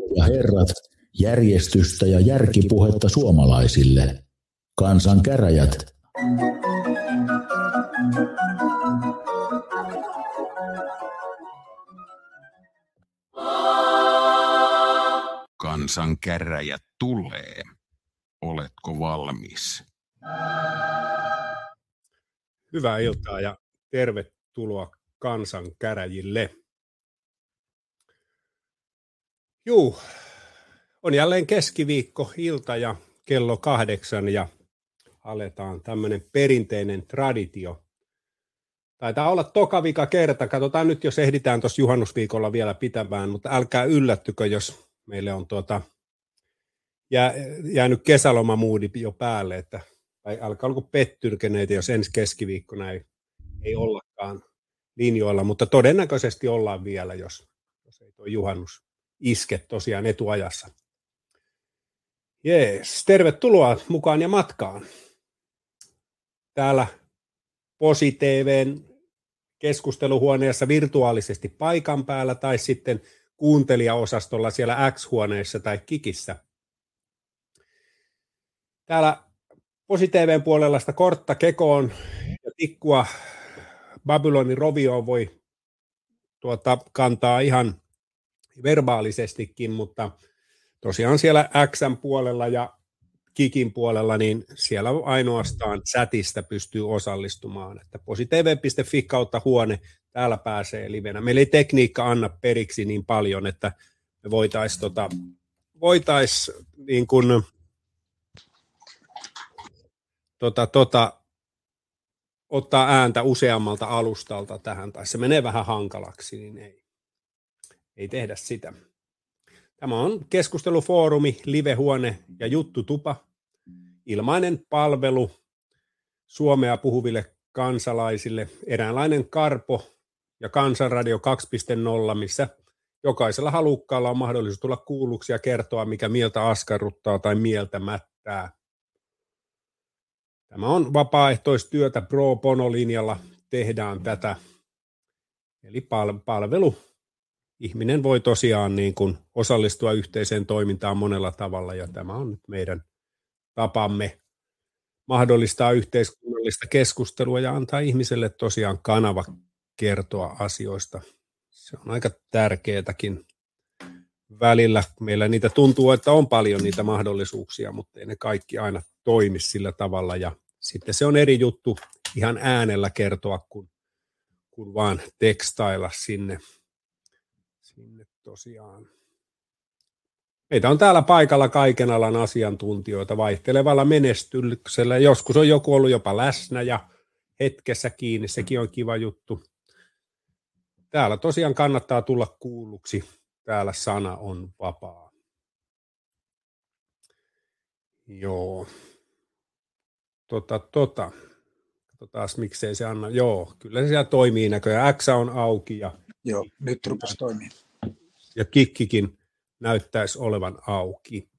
ja herrat, järjestystä ja järkipuhetta suomalaisille. Kansan käräjät. Kansan käräjät tulee. Oletko valmis? Hyvää iltaa ja tervetuloa kansan käräjille. On jälleen keskiviikko ilta ja kello 8 ja aletaan tämmöinen perinteinen traditio. Taitaa olla tokavika kerta. Katsotaan nyt, jos ehditään tuossa juhannusviikolla vielä pitämään, mutta älkää yllättykö, jos meille on jäänyt kesälomamuudi jo päälle, että tai alkaa olla pettyrkeneitä, jos ensi keskiviikkona ei ollakaan linjoilla, mutta todennäköisesti ollaan vielä, jos ei tuo juhannus iske tosiaan etuajassa. Jees, tervetuloa mukaan ja matkaan. Täällä PosiTV:n keskusteluhuoneessa virtuaalisesti paikan päällä tai sitten kuuntelijaosastolla siellä X-huoneessa tai Kikissä. Täällä PosiTV:n puolella sitä kortta kekoon ja tikkua Babylonin rovioon voi kantaa ihan verbaalisestikin, mutta tosiaan siellä X:n puolella ja Kikin puolella, niin siellä ainoastaan chatista pystyy osallistumaan. Että positv.fi kautta huone, täällä pääsee livenä. Meillä ei tekniikka anna periksi niin paljon, että me voitaisiin niin kuin ottaa ääntä useammalta alustalta tähän, tai se menee vähän hankalaksi, niin ei tehdä sitä. Tämä on keskustelufoorumi, livehuone ja juttutupa, ilmainen palvelu suomea puhuville kansalaisille, eräänlainen Karpo ja Kansanradio 2.0, missä jokaisella halukkaalla on mahdollisuus tulla kuulluksi ja kertoa, mikä mieltä askarruttaa tai mieltä mättää. Tämä on vapaaehtoistyötä, pro bono linjalla tehdään tätä, eli palvelu. Ihminen voi tosiaan niin kuin osallistua yhteiseen toimintaan monella tavalla, ja tämä on nyt meidän tapamme mahdollistaa yhteiskunnallista keskustelua ja antaa ihmiselle tosiaan kanava kertoa asioista. Se on aika tärkeätäkin välillä. Meillä niitä tuntuu, että on paljon niitä mahdollisuuksia, mutta ei ne kaikki aina toimi sillä tavalla. Ja sitten se on eri juttu ihan äänellä kertoa, kun vaan tekstailla sinne tosiaan. Meitä on täällä paikalla kaiken alan asiantuntijoita vaihtelevalla menestyksellä. Joskus on joku ollut jopa läsnä ja hetkessä kiinni. Sekin on kiva juttu. Täällä tosiaan kannattaa tulla kuulluksi. Täällä sana on vapaa. Joo. Katsotaan, miksei se anna. Joo, kyllä se siellä toimii näköjään. X on auki. Joo, nyt rupesi toimia. Ja Kikkikin näyttäisi olevan auki.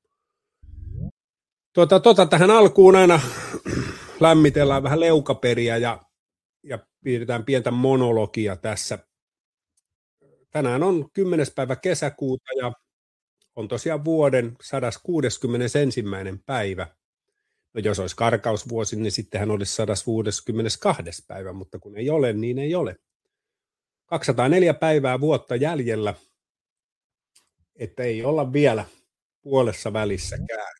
Tähän alkuun aina lämmitellään vähän leukaperiä ja piirretään pientä monologia tässä. Tänään on 10. päivä kesäkuuta ja on tosiaan vuoden 161. päivä. No jos olisi karkausvuosi, niin sittenhän olisi 162. päivä, mutta kun ei ole, niin ei ole. 204 päivää vuotta jäljellä, että ei olla vielä puolessa välissäkään.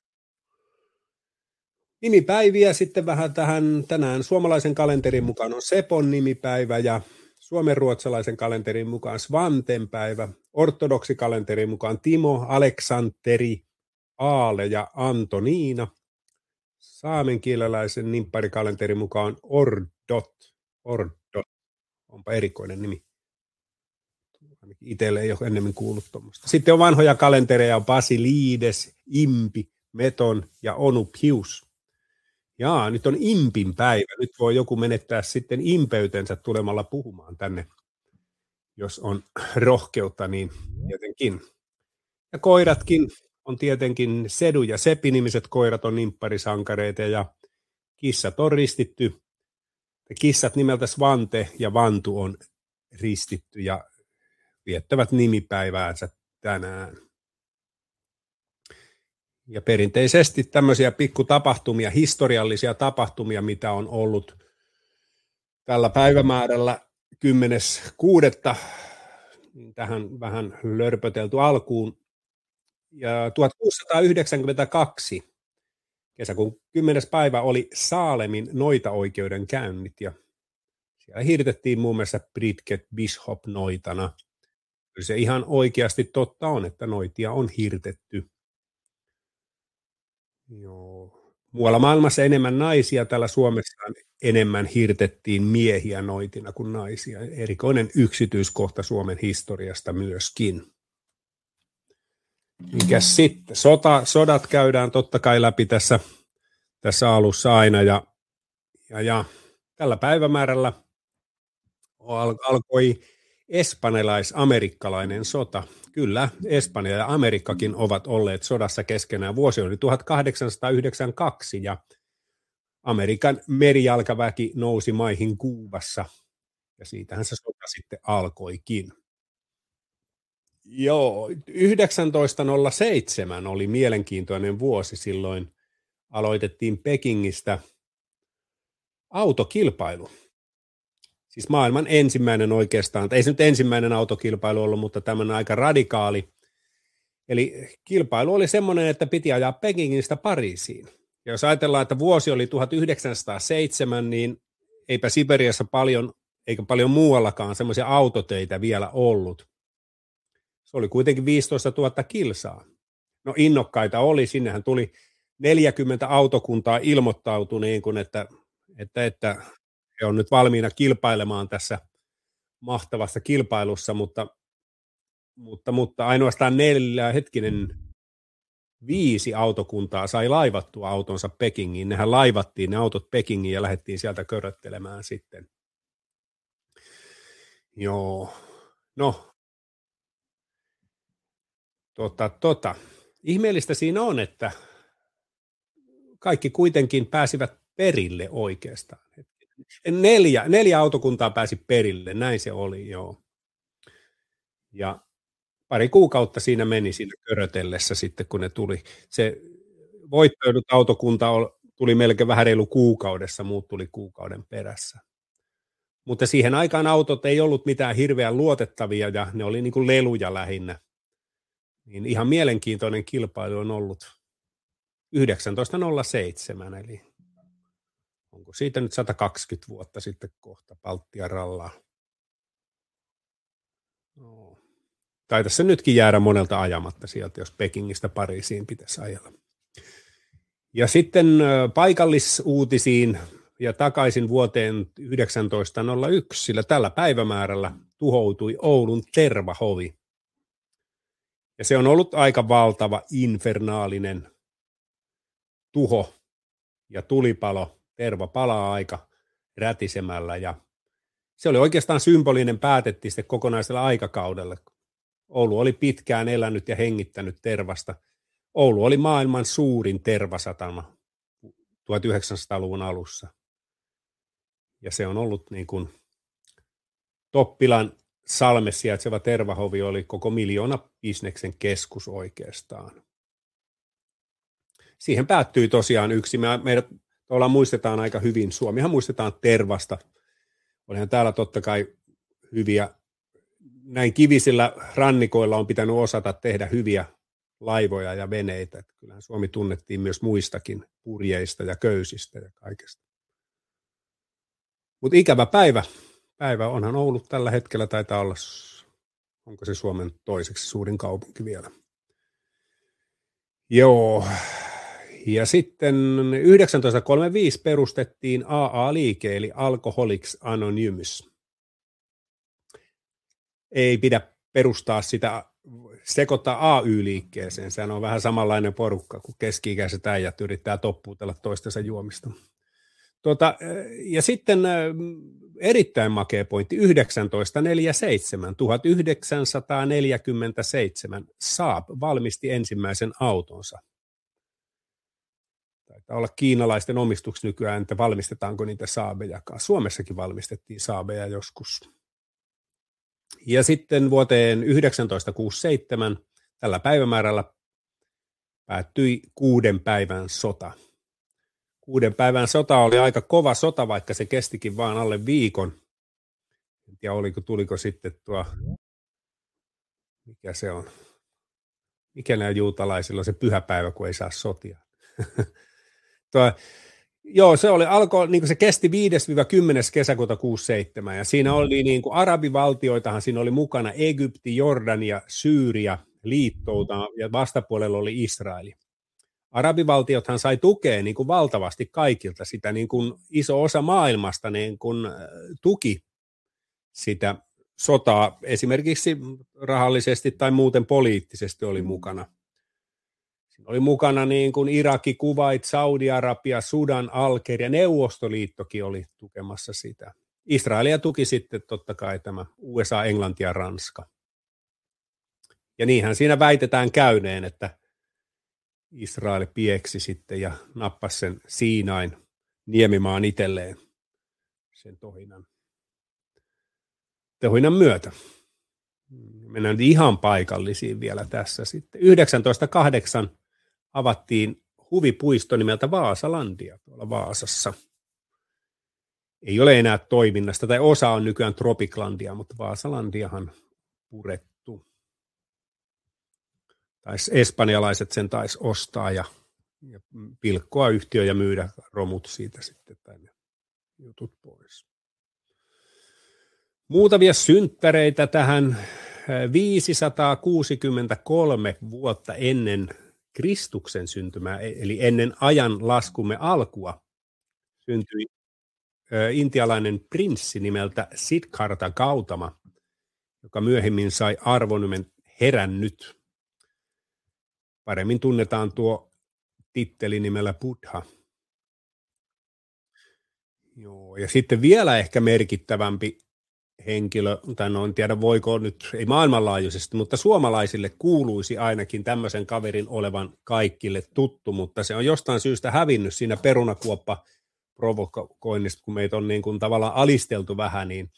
Nimipäiviä sitten vähän tänään suomalaisen kalenterin mukaan on Sepon nimipäivä ja suomenruotsalaisen kalenterin mukaan Svanten päivä, ortodoksikalenterin mukaan Timo, Aleksanteri, Aale ja Antoniina, saamenkielalaisen nimpparikalenterin mukaan Ordot, onpa erikoinen nimi. Itselle ei ole ennemmin kuullut tuommoista. Sitten on vanhoja kalentereja, Basilides, Impi, Meton ja Onupius. Jaa, nyt on Impin päivä. Nyt voi joku menettää sitten impeytensä tulemalla puhumaan tänne, jos on rohkeutta, niin tietenkin. Ja koiratkin on tietenkin Sedu ja Sepi-nimiset koirat on nimpparisankareita ja kissat on ristitty. Kissat nimeltä Svante ja Vantu on ristitty ja viettävät nimipäiväänsä tänään. Ja perinteisesti tämmöisiä pikkutapahtumia, historiallisia tapahtumia, mitä on ollut tällä päivämäärällä 10.6. Niin tähän vähän lörpötelty alkuun. Ja 1692 kesäkuun 10. päivä oli Saalemin noitaoikeudenkäynnit ja siellä hirtettiin muun muassa Bridget Bishop noitana. Kyllä se ihan oikeasti totta on, että noitia on hirtetty. Joo. Muualla maailmassa enemmän naisia, täällä Suomessa enemmän hirtettiin miehiä noitina kuin naisia. Erikoinen yksityiskohta Suomen historiasta myöskin. Mikäs sitten? Sodat käydään totta kai läpi tässä alussa aina ja tällä päivämäärällä alkoi espanjalais-amerikkalainen sota. Kyllä, Espanja ja Amerikkakin ovat olleet sodassa keskenään. Vuosi oli 1892 ja Amerikan merijalkaväki nousi maihin Kuubassa ja siitähän se sota sitten alkoikin. Joo, 1907 oli mielenkiintoinen vuosi. Silloin aloitettiin Pekingistä autokilpailu. Siis maailman ensimmäinen oikeastaan, ei se nyt ensimmäinen autokilpailu ollut, mutta tämmöinen aika radikaali. Eli kilpailu oli semmoinen, että piti ajaa Pekingistä Pariisiin. Ja jos ajatellaan, että vuosi oli 1907, niin eipä Siberiassa paljon, eikä paljon muuallakaan semmoisia autoteitä vielä ollut. Se oli kuitenkin 15 000 kilsaa. No innokkaita oli, sinnehän tuli 40 autokuntaa ilmoittautui niin kuin, että he on nyt valmiina kilpailemaan tässä mahtavassa kilpailussa, mutta ainoastaan 5 autokuntaa sai laivattua autonsa Pekingiin. Nehän laivattiin ne autot Pekingiin ja lähdettiin sieltä köröttelemään sitten. Joo, no. Ihmeellistä siinä on, että kaikki kuitenkin pääsivät perille oikeastaan. 4 autokuntaa pääsi perille, näin se oli, joo. Ja pari kuukautta siinä meni siinä körötellessä sitten, kun ne tuli. Se voittoidut autokunta tuli melkein vähän reilu kuukaudessa, muut tuli kuukauden perässä. Mutta siihen aikaan autot ei ollut mitään hirveän luotettavia ja ne oli niin kuin leluja lähinnä. Niin ihan mielenkiintoinen kilpailu on ollut 1907, eli onko siitä nyt 120 vuotta sitten kohta Baltian rallaa. No. Taitaisi se nytkin jäädä monelta ajamatta sieltä, jos Pekingistä Pariisiin pitäisi ajella. Ja sitten paikallisuutisiin ja takaisin vuoteen 1901, sillä tällä päivämäärällä tuhoutui Oulun tervahovi. Ja se on ollut aika valtava, infernaalinen tuho ja tulipalo. Terva palaa aika rätisemällä ja se oli oikeastaan symbolinen päätetiste kokonaisella aikakaudella. Oulu oli pitkään elänyt ja hengittänyt tervasta. Oulu oli maailman suurin tervasatama 1900-luvun alussa. Ja se on ollut niin kuin Toppilan salme sijaitseva tervahovi oli koko miljoonabisneksen keskus oikeastaan. Siihen päättyi tosiaan yksi. Meidät muistetaan aika hyvin. Suomihan muistetaan tervasta. Olihan täällä totta kai hyviä. Näin kivisillä rannikoilla on pitänyt osata tehdä hyviä laivoja ja veneitä. Kyllähän Suomi tunnettiin myös muistakin purjeista ja köysistä ja kaikesta. Mutta ikävä päivä onhan ollut tällä hetkellä, taitaa olla, onko se Suomen toiseksi suurin kaupunki vielä. Joo, ja sitten 1935 perustettiin AA-liike, eli Alcoholics Anonymous. Ei pidä perustaa sitä, sekoittaa AY-liikkeeseen, sehän on vähän samanlainen porukka, kun keski-ikäiset äijät yrittää toppuutella toistensa juomista. Ja sitten erittäin makea pointti, 1947 Saab valmisti ensimmäisen autonsa. Taitaa olla kiinalaisten omistuksi nykyään, että valmistetaanko niitä Saabejakaan. Suomessakin valmistettiin Saabeja joskus. Ja sitten vuoteen 1967 tällä päivämäärällä päättyi 6 päivän sota. 6 päivän sota oli aika kova sota, vaikka se kestikin vaan alle viikon. En tiedä, tuliko sitten mikä se on, mikä nämä juutalaisilla on se pyhäpäivä, kun ei saa sotia. Joo, se kesti 5-10. kesäkuuta 67, ja siinä oli niin kuin arabivaltioitahan, siinä oli mukana Egypti, Jordania, Syyria liittoutaan, ja vastapuolella oli Israeli. Arabivaltiothan sai tukea niin kuin valtavasti kaikilta, sitä niin kuin iso osa maailmasta niin kuin tuki sitä sotaa, esimerkiksi rahallisesti tai muuten poliittisesti oli mukana. Siinä oli mukana niin kuin Iraki, Kuwait, Saudi-Arabia, Sudan, Algeria, Neuvostoliittokin oli tukemassa sitä. Israelia tuki sitten totta kai tämä USA, Englanti ja Ranska. Ja niinhän siinä väitetään käyneen, että Israel pieksi sitten ja nappasi sen Siinain niemimaan itselleen sen tohinan myötä. Mennään ihan paikallisiin vielä tässä sitten. 1908 avattiin huvipuisto nimeltä Vaasalandia tuolla Vaasassa. Ei ole enää toiminnasta, tai osa on nykyään Tropiclandia, mutta Vaasalandiahan purettu. Espanjalaiset sen taisi ostaa ja pilkkoa yhtiö ja myydä romut siitä sitten tai ne jutut pois. Muutamia synttäreitä tähän. 563 vuotta ennen Kristuksen syntymää, eli ennen ajan laskumme alkua, syntyi intialainen prinssi nimeltä Siddhartha Gautama, joka myöhemmin sai arvonimen herännyt. Paremmin tunnetaan tuo titteli nimellä Buddha. Joo, ja sitten vielä ehkä merkittävämpi henkilö, tai en tiedä voiko nyt, ei maailmanlaajuisesti, mutta suomalaisille kuuluisi ainakin tämmöisen kaverin olevan kaikille tuttu, mutta se on jostain syystä hävinnyt siinä perunakuoppa-provokoinnista, kun meitä on niin kuin tavallaan alisteltu vähän, niin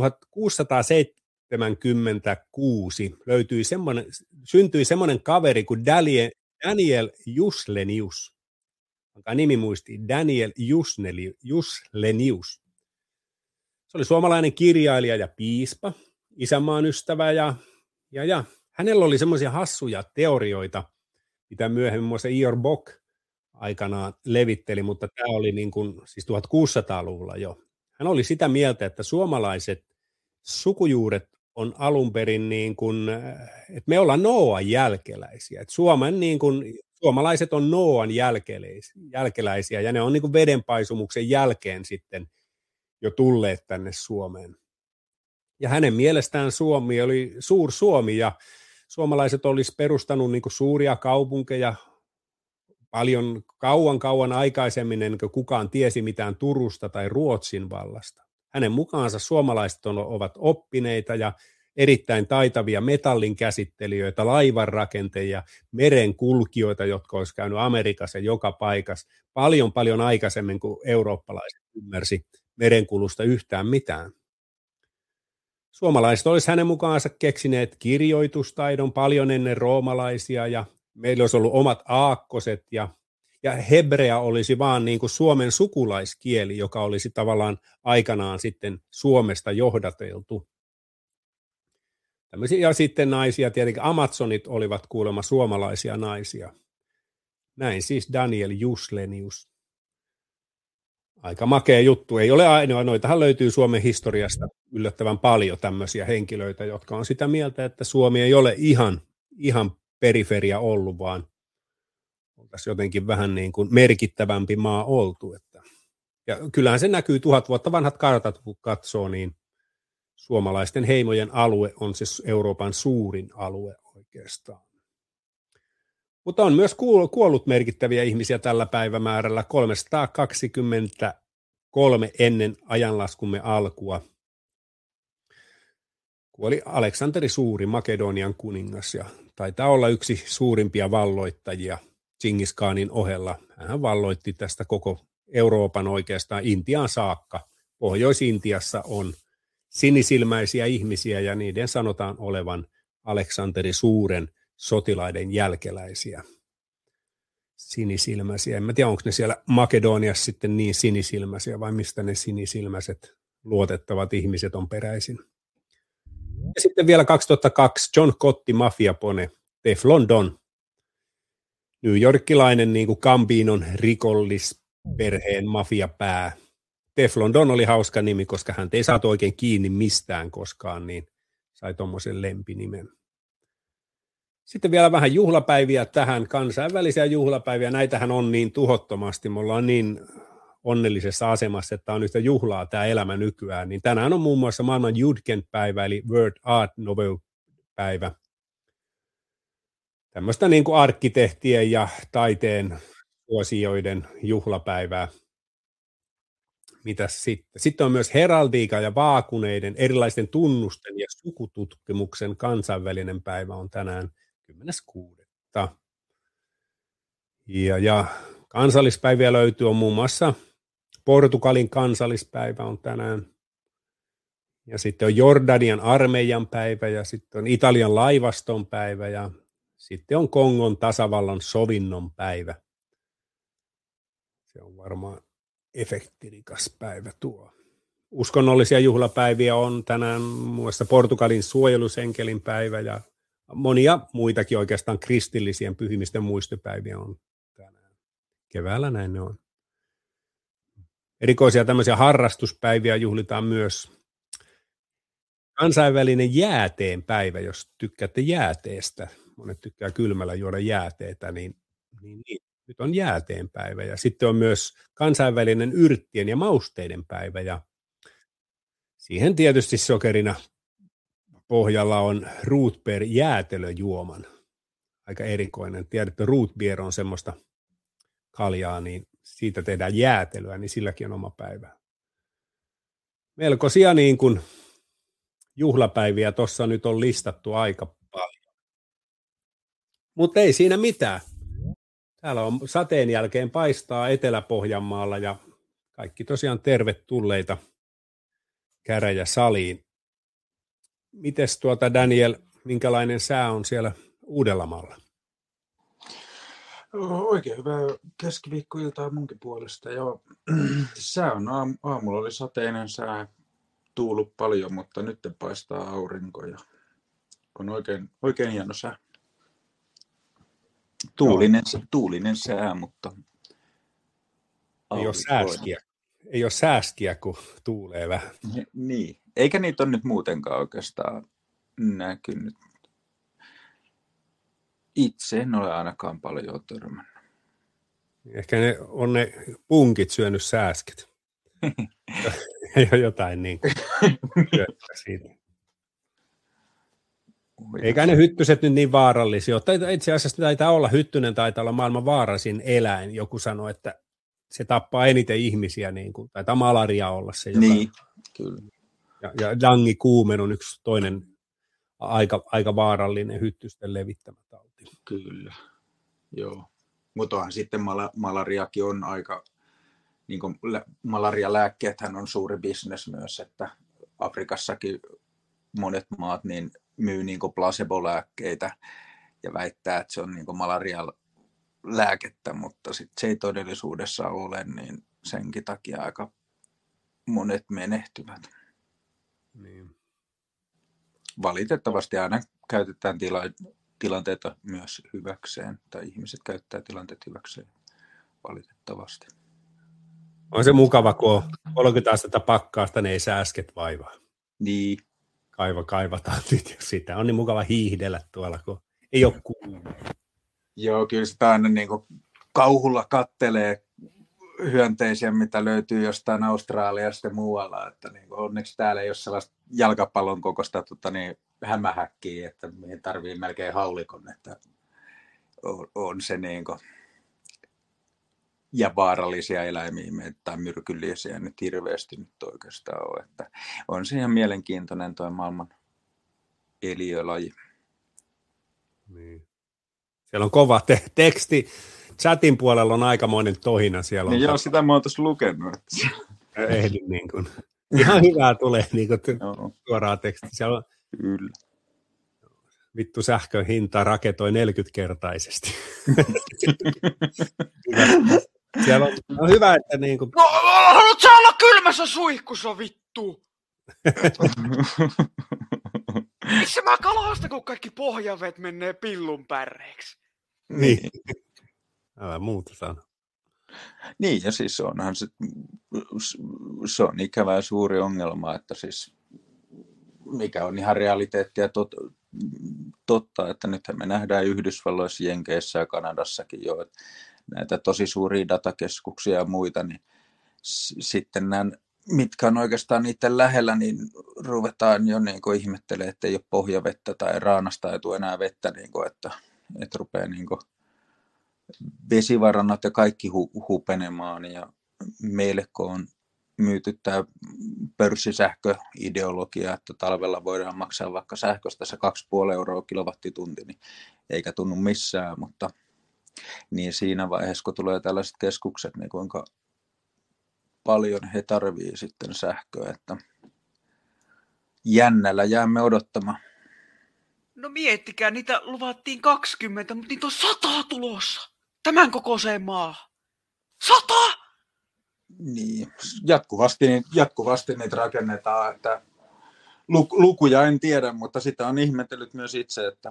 1676 syntyi semmoinen kaveri kuin Daniel Juslenius. Onkaan nimi muisti, Daniel Juslenius. Se oli suomalainen kirjailija ja piispa, isänmaan ystävä ja hänellä oli semmoisia hassuja teorioita, mitä myöhemmin muassa Ior Bock aikanaan levitteli, mutta tämä oli niin kuin, siis 1600-luvulla jo. Hän oli sitä mieltä, että suomalaiset sukujuuret on alun perin niin kuin, että me ollaan Nooan jälkeläisiä, että suomalaiset on Nooan jälkeläisiä ja ne on niin kuin vedenpaisumuksen jälkeen sitten jo tulleet tänne Suomeen. Ja hänen mielestään Suomi oli Suur-Suomi ja suomalaiset olisi perustanut niin kuin suuria kaupunkeja paljon kauan aikaisemmin, ennen kuin kukaan tiesi mitään Turusta tai Ruotsin vallasta. Hänen mukaansa suomalaiset ovat oppineita ja erittäin taitavia metallin käsittelijöitä, laivanrakentajia, merenkulkijoita, jotka olisi käynyt Amerikassa joka paikassa paljon aikaisemmin kuin eurooppalaiset ymmärsi merenkulusta yhtään mitään. Suomalaiset olisi hänen mukaansa keksineet kirjoitustaidon paljon ennen roomalaisia ja meillä olisi ollut omat aakkoset ja hebrea olisi vaan niin kuin Suomen sukulaiskieli, joka olisi tavallaan aikanaan sitten Suomesta johdateltu. Ja sitten naisia, tietenkin Amazonit olivat kuulemma suomalaisia naisia. Näin siis Daniel Juslenius. Aika makea juttu. Ei ole ainoa, noitahan löytyy Suomen historiasta yllättävän paljon tämmöisiä henkilöitä, jotka on sitä mieltä, että Suomi ei ole ihan periferia ollut, vaan oltaisiin jotenkin vähän niin kuin merkittävämpi maa oltu. Ja kyllähän se näkyy 1000 vuotta vanhat kartat, kun katsoo, niin suomalaisten heimojen alue on siis Euroopan suurin alue oikeastaan. Mutta on myös kuollut merkittäviä ihmisiä tällä päivämäärällä, 323 ennen ajanlaskumme alkua. Kuoli Aleksanteri Suuri, Makedonian kuningas, ja taitaa olla yksi suurimpia valloittajia Džingis Khanin ohella. Hän valloitti tästä koko Euroopan oikeastaan Intiaan saakka. Pohjois-Intiassa on sinisilmäisiä ihmisiä ja niiden sanotaan olevan Aleksanteri Suuren sotilaiden jälkeläisiä. sinisilmäisiä. En mä tiedä, onko ne siellä Makedoniassa sitten niin sinisilmäisiä vai mistä ne sinisilmäiset luotettavat ihmiset on peräisin. Ja sitten vielä 2002 John Gotti Mafiapone, Teflon Don. New Yorkilainen niin kuin Gambinon rikollisperheen mafiapää. Teflon Don oli hauska nimi, koska hän ei saatu oikein kiinni mistään koskaan, niin sai tuommoisen lempinimen. Sitten vielä vähän juhlapäiviä tähän, kansainvälisiä juhlapäiviä. Näitähän on niin tuhottomasti, me ollaan niin onnellisessa asemassa, että on yhtä juhlaa tämä elämä nykyään. Niin tänään on muun muassa maailman Judgent-päivä, eli World Art Novel-päivä. Tämmöistä niin kuin arkkitehtien ja taiteen suosioiden juhlapäivää. Mitäs sitten? Sitten on myös heraldiikan ja vaakuneiden, erilaisten tunnusten ja sukututkimuksen kansainvälinen päivä on tänään 10.6. Ja kansallispäiviä löytyy on muun muassa Portugalin kansallispäivä on tänään. Ja sitten on Jordanian armeijan päivä ja sitten on Italian laivaston päivä ja sitten on Kongon tasavallan sovinnon päivä. Se on varmaan efektirikas päivä tuo. Uskonnollisia juhlapäiviä on tänään muun muassa Portugalin suojelusenkelin päivä ja monia muitakin oikeastaan kristillisien pyhimisten muistopäiviä on tänään. Keväällä näin ne on. Erikoisia tämmöisiä harrastuspäiviä juhlitaan myös. Kansainvälinen jääteen päivä, jos tykkäätte jääteestä. Monet tykkää kylmällä juoda jääteetä, niin nyt on jääteen päivä. Ja sitten on myös kansainvälinen yrttien ja mausteiden päivä. Ja siihen tietysti sokerina pohjalla on root beer jäätelöjuoman. Aika erikoinen. Tiedätte, root beer on semmoista kaljaa, niin siitä tehdään jäätelyä, niin silläkin on oma päivä. Melkoisia niin kuin juhlapäiviä tuossa nyt on listattu aika paljon. Mutta ei siinä mitään. Täällä on sateen jälkeen paistaa Etelä-Pohjanmaalla ja kaikki tosiaan tervetulleita käräjäsaliin. Mites Daniel, minkälainen sää on siellä Uudellamaalla? Oikein hyvää keskiviikkoiltaa munkin puolesta. Joo. Sää on aamulla oli sateinen sää, tuullut paljon, mutta nyt paistaa aurinko ja on oikein hieno sää. Tuulinen sää, mutta ei ole sääskiä, kun tuulee vähän. Niin, eikä niitä ole nyt muutenkaan oikeastaan näkynyt. Itse en ole ainakaan paljon törmännyt. Ehkä ne punkit syönyt sääskit. Ei ole jotain niin kuin siitä. Eikä ne hyttyset nyt niin vaarallisia ole. Itse asiassa hyttynen taitaa olla maailman vaarallisin eläin. Joku sanoi, että se tappaa eniten ihmisiä, niin kuin, taitaa malaria olla se. Niin, kyllä. Ja dangikuumen on yksi toinen aika vaarallinen hyttysten levittämä tauti. Kyllä, joo. Mutta sitten malariakin on aika, niin kuin malarialääkkeethän on suuri bisnes myös, että Afrikassakin monet maat niin myy niin kuin placebo-lääkkeitä ja väittää, että se on niin kuin malarialääkettä, mutta sitten se ei todellisuudessa ole, niin senkin takia aika monet menehtyvät. Niin. Valitettavasti aina käytetään tilanteita myös hyväkseen, tai ihmiset käyttää tilanteet hyväkseen valitettavasti. On se mukava, kun 30 astetta pakkaasta, ne ei sääsket vaivaa. Niin. Kaivataan nyt, sitä on niin mukava hiihdellä tuolla, kun ei ole kuuma. Joo, kyllä sitä aina niin kuin kauhulla kattelee hyönteisiä, mitä löytyy jostain Australiasta ja muualla, että niin kuin onneksi täällä ei ole sellaista jalkapallon kokoista hämähäkkiä, että mihin tarvii melkein haulikon, että on se niin kuin, ja vaarallisia eläimiä tai myrkyllisiä nyt hirveästi nyt oikeastaan ole, että on se ihan mielenkiintoinen tuo maailman eliölaji. Niin. Siellä on kova teksti. Chatin puolella on aikamoinen tohina siellä. Niin joo, sitä mä oon tuossa lukenut. Ehdin niin kuin. Ihan hyvää tulee niin kuin suoraa tekstiä. Siellä on... Kyllä. vittu sähkön hinta raketoi 40-kertaisesti. Siellä on hyvä, että niinku... No, haluatko sä olla kylmässä suihkussa, vittu? Missä mä kalasta, kun kaikki pohjavet menee pillun pärreiksi? Niin. Älä muuta sano. Niin, ja siis onhan se on ikävä ja suuri ongelma, että siis mikä on ihan realiteettia totta, että nythän me nähdään Yhdysvalloissa, Jenkeissä ja Kanadassakin jo, että näitä tosi suuria datakeskuksia ja muita, niin sitten nämä, mitkä on oikeastaan niiden lähellä, niin ruvetaan jo niin kuin ihmettelemään, että ei ole pohjavettä tai raanasta ei tule enää vettä, niin kuin, että rupeaa niin kuin vesivarannot ja kaikki hupenemaan, ja meille kun on myyty tämä pörssisähköideologia, että talvella voidaan maksaa vaikka sähköstä se 2,5 euroa kilowattitunti, niin eikä tunnu missään, mutta niin siinä vaiheessa, kun tulee tällaiset keskukset, niin kuinka paljon he tarvii sitten sähköä, että jännällä jäämme odottamaan. No miettikää, niitä luvattiin 20, mutta niitä on 100 tulossa. Tämän kokoiseen maahan. 100! Niin, jatkuvasti niitä rakennetaan, että lukuja en tiedä, mutta sitä on ihmetellyt myös itse, että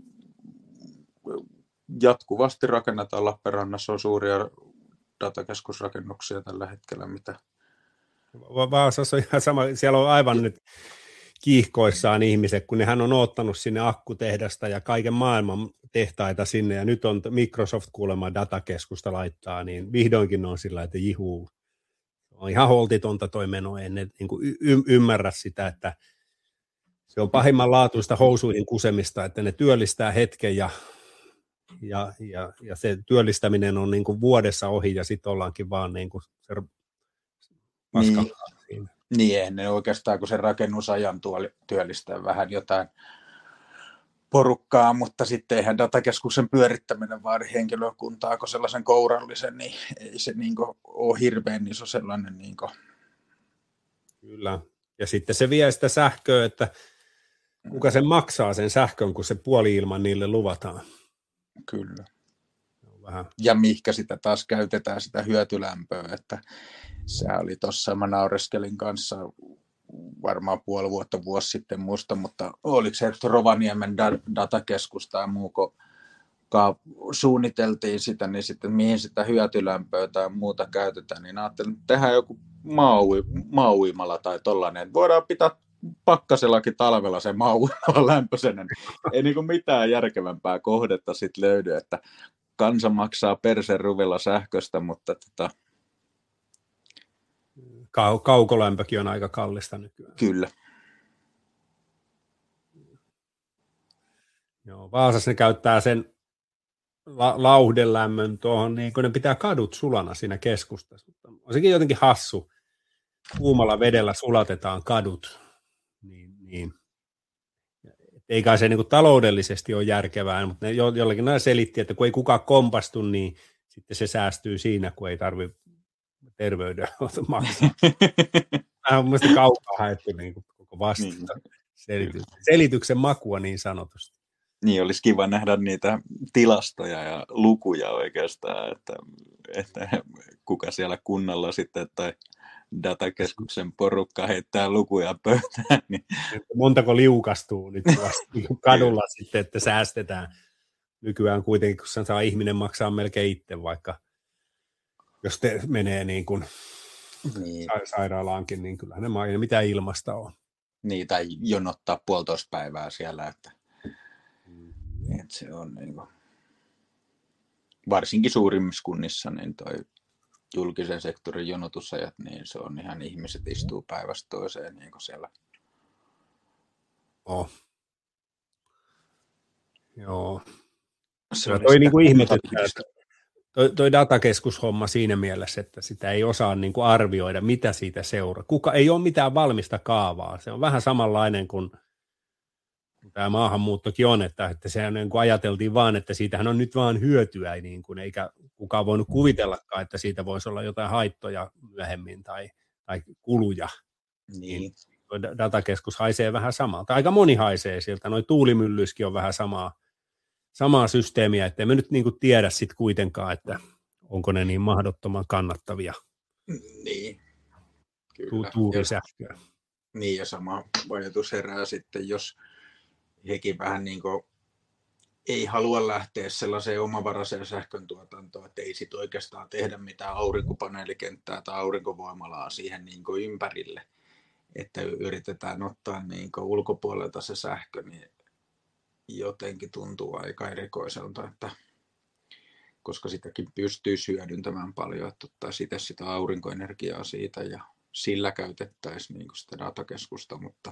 jatkuvasti rakennetaan. Lappeenrannassa on suuria datakeskusrakennuksia tällä hetkellä, mitä... Vaasassa on ihan sama, siellä on aivan nyt kiihkoissaan ihmiset, kun nehän on ottanut sinne akkutehdasta ja kaiken maailman tehtaita sinne, ja nyt on Microsoft kuulemma datakeskusta laittaa, niin vihdoinkin on sillä, että jihuu. On ihan holtitonta toi meno, en niin kuin ymmärrä sitä, että se on pahimmanlaatuista housuihin kusemista, että ne työllistää hetken ja se työllistäminen on niin kuin vuodessa ohi ja sitten ollaankin vaan niin kuin se paska siinä. Niin, ennen oikeastaan kun se rakennusajan työllistää vähän jotain porukkaa, mutta sitten eihän datakeskuksen pyörittäminen vaadi henkilökuntaa, kun sellaisen kourallisen, niin ei se niin kuin ole hirveän iso sellainen. Niin kuin. Kyllä, ja sitten se vie sitä sähköä, että kuka sen maksaa sen sähkön, kun se puoli-ilman niille luvataan. Kyllä. Vähän. Ja mihinkä sitä taas käytetään sitä hyötylämpöä, että se oli tuossa, mä naureskelin kanssa varmaan vuosi sitten muista, mutta oliko se Rovaniemen datakeskus tai muu, kun suunniteltiin sitä, niin sitten mihin sitä hyötylämpöä tai muuta käytetään, niin ajattelin, että tehdään joku maauimala tai tollainen, voidaan pitää pakkasellakin talvella se maauimala lämpöisenä, ei niin kuin mitään järkevämpää kohdetta sitten löydy, että kansa maksaa perseruvilla sähköstä, mutta kaukolämpökin on aika kallista nykyään. Kyllä. Joo, Vaasassa ne käyttää sen lauhdelämmön tuohon, niin kun ne pitää kadut sulana siinä keskustassa. On sekin jotenkin hassu. Kuumalla vedellä sulatetaan kadut. Niin. Eikä se niin kuin taloudellisesti ole järkevää, mutta ne jollakin näin selitti, että kun ei kukaan kompastu, niin sitten se säästyy siinä, kun ei tarvitse terveydenhuolto maksaa. Tämä on mielestäni kaukaa haettu niin kuin koko vastata selityksen makua niin sanotusti. Niin, olisi kiva nähdä niitä tilastoja ja lukuja oikeastaan, että kuka siellä kunnalla sitten tai datakeskuksen porukka heittää lukuja pöytään. Niin. Montako liukastuu nyt kadulla sitten, että säästetään. Nykyään kuitenkin, kun sen saa ihminen maksaa melkein itse, vaikka jos te menee niin kuin sairaalaankin, niin kyllähän ne mainit, mitä ilmasta on. Niin, tai jonottaa 1,5 päivää siellä, että se on niin kuin, varsinkin suurimmissa kunnissa, niin toi julkisen sektorin jonotusajat, niin se on ihan ihmiset istuu päivästä toiseen niin kuin siellä. Joo. Se on toi niin kuin ihmetyttää, toi datakeskushomma siinä mielessä, että sitä ei osaa niin kuin arvioida, mitä siitä seuraa. Ei ole mitään valmista kaavaa. Se on vähän samanlainen kuin tämä maahanmuuttokin on, että sehän niin kuin ajateltiin vaan, että siitähän on nyt vaan hyötyä, niin kuin, eikä kukaan voinut kuvitellakaan, että siitä voisi olla jotain haittoja myöhemmin tai kuluja. Niin. tuo datakeskus haisee vähän samalta. Aika moni haisee sieltä. Noi tuulimyllyissäkin on vähän samaa systeemiä, ettei me nyt niin kuin tiedä sitten kuitenkaan, että onko ne niin mahdottoman kannattavia. Niin, kyllä. Tuurisähköä. Niin, ja sama ajatus herää sitten, jos hekin vähän niin kuin ei halua lähteä sellaiseen omavaraiseen sähköntuotantoon, että ei sit oikeastaan tehdä mitään aurinkopaneelikenttää tai aurinkovoimalaa siihen niin kuin ympärille, että yritetään ottaa niin kuin ulkopuolelta se sähkö, niin jotenkin tuntuu aika erikoiselta, että koska sitäkin pystyisi hyödyntämään paljon, että ottaisi itse sitä aurinkoenergiaa siitä ja sillä käytettäisiin niin kuin sitä datakeskusta, mutta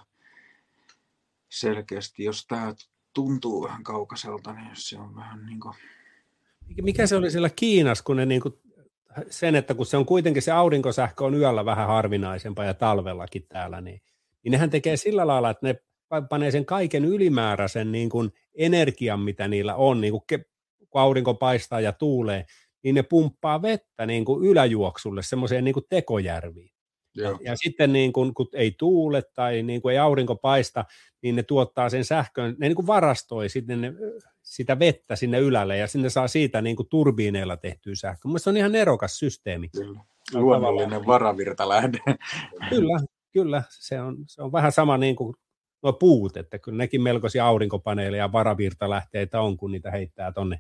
selkeästi, jos tämä tuntuu vähän kaukaiselta, niin se on vähän niin kuin... Mikä se oli siellä Kiinassa, kun ne niin kuin sen, että kun se on kuitenkin se aurinkosähkö on yöllä vähän harvinaisempaa ja talvellakin täällä, niin nehän tekee sillä lailla, että ne panee sen kaiken ylimääräisen niin kuin energian, mitä niillä on, niin kuin kun aurinko paistaa ja tuulee, niin ne pumppaa vettä niin kuin yläjuoksulle semmoiseen niin kuin tekojärviin. Ja sitten niin kun ei tuule tai niin kun ei aurinko paista, niin ne tuottaa sen sähkön, ne niin kuin varastoi sitten sitä vettä sinne ylälle ja sinne saa siitä niin kuin turbiineilla tehtyä sähköä. Mielestäni se on ihan nerokas systeemi. Kyllä. Luonnollinen varavirtalähde. Kyllä. Se on vähän sama niin kuin nuo puut, että kyllä nekin melkoisia aurinkopaneeleja ja varavirtalähteitä on, kun niitä heittää tonne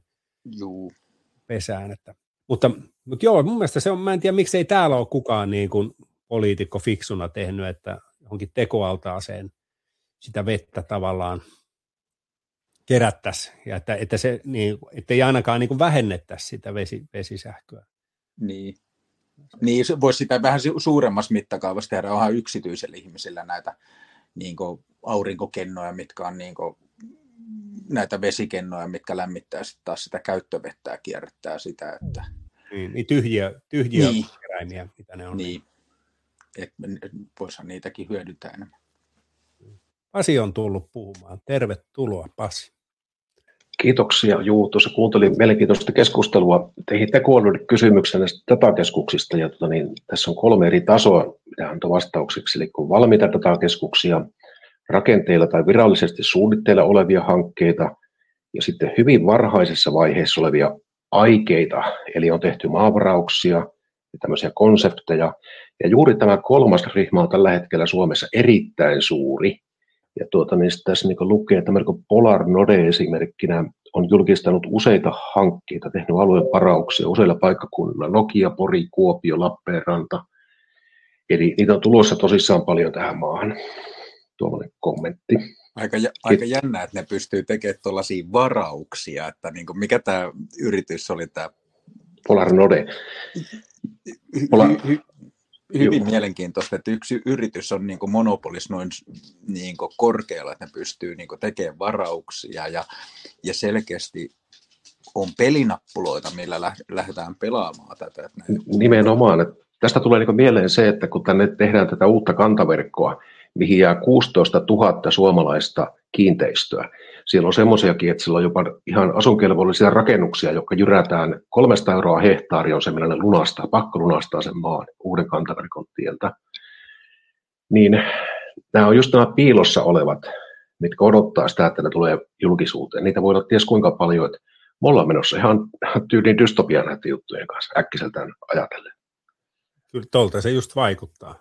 pesään. Mutta joo, mun mielestä se on, mä en tiedä, miksei täällä ole kukaan niin kuin poliitikko fiksuna tehnyt, että johonkin tekoaltaaseen sitä vettä tavallaan kerättäisiin, ja että se, niin, ettei ainakaan niin kuin vähennettäisi sitä vesisähköä. Niin, se voisi sitä vähän suuremmassa mittakaavassa tehdä, onhan yksityisellä ihmisillä näitä niin kuin aurinkokennoja, mitkä on niin kuin, näitä vesikennoja, mitkä lämmittää sitten taas sitä käyttövettä ja kierrättää sitä. Että... Niin tyhjiä keräimiä, mitä ne on. Niin. Että voisihan niitäkin hyödyntää enemmän. Pasi on tullut puhumaan. Tervetuloa, Pasi. Kiitoksia. Tuossa kuuntelin mielenkiintoista keskustelua. Teihin tekoälylle kysymyksen näistä datakeskuksista. Ja tässä on 3 eri tasoa, mitä antoi vastaukseksi. Eli on valmiita datakeskuksia, rakenteilla tai virallisesti suunnitteilla olevia hankkeita ja sitten hyvin varhaisessa vaiheessa olevia aikeita. Eli on tehty maavarauksia ja tämmöisiä konsepteja. Ja juuri tämä 3. ryhmä on tällä hetkellä Suomessa erittäin suuri. Ja tässä niin lukee, että Polar Node esimerkkinä on julkistanut useita hankkeita, tehnyt alueen varauksia useilla paikkakunnilla, Nokia, Pori, Kuopio, Lappeenranta. Eli niitä on tulossa tosissaan paljon tähän maahan. Tuollainen kommentti. Aika jännä, että ne pystyy tekemään tuollaisia varauksia, että niin kuin mikä tämä yritys oli tämä? Polar Node. Hyvin mielenkiintoista, että yksi yritys on niin kuin monopolis noin niin kuin korkealla, että ne pystyy niin kuin tekemään varauksia ja selkeästi on pelinappuloita, millä lähdetään pelaamaan tätä. Nimenomaan. Että tästä tulee niin kuin mieleen se, että kun tänne tehdään tätä uutta kantaverkkoa, mihin jää 16 000 suomalaista kiinteistöä. Siellä on semmoisiakin, että siellä on jopa ihan asunkelvollisia rakennuksia, jotka jyrätään 300 € hehtaari on se, millä ne pakko lunastaa sen maan uuden kantaverkon tieltä. Niin nämä on just nämä piilossa olevat, mitkä odottaa sitä, että ne tulee julkisuuteen. Niitä voi olla ties kuinka paljon, että me ollaan menossa ihan tyyliin dystopia näiden juttujen kanssa äkkiseltään ajatellen. Kyllä tuolta se just vaikuttaa.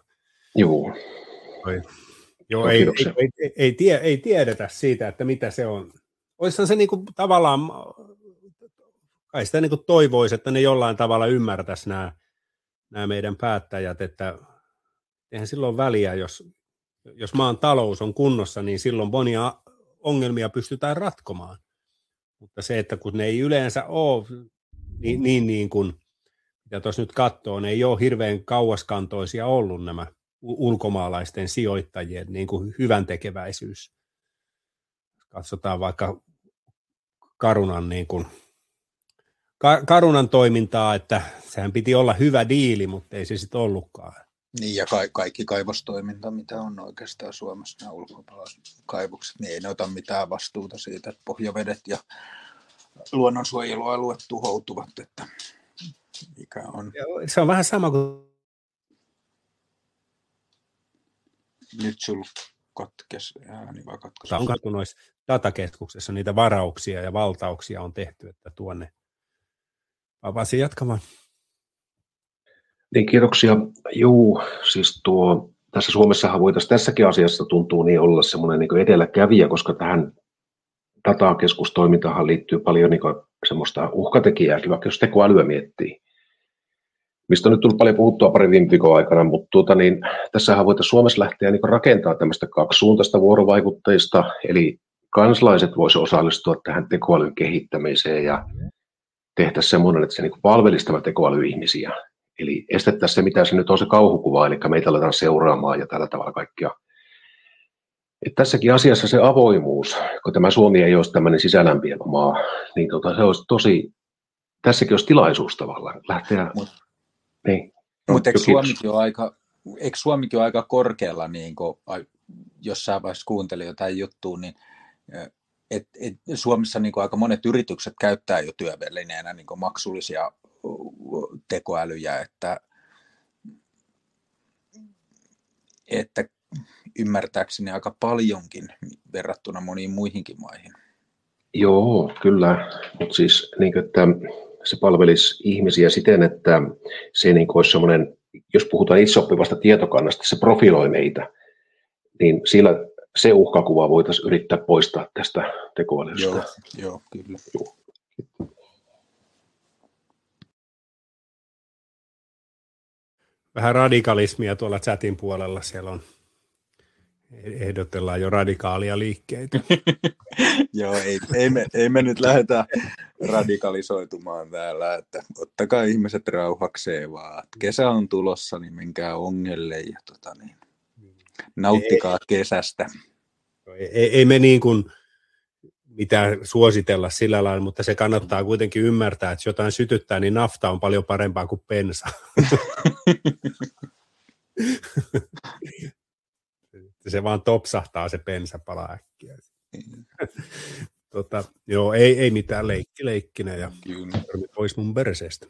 Joo, ei tiedetä siitä, että mitä se on. Olisihan se niinku tavallaan, kai sitä niinku toivoisi, että ne jollain tavalla ymmärtäisi nämä meidän päättäjät, että eihän silloin väliä, jos maan talous on kunnossa, niin silloin monia ongelmia pystytään ratkomaan. Mutta se, että kun ne ei yleensä ole niin kuin, mitä tuossa nyt katsoo, ne ei ole hirveän kauaskantoisia ollut nämä ulkomaalaisten sijoittajien niin kuin hyvän tekeväisyys. Katsotaan vaikka Carunan, niin kuin, Carunan toimintaa, että sehän piti olla hyvä diili, mutta ei se sitten ollutkaan. Niin ja kaikki kaivostoiminta, mitä on oikeastaan Suomessa, nämä ulkomaalaiset kaivokset, niin ei ne ota mitään vastuuta siitä, että pohjavedet ja luonnonsuojelualueet tuhoutuvat, että mikä on. Se on vähän sama kuin Nyt sul katkes ääni vai katkes? On katsottu noissa datakeskuksessa niitä varauksia ja valtauksia on tehty, että tuonne. Pasi jatkamaan. Niin, kiitoksia. Juu, siis tässä Suomessahan voitaisiin tässäkin asiassa tuntuu niin olla semmoinen niin edelläkävijä, koska tähän datakeskustoimintaan liittyy paljon niin semmoista uhkatekijääkin, vaikka jos tekoälyä miettii. Mistä on nyt tullut paljon puhuttua pari viime viikon aikana, mutta tässähän voitaisiin Suomessa lähteä niin rakentaa tämmöistä kaksisuuntaista vuorovaikutteista, eli kansalaiset voisivat osallistua tähän tekoälyn kehittämiseen ja tehtäisiin semmoinen, että se niin palvelisi tämä tekoäly ihmisiä. Eli estettäisiin se, mitä se nyt on se kauhukuva, eli meitä aletaan seuraamaan ja tällä tavalla kaikkia. Et tässäkin asiassa se avoimuus, kun tämä Suomi ei olisi tämmöinen sisäänlämpiävä maa, niin se olisi tässäkin olisi tilaisuus tavallaan lähteä. Niin. Mutta eikö Suomikin ole aika korkealla, niin kun, jossain vaiheessa kuuntelin jotain juttua, niin Suomessa niin aika monet yritykset käyttää jo työvälineenä niin maksullisia tekoälyjä, että ymmärtääkseni aika paljonkin verrattuna moniin muihinkin maihin. Joo, kyllä, mutta siis niin, että se palvelisi ihmisiä siten, että se niin olisi semmoinen, jos puhutaan itseoppivasta tietokannasta, se profiloi meitä, niin sillä se uhkakuva voitaisiin yrittää poistaa tästä tekoälystä. Joo, kyllä. Joo. Vähän radikalismia tuolla chatin puolella, siellä on ehdotellaan jo radikaalia liikkeitä. Joo, ei me nyt lähdetä radikalisoitumaan täällä, että ottakaa ihmiset rauhakseen vaan. Kesä on tulossa, niin menkää ongelle ja nauttikaa kesästä. Ei me niin kuin mitään suositella sillä lailla, mutta se kannattaa kuitenkin ymmärtää, että jos jotain sytyttää, niin nafta on paljon parempaa kuin bensa. Se vaan topsahtaa se bensapala äkkiä. Joo, ei mitään leikkinä ja pois mun perseestä.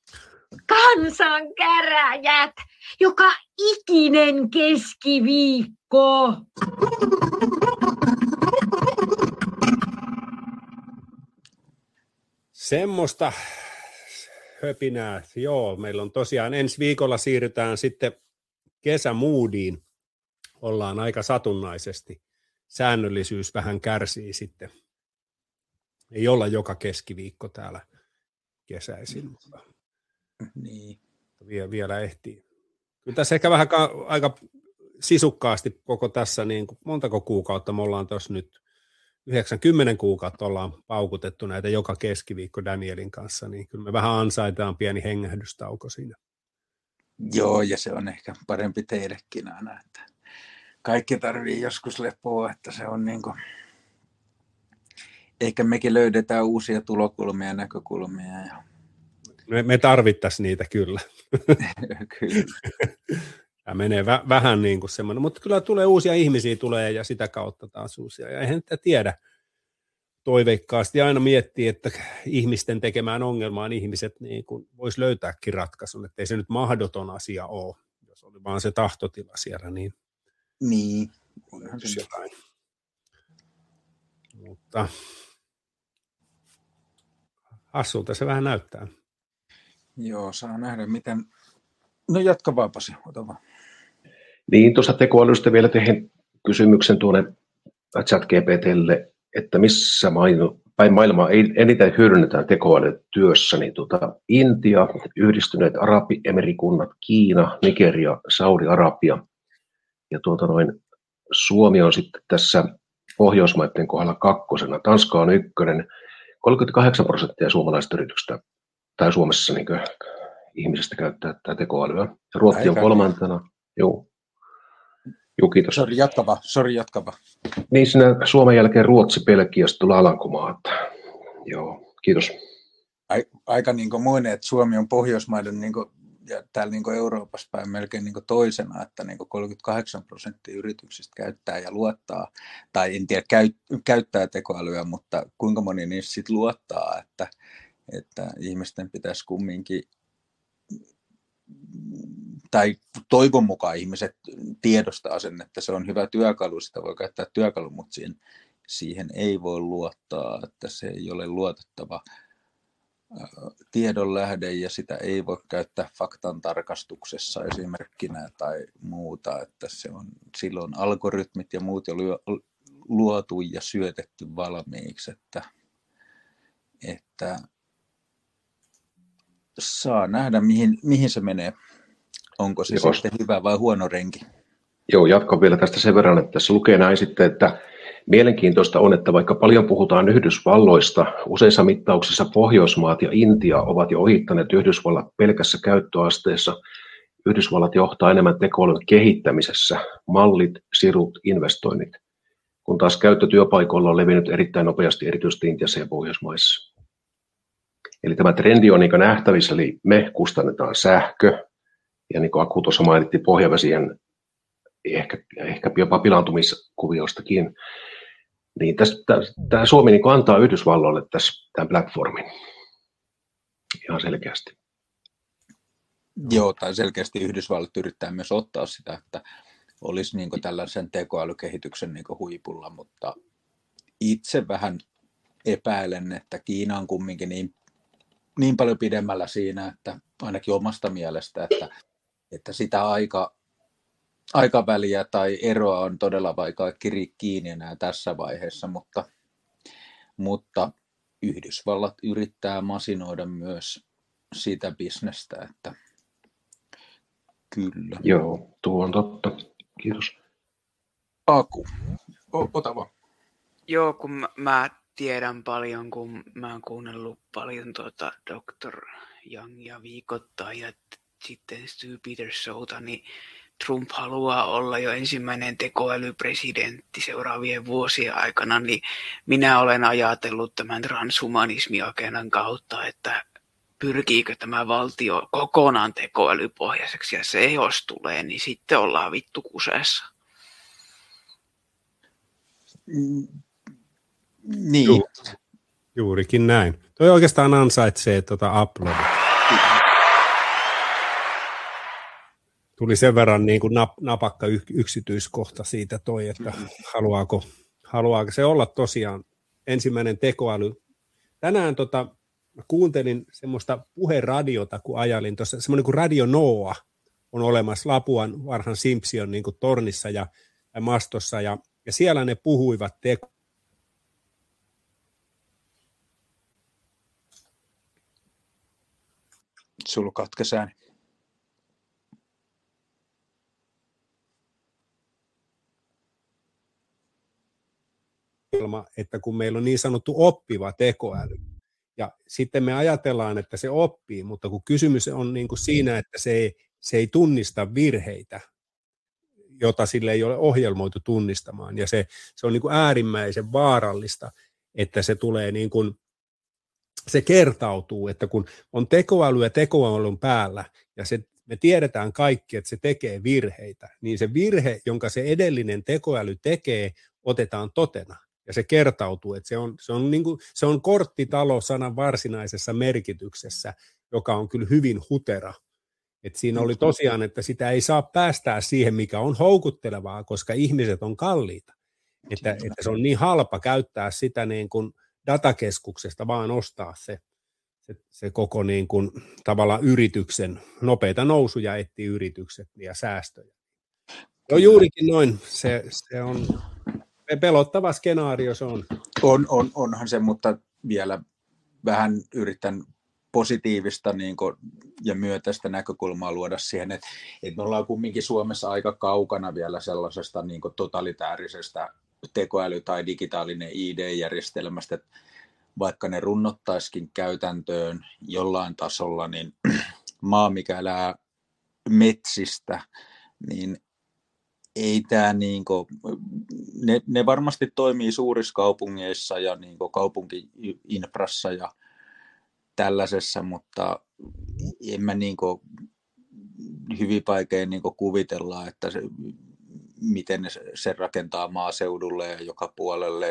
Kansankäräjät, joka ikinen keskiviikko. Semmoista höpinää. Joo, meillä on tosiaan ensi viikolla siirrytään sitten kesämoodiin. Ollaan aika satunnaisesti. Säännöllisyys vähän kärsii sitten. Ei olla joka keskiviikko täällä kesäisin, mutta niin. Vielä ehtii. Kyllä tässä ehkä vähän aika sisukkaasti koko tässä, niin kuin, montako kuukautta me ollaan tuossa nyt, 90 kuukautta ollaan paukutettu näitä joka keskiviikko Danielin kanssa, niin kyllä me vähän ansaitaan pieni hengähdystauko siinä. Joo, ja se on ehkä parempi teillekin aina, että kaikki tarvii joskus lepoa, että se on niin kuin, ehkä mekin löydetään uusia tulokulmia ja näkökulmia. Ja me tarvittaisiin niitä kyllä. Kyllä. Tämä menee vähän niin kuin semmoinen, mutta kyllä tulee uusia ihmisiä tulee ja sitä kautta taas uusia. Ja eihän sitä tiedä toiveikkaasti aina miettii, että ihmisten tekemään ongelmaan ihmiset niin kuin vois löytääkin ratkaisun, että ei se nyt mahdoton asia ole, jos oli vaan se tahtotila siellä, niin. Onhan se jotain. Mutta hassulta se vähän näyttää. Joo, saa nähdä miten. No jatka vaan, Pasi, ota vaan. Niin, tuossa tekoälystä vielä tehdään kysymyksen tuonne ChatGPT:lle, että missä päin maailmaa eniten hyödynnetään tekoälytyössä, niin Intia, Yhdistyneet Arabiemirikunnat, Kiina, Nigeria, Saudi-Arabia. Ja Suomi on sitten tässä Pohjoismaiden kohdalla kakkosena. Tanska on ykkönen. 38% suomalaisista yrityksistä tai Suomessa niin ihmisistä käyttää tätä tekoälyä. Ruotsi on kolmantena. Joo, kiitos. Sori, jatkava. Niin, siinä Suomen jälkeen Ruotsi, Belgia, sitten tulee Alankomaat. Joo, kiitos. Aika niin kuin muinen, että Suomi on Pohjoismaiden niin kuin, ja täällä niin kuin Euroopassa päin melkein niin kuin toisena, että niin kuin 38% yrityksistä käyttää ja luottaa, tai en tiedä käyttää tekoälyä, mutta kuinka moni niistä sitten luottaa, että ihmisten pitäisi kumminkin tai toivon mukaan ihmiset tiedostaa sen, että se on hyvä työkalu, sitä voi käyttää työkalu, mutta siihen ei voi luottaa, että se ei ole luotettava tiedonlähde ja sitä ei voi käyttää faktan tarkastuksessa esimerkkinä tai muuta, että se on silloin algoritmit ja muut jo luotu ja syötetty valmiiksi, että saa nähdä mihin se menee. Onko se sitten hyvä vai huono renki? Joo, jatkan vielä tästä sen verran, että tässä lukee näin sitten, että mielenkiintoista on, että vaikka paljon puhutaan Yhdysvalloista, useissa mittauksissa Pohjoismaat ja Intia ovat jo ohittaneet Yhdysvallat pelkässä käyttöasteessa. Yhdysvallat johtaa enemmän tekoälyn kehittämisessä, mallit, sirut, investoinnit, kun taas käyttö työpaikoilla on levinnyt erittäin nopeasti erityisesti Intiassa ja Pohjoismaissa. Eli tämä trendi on niin nähtävissä, eli me kustannetaan sähkö, ja niin kuin Aku tuossa mainitti pohjavesien ehkä jopa pilaantumiskuviostakin, niin tämä Suomi niin antaa Yhdysvalloille tämän platformin ihan selkeästi. Joo, tai selkeästi Yhdysvallat yrittää myös ottaa sitä, että olisi niin tällaisen tekoälykehityksen niin huipulla, mutta itse vähän epäilen, että Kiina on kumminkin niin paljon pidemmällä siinä, että ainakin omasta mielestä, että sitä aikaväliä tai eroa on todella vaikea kiriä kiinni enää tässä vaiheessa, mutta Yhdysvallat yrittää masinoida myös sitä bisnestä, että kyllä. Joo, tuo on totta. Kiitos. Aku, ota vaan. Joo, kun mä tiedän paljon, kun mä oon kuunnellut paljon Dr. Youngia viikoittain ja sitten Stu Peters showta, niin Trump haluaa olla jo ensimmäinen tekoälypresidentti seuraavien vuosien aikana, niin minä olen ajatellut tämän transhumanismiagendan kautta, että pyrkiikö tämä valtio kokonaan tekoälypohjaiseksi, ja se jos tulee, niin sitten ollaan vittu kuseessa. Niin. Juurikin näin. Toi oikeastaan ansaitsee uploadia. Tuli sen verran niin kuin napakka yksityiskohta siitä toi, että haluaako se olla tosiaan ensimmäinen tekoäly. Tänään mä kuuntelin semmoista puheradiota, kun ajalin tuossa, semmoinen kuin Radio Noa on olemassa Lapuan vanhan Simpson niin kuin tornissa ja mastossa, ja siellä ne puhuivat Sulla katkesi ääni. Että kun meillä on niin sanottu oppiva tekoäly, ja sitten me ajatellaan, että se oppii, mutta kun kysymys on niin kuin siinä, että se ei tunnista virheitä, jota sille ei ole ohjelmoitu tunnistamaan, ja se on niin kuin äärimmäisen vaarallista, että se tulee niin kuin, se kertautuu, että kun on tekoäly ja tekoälyn päällä, ja me tiedetään kaikki, että se tekee virheitä, niin se virhe, jonka se edellinen tekoäly tekee, otetaan totena. Ja se kertautuu, että se on korttitalo sanan varsinaisessa merkityksessä, joka on kyllä hyvin hutera. Että siinä oli tosiaan, että sitä ei saa päästää siihen, mikä on houkuttelevaa, koska ihmiset on kalliita. Että se on niin halpa käyttää sitä niin kuin datakeskuksesta, vaan ostaa se koko niin kuin tavallaan yrityksen, nopeita nousuja etsii yritykset ja säästöjä. No juurikin noin, se on pelottava skenaario se on. Onhan se, mutta vielä vähän yritän positiivista niin kuin, ja myötäistä näkökulmaa luoda siihen, että me ollaan kumminkin Suomessa aika kaukana vielä sellaisesta niin kuin totalitäärisestä tekoäly- tai digitaalinen ID-järjestelmästä, että vaikka ne runnottaisikin käytäntöön jollain tasolla, niin maa, mikä elää metsistä, niin ei tämä niinku, ne varmasti toimii suurissa kaupungeissa ja niinku kaupunki-infrassa ja tällaisessa, mutta en mä niinku hyvin vaikea niinku kuvitella, että miten se rakentaa maaseudulle ja joka puolelle,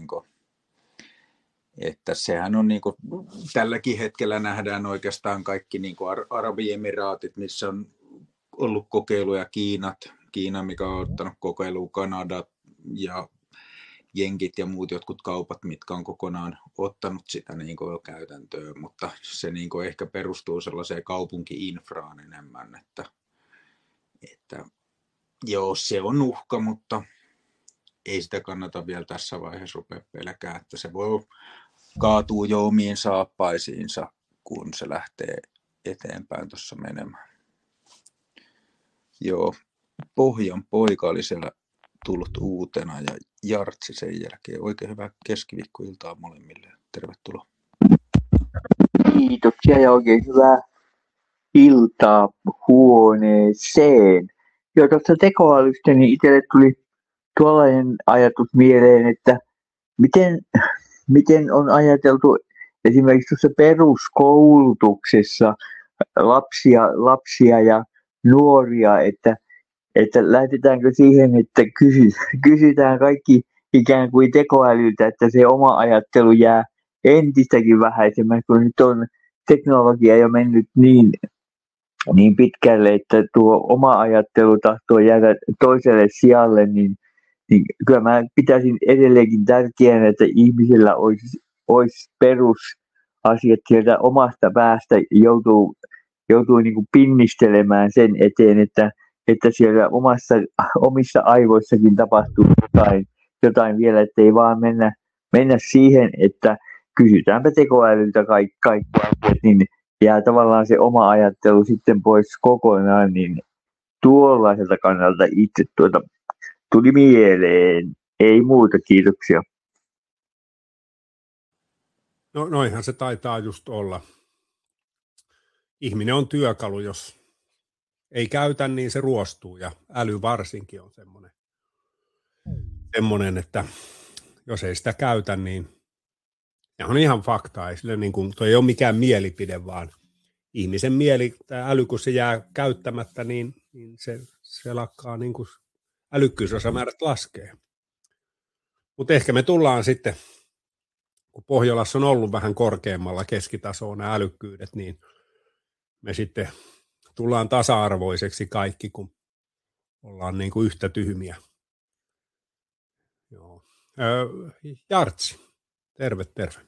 että sehän on niinku, tälläkin hetkellä nähdään oikeastaan kaikki niinku Arabiemiraatit, missä on ollut kokeiluja Kiina, mikä on ottanut kokeiluun Kanada ja jenkit ja muut jotkut kaupat, mitkä on kokonaan ottanut sitä niin kuin käytäntöön, mutta se niin kuin ehkä perustuu sellaiseen kaupunki-infraan enemmän, että joo, se on uhka, mutta ei sitä kannata vielä tässä vaiheessa rupea pelkää, että se voi kaatua jo omiin saappaisiinsa, kun se lähtee eteenpäin tuossa menemään. Joo, Pohjan poika oli siellä tullut uutena ja Jartsi sen jälkeen. Oikein hyvää keskiviikkoiltaa molemmille. Tervetuloa. Kiitoksia ja oikein hyvää iltaa huoneeseen. Jo tuosta tekoälystä niin itselle tuli tuollainen ajatus mieleen, että miten on ajateltu esimerkiksi tuossa peruskoulutuksessa lapsia ja nuoria, että lähdetäänkö siihen, että kysytään kaikki ikään kuin tekoälyltä, että se oma ajattelu jää entistäkin vähäisemmän, kun nyt on teknologia jo mennyt niin pitkälle, että tuo oma ajattelu tahtoo jäädä toiselle sijalle, niin kyllä mä pitäisin edelleenkin tärkeänä, että ihmisillä olisi perusasiat sieltä omasta päästä, joutuu niin kuin pinnistelemään sen eteen, että siellä omissa aivoissakin tapahtuu jotain vielä, ettei vaan mennä siihen, että kysytäänpä tekoälyltä kaikki asiat, niin jää tavallaan se oma ajattelu sitten pois kokonaan, niin tuollaiselta kannalta itse tuli mieleen. Ei muuta, kiitoksia. No noinhan se taitaa just olla. Ihminen on työkalu, jos ei käytä, niin se ruostuu, ja äly varsinkin on semmoinen, että jos ei sitä käytä, niin se on ihan faktaa. Tuo ei ole mikään mielipide, vaan ihmisen mieli, tämä äly, kun se jää käyttämättä, niin se lakkaa, niin kuin älykkyysosamäärät laskee. Mutta ehkä me tullaan sitten, kun Pohjolassa on ollut vähän korkeammalla keskitasoa nämä älykkyydet, niin me sitten tullaan tasa-arvoiseksi kaikki, kun ollaan niin kuin yhtä tyhmiä. Joo. Jartsi, terve.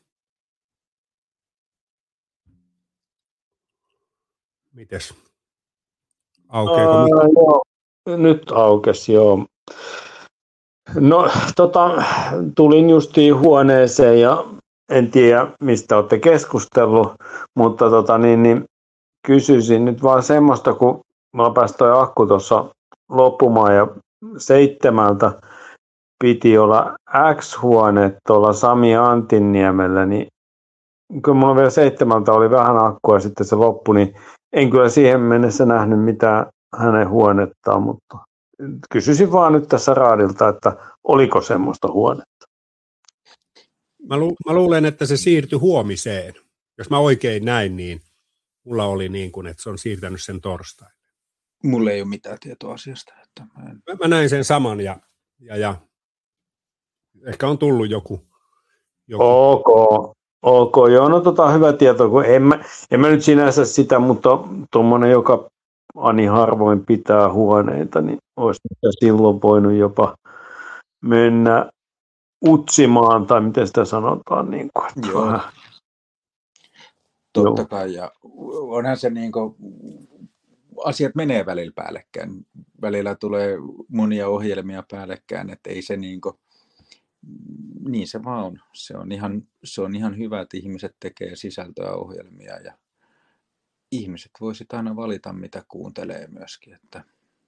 Mites? Aukeeko? Joo, nyt aukesi, joo. No, tulin justiin huoneeseen ja en tiedä, mistä olette keskustellut, mutta kysyisin nyt vaan semmoista, kun mulla pääsi toi akku tuossa loppumaan ja 7 piti olla X-huone tuolla Sami Antinniemellä, niin kun mulla vielä 7 oli vähän akkua ja sitten se loppui, niin en kyllä siihen mennessä nähnyt mitään hänen huonettaan, mutta kysyisin vaan nyt tässä raadilta, että oliko semmoista huonetta. Mä luulen, että se siirtyi huomiseen. Jos mä oikein näin, niin mulla oli niin kuin, että se on siirtänyt sen torstaille. Mulla ei ole mitään tietoa asiasta. Että mä näin sen saman ja ehkä on tullut joku. Ok, joo, no hyvä tieto, kun en mä nyt sinänsä sitä, mutta tuommoinen, joka ani harvoin pitää huoneita, niin olisi silloin voinut jopa mennä utsimaan, tai miten sitä sanotaan. Niin kuin, joo. Totta kai, ja onhan se niin kuin, asiat menee välillä päällekkäin. Välillä tulee monia ohjelmia päällekkäin, että ei se niin se vaan on. Se on ihan hyvä, että ihmiset tekee sisältöä ohjelmia ja ihmiset voisit aina valita, mitä kuuntelee myöskin, että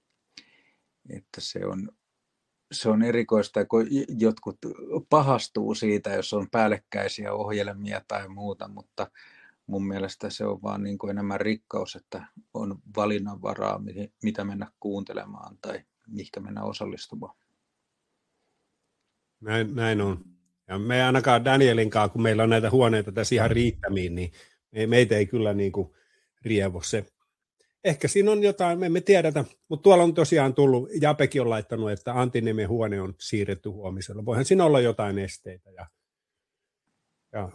se on erikoista, kun jotkut pahastuu siitä, jos on päällekkäisiä ohjelmia tai muuta, mutta mun mielestä se on vaan niin kuin enemmän rikkaus, että on valinnanvaraa, mitä mennä kuuntelemaan tai mihinkä mennä osallistumaan. Näin on. Ja me ei ainakaan Danielin kanssa, kun meillä on näitä huoneita tässä ihan riittämiin, niin meitä ei kyllä niin kuin rievo se. Ehkä siinä on jotain, me emme tiedetä, mutta tuolla on tosiaan tullut, Japekin on laittanut, että Antinniemen huone on siirretty huomisella. Voihan siinä olla jotain esteitä. Ja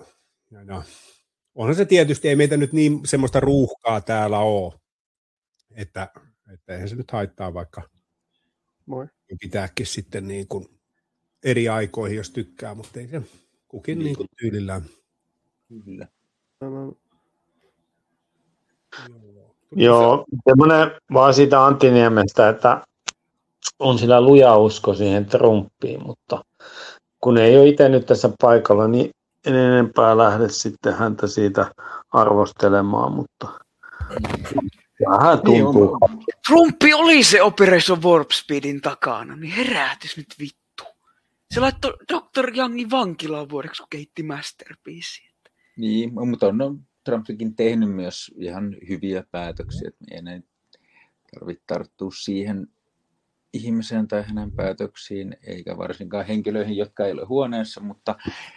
onhan se tietysti, ei meitä nyt niin semmoista ruuhkaa täällä ole, että Että eihän se nyt haittaa, vaikka pitääkin sitten niin kuin eri aikoihin, jos tykkää, mutta ei se kukin niin kuin tyylillään. Kyllä. Joo, semmoinen vaan siitä Antti Niemestä, että on sillä luja usko siihen Trumpiin, mutta kun ei ole itse nyt tässä paikalla, niin en enempää lähde sitten häntä siitä arvostelemaan, mutta vähän tuntuu. Trumpi oli se Operation Warp Speedin takana, niin herätys nyt vittu. Se laittoi Dr. Youngin vankilaan vuodeksi, kun kehitti Masterpiecea. Niin, mutta on Trumpikin tehnyt myös ihan hyviä päätöksiä, että meidän ei tarvitse tarttua siihen ihmiseen tai hänen päätöksiin, eikä varsinkaan henkilöihin, jotka ei ole huoneessa, mutta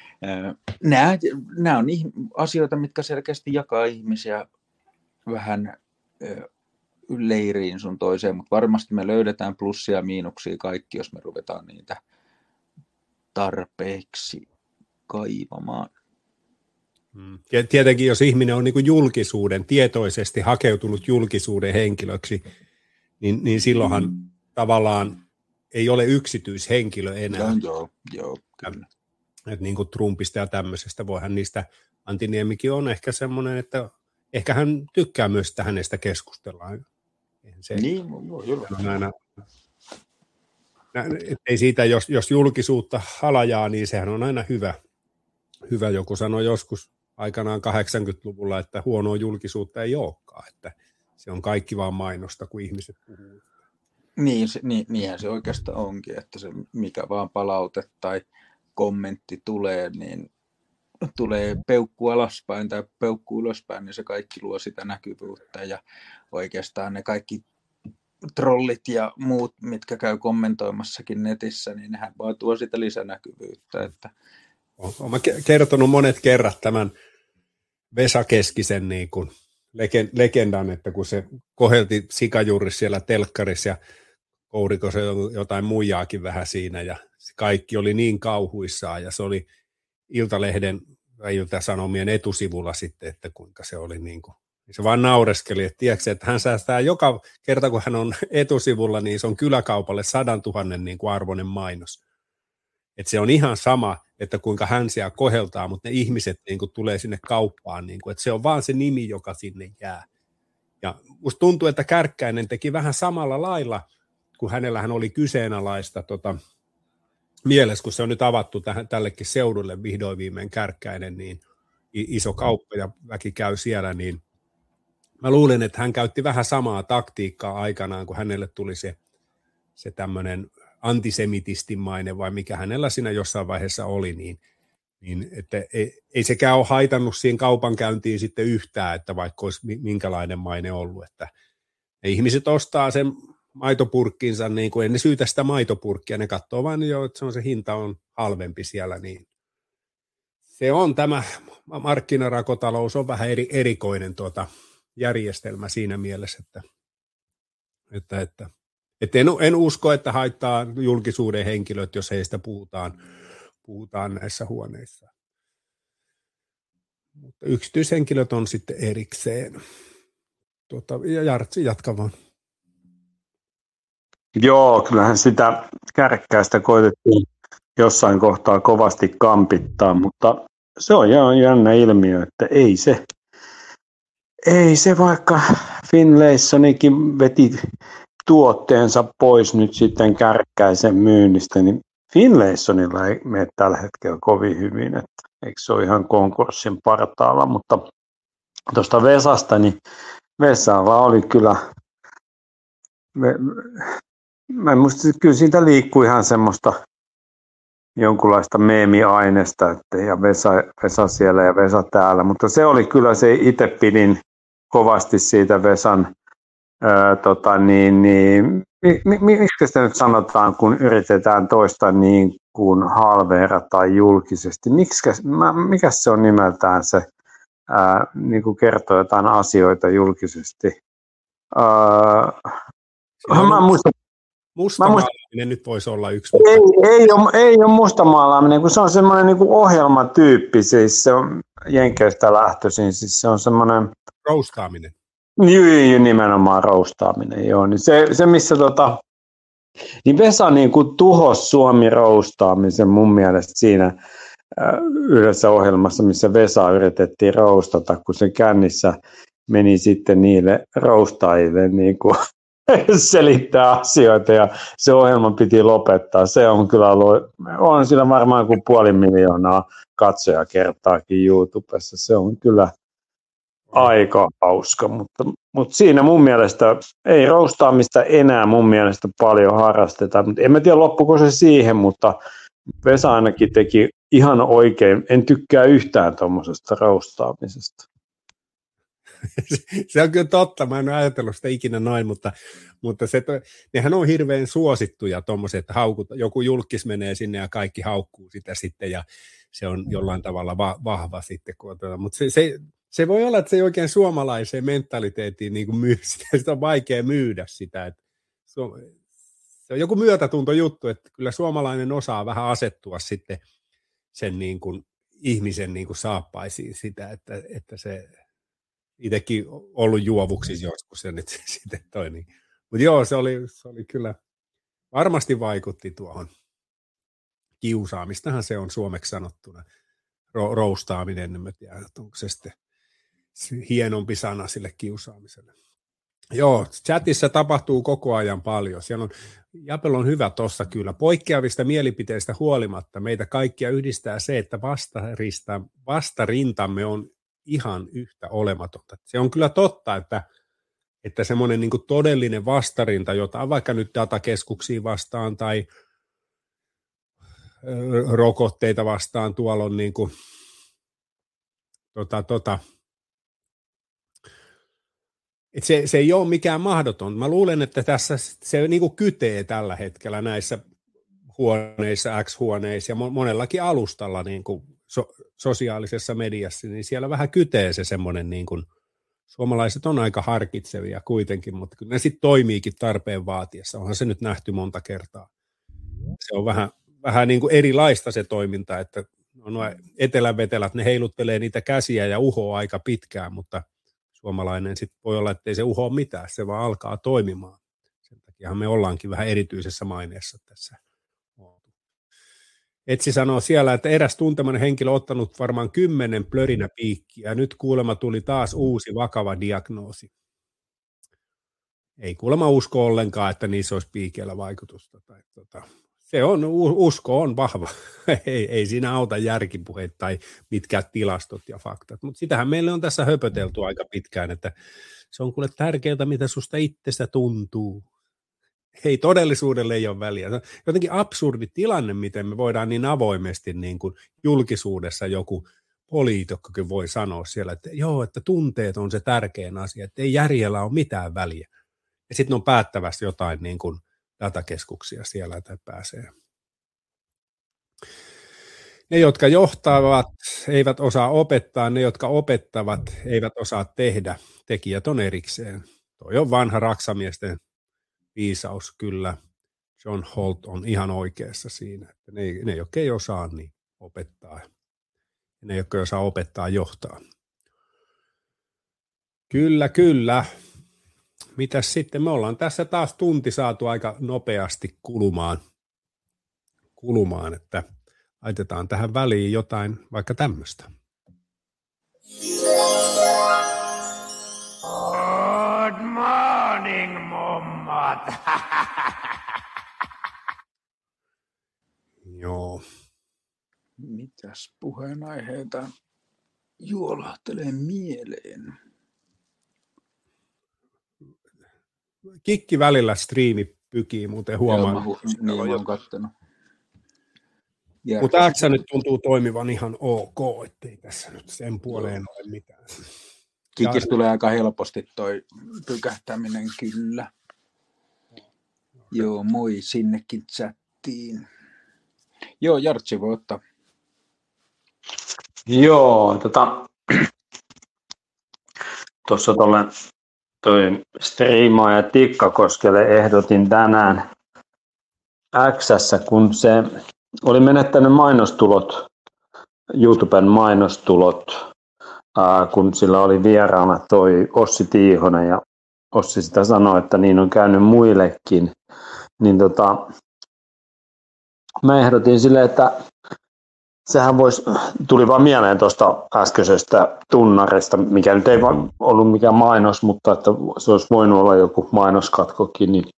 nämä on asioita, mitkä selkeästi jakaa ihmisiä vähän leiriin sun toiseen, mutta varmasti me löydetään plussia ja miinuksia kaikki, jos me ruvetaan niitä tarpeeksi kaivamaan. Ja tietenkin, jos ihminen on niin kuin julkisuuden, tietoisesti hakeutunut julkisuuden henkilöksi, niin silloinhan tavallaan ei ole yksityishenkilö enää. Joo, kyllä. Että niin kuin Trumpista ja tämmöisestä, voihan niistä, Antti Niemikin on ehkä semmoinen, että ehkä hän tykkää myös, että hänestä keskustellaan. Niin, aina, ei siitä, jos julkisuutta halajaa, niin sehän on aina hyvä. Joku sanoi joskus aikanaan 80-luvulla, että huonoa julkisuutta ei olekaan, että se on kaikki vaan mainosta, kun ihmiset puhuu. Niinhän se oikeastaan onkin, että se mikä vaan palaute tai kommentti tulee, niin tulee peukku alaspäin tai peukku ylöspäin, niin se kaikki luo sitä näkyvyyttä ja oikeastaan ne kaikki trollit ja muut, mitkä käy kommentoimassakin netissä, niin nehän vaan tuo sitä lisänäkyvyyttä. Että olen kertonut monet kerrat tämän Vesa Keskisen niin kuin legendan, että kun se kohelti sikajurri siellä telkkarissa ja kouriko se jotain muijaakin vähän siinä ja kaikki oli niin kauhuissaan ja se oli Iltalehden tai Ilta-Sanomien etusivulla sitten, että kuinka se oli niin kuin, se vaan naureskeli, että tiedätkö, että hän säästää joka kerta kun hän on etusivulla, niin se on kyläkaupalle 100 000 niin kuin arvoinen mainos. Että se on ihan sama, että kuinka hän siellä koheltaa, mutta ne ihmiset niin kuin tulee sinne kauppaan, niin kuin, että se on vaan se nimi, joka sinne jää. Ja musta tuntuu, että Kärkkäinen teki vähän samalla lailla, kun hänellähän oli kyseenalaista mielessä, kun se on nyt avattu tällekin seudulle vihdoin viimein Kärkkäinen, niin iso kauppa ja väki käy siellä, niin mä luulen, että hän käytti vähän samaa taktiikkaa aikanaan, kun hänelle tuli se tämmöinen antisemitistimainen vai mikä hänellä siinä jossain vaiheessa oli, niin että ei sekään ole haitannut siihen kaupankäyntiin sitten yhtään, että vaikka olisi minkälainen maine ollut, että ne ihmiset ostaa sen maitopurkkinsa, niin kuin en ne syytä sitä maitopurkkia, ne katsoo vain jo, että se hinta on halvempi siellä, niin se on tämä markkinarakotalous on vähän erikoinen järjestelmä siinä mielessä, että en usko, että haittaa julkisuuden henkilöt, jos heistä puhutaan näissä huoneissa. Mutta yksityishenkilöt on sitten erikseen. Ja Jartsi, jatka vaan. Joo, kyllähän sitä Kärkkäistä koitettiin jossain kohtaa kovasti kampittaa, mutta se on jännä ilmiö, että ei se vaikka Finlaysonikin veti tuotteensa pois nyt sitten Kärkkäisen myynnistä, niin Finlaysonilla ei mene tällä hetkellä kovin hyvin, että eikö se ole ihan konkurssin partaalla, mutta tuosta Vesasta, niin Vesalla oli kyllä, mä en muista, kyllä siitä liikkui ihan semmoista jonkunlaista meemiainesta, että ja Vesa siellä ja Vesa täällä, mutta se oli kyllä se, itse pidin kovasti siitä Vesan miksi sitä nyt sanotaan, kun yritetään toista niin kuin halveerata julkisesti? Mikä se on nimeltään se, niin kuin kertoo jotain asioita julkisesti? Mustamaalaaminen nyt voisi olla yksi. Ei ole mustamaalaaminen, kun se on semmoinen niin kuin ohjelmatyyppi, siis se on Jenkeistä lähtöisin, siis se on semmoinen. Roustaaminen. Niin, nimenomaan roustaaminen, joo. Niin se missä niin Vesa niin kuin tuhosi Suomi-roustaamisen mun mielestä siinä yhdessä ohjelmassa, missä Vesa yritettiin roustata, kun se kännissä meni sitten niille roustaajille niin kuin selittää asioita ja se ohjelma piti lopettaa. Se on kyllä ollut, on siinä varmaan kuin 500,000 katsojakertaakin YouTubessa. Se on kyllä aika hauska, mutta siinä mun mielestä ei roustaamista enää mun mielestä paljon harrasteta. En mä tiedä loppuko se siihen, mutta Vesa ainakin teki ihan oikein. En tykkää yhtään tuommoisesta roustaamisesta. Se on kyllä totta, mä en ole ajatellut sitä ikinä noin, mutta nehän on hirveän suosittuja tuommoiset, että joku julkis menee sinne ja kaikki haukkuu sitä sitten ja se on jollain tavalla vahva sitten. Mutta se voi olla, että se ei oikein suomalaiseen mentaliteettiin niin kuin myy sitä on vaikea myydä sitä. Että se on joku myötätuntojuttu, että kyllä suomalainen osaa vähän asettua sitten sen niin kuin ihmisen niin kuin saappaisiin sitä, että se itsekin ollut juovuksissa joskus ja nyt sitten toi niin. Mutta joo, se oli kyllä, varmasti vaikutti tuohon kiusaamistahan se on suomeksi sanottuna. Roustaaminen, en mä tiedä, onko se sitten hienompi sana sille kiusaamiselle. Joo, chatissa tapahtuu koko ajan paljon. Siellä on, Japel on hyvä tuossa kyllä. Poikkeavista mielipiteistä huolimatta meitä kaikkia yhdistää se, että vastarintamme on ihan yhtä olematonta. Se on kyllä totta, että semmoinen niin kuin todellinen vastarinta, jota vaikka nyt datakeskuksiin vastaan tai rokotteita vastaan, tuolla on niin kuin, että se ei ole mikään mahdoton. Mä luulen, että tässä se niin kuin kytee tällä hetkellä näissä huoneissa, X-huoneissa ja monellakin alustalla niin kuin sosiaalisessa mediassa, niin siellä vähän kytee se semmoinen, niin kuin, suomalaiset on aika harkitsevia kuitenkin, mutta kyllä ne sitten toimiikin tarpeen vaatiessa. Onhan se nyt nähty monta kertaa. Se on vähän niin kuin erilaista se toiminta, että nuo etelänvetelät, ne heiluttelee niitä käsiä ja uhoa aika pitkään, mutta suomalainen sitten voi olla, että ei se uhoa mitään, se vaan alkaa toimimaan. Sen takiahan me ollaankin vähän erityisessä maineessa tässä. Etsi sanoo siellä, että eräs tuntemainen henkilö on ottanut varmaan 10 plörinäpiikkiä ja nyt kuulemma tuli taas uusi vakava diagnoosi. Ei kuulemma usko ollenkaan, että niissä olisi piikeillä vaikutusta. Se on, usko on vahva. ei siinä auta järkipuheet tai mitkään tilastot ja faktat. Mutta sitähän meille on tässä höpötelty aika pitkään, että se on kuule tärkeää, mitä susta itsestä tuntuu. Ei, todellisuudelle ei ole väliä. Se on jotenkin absurdi tilanne, miten me voidaan niin avoimesti niin kuin julkisuudessa joku poliitikkokin voi sanoa siellä, että joo, että tunteet on se tärkein asia, että ei järjellä ole mitään väliä. Ja sitten on päättävästi jotain niin kuin datakeskuksia siellä, että pääsee. Ne, jotka johtavat, eivät osaa opettaa, ne, jotka opettavat, eivät osaa tehdä. Tekijät on erikseen. Toi on vanha raksamiesten viisaus kyllä. John Holt on ihan oikeassa siinä, että ne jotka ei osaa, niin opettaa. Ja ne, jotka ei osaa opettaa, johtaa. Kyllä. Mitäs sitten? Me ollaan tässä taas tunti saatu aika nopeasti kulumaan, että laitetaan tähän väliin jotain vaikka tämmöistä. Good morning, mummat. Joo. Mitäs puheenaiheita juolahtelee mieleen? Kikki välillä striimi pykii, muuten huomaan. Niin mä oon kattonut. Mutta X nyt tuntuu toimivan ihan ok, ettei tässä nyt sen puoleen ole mitään. Kikis tulee aika helposti toi pykähtäminen kyllä. Joo, moi sinnekin chattiin. Joo, Jartsi voi ottaa. Joo, tuossa toi striimaaja Tikkakoskelle ehdotin tänään X:ssä, kun se oli menettänyt mainostulot, YouTuben mainostulot kun sillä oli vieraana toi Ossi Tiihonen ja Ossi sitä sanoi, että niin on käynyt muillekin, niin mä ehdotin sille, että sehän tuli vaan mieleen tuosta äskeisestä tunnarista, mikä nyt ei ollut mikään mainos, mutta että se olisi voinut olla joku mainoskatkokin, niin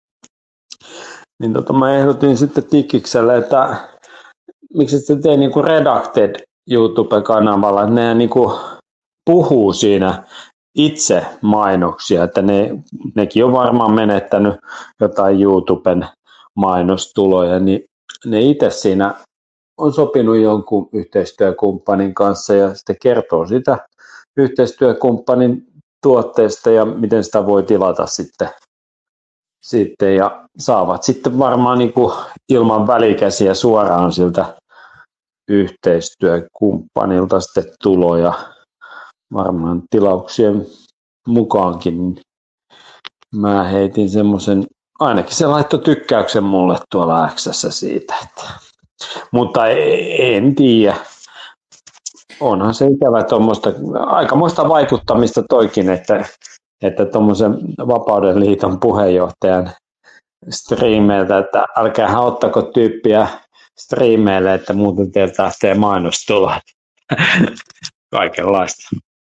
mä ehdotin sitten Tikkikselle, että miksi se tee niinku Redacted YouTube-kanavalla, että ne niinku puhuu siinä itse mainoksia, että nekin on varmaan menettänyt jotain YouTuben mainostuloja, niin ne itse siinä on sopinut jonkun yhteistyökumppanin kanssa ja sitten kertoo sitä yhteistyökumppanin tuotteesta ja miten sitä voi tilata sitten ja saavat sitten varmaan niin kuin ilman välikäsiä suoraan siltä yhteistyökumppanilta sitten tuloja varmaan tilauksien mukaankin. Mä heitin semmoisen, ainakin se laittoi tykkäyksen mulle tuolla X:ssä siitä, mutta en tiedä. Onhan se ikävä tuommoista, aikamoista vaikuttamista toikin, että tuommoisen Vapauden liiton puheenjohtajan striimeiltä, että älkäähän ottako tyyppiä striimeille, että muuten teiltä lähtee mainostulot. Kaikenlaista.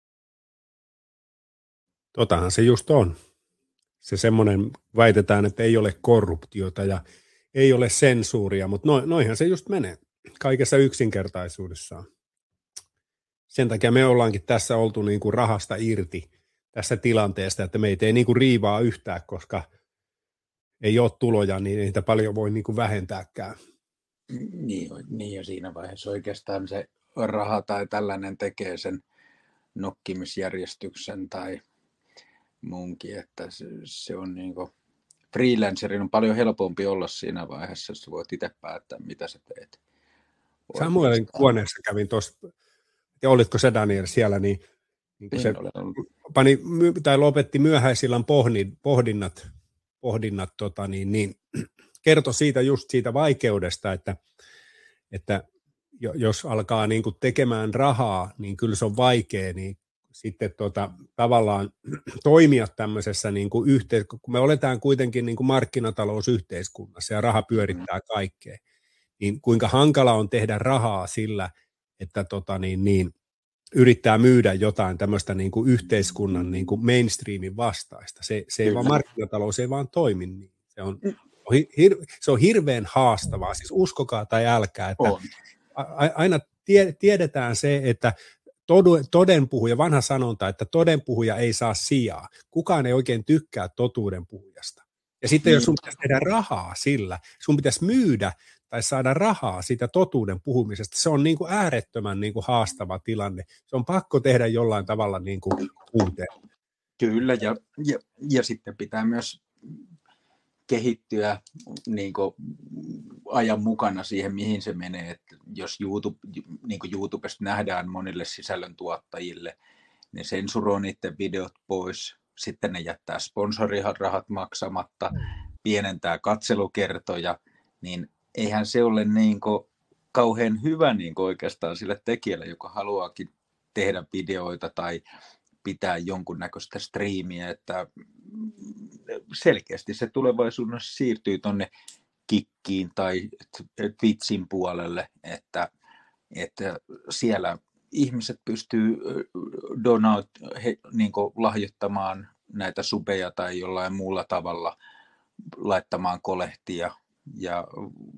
Totahan se just on. Se semmoinen, väitetään, että ei ole korruptiota ja ei ole sensuuria, mutta noihan se just menee kaikessa yksinkertaisuudessaan. Sen takia me ollaankin tässä oltu niin kuin rahasta irti tässä tilanteesta, että meitä ei niin kuin riivaa yhtään, koska ei ole tuloja, niin ei niitä paljon voi niin kuin vähentääkään. Niin ja siinä vaiheessa oikeastaan se raha tai tällainen tekee sen nokkimisjärjestyksen tai muunkin, että se on niin kuin freelancerin on paljon helpompi olla siinä vaiheessa, jos voit itse päättää, mitä sä teet. Samuelin huoneessa kävin tuossa, ja olitko sä Daniel siellä, niin se lopetti myöhäisillan pohdinnat kertoi siitä just siitä vaikeudesta, että jos alkaa niin kuin tekemään rahaa, niin kyllä se on vaikea, niin sitten tavallaan toimia tämmöisessä niin kuin kun me oletaan kuitenkin niin kuin markkinatalousyhteiskunnassa ja raha pyörittää kaikkea, niin kuinka hankala on tehdä rahaa sillä, että yrittää myydä jotain tämmöistä niin kuin yhteiskunnan niin kuin mainstreamin vastaista. Se ei vaan, markkinatalous ei vaan toimi niin. Se on hirveän haastavaa, siis uskokaa tai älkää, että aina tiedetään se, että todenpuhuja, vanha sanonta, että todenpuhuja ei saa sijaa. Kukaan ei oikein tykkää totuudenpuhujasta. Ja sitten jos sun pitäisi tehdä rahaa sillä, sun pitäisi myydä tai saada rahaa siitä totuuden puhumisesta, se on niin kuin äärettömän niin kuin haastava tilanne. Se on pakko tehdä jollain tavalla niin kuin uuteen. Kyllä, ja sitten pitää myös kehittyä niin kuin ajan mukana siihen, mihin se menee. Että jos niin kuin YouTubesta nähdään monille sisällöntuottajille, ne sensuroi niiden videot pois, sitten ne jättää sponsorirahat maksamatta, pienentää katselukertoja, niin eihän se ole niin kuin kauhean hyvä niin kuin oikeastaan sille tekijälle, joka haluaakin tehdä videoita tai pitää jonkunnäköistä striimiä, että selkeästi se tulevaisuudessa siirtyy tuonne Kikkiin tai Twitchin puolelle, että siellä ihmiset pystyy niin kuin lahjoittamaan näitä subeja tai jollain muulla tavalla laittamaan kolehtia, ja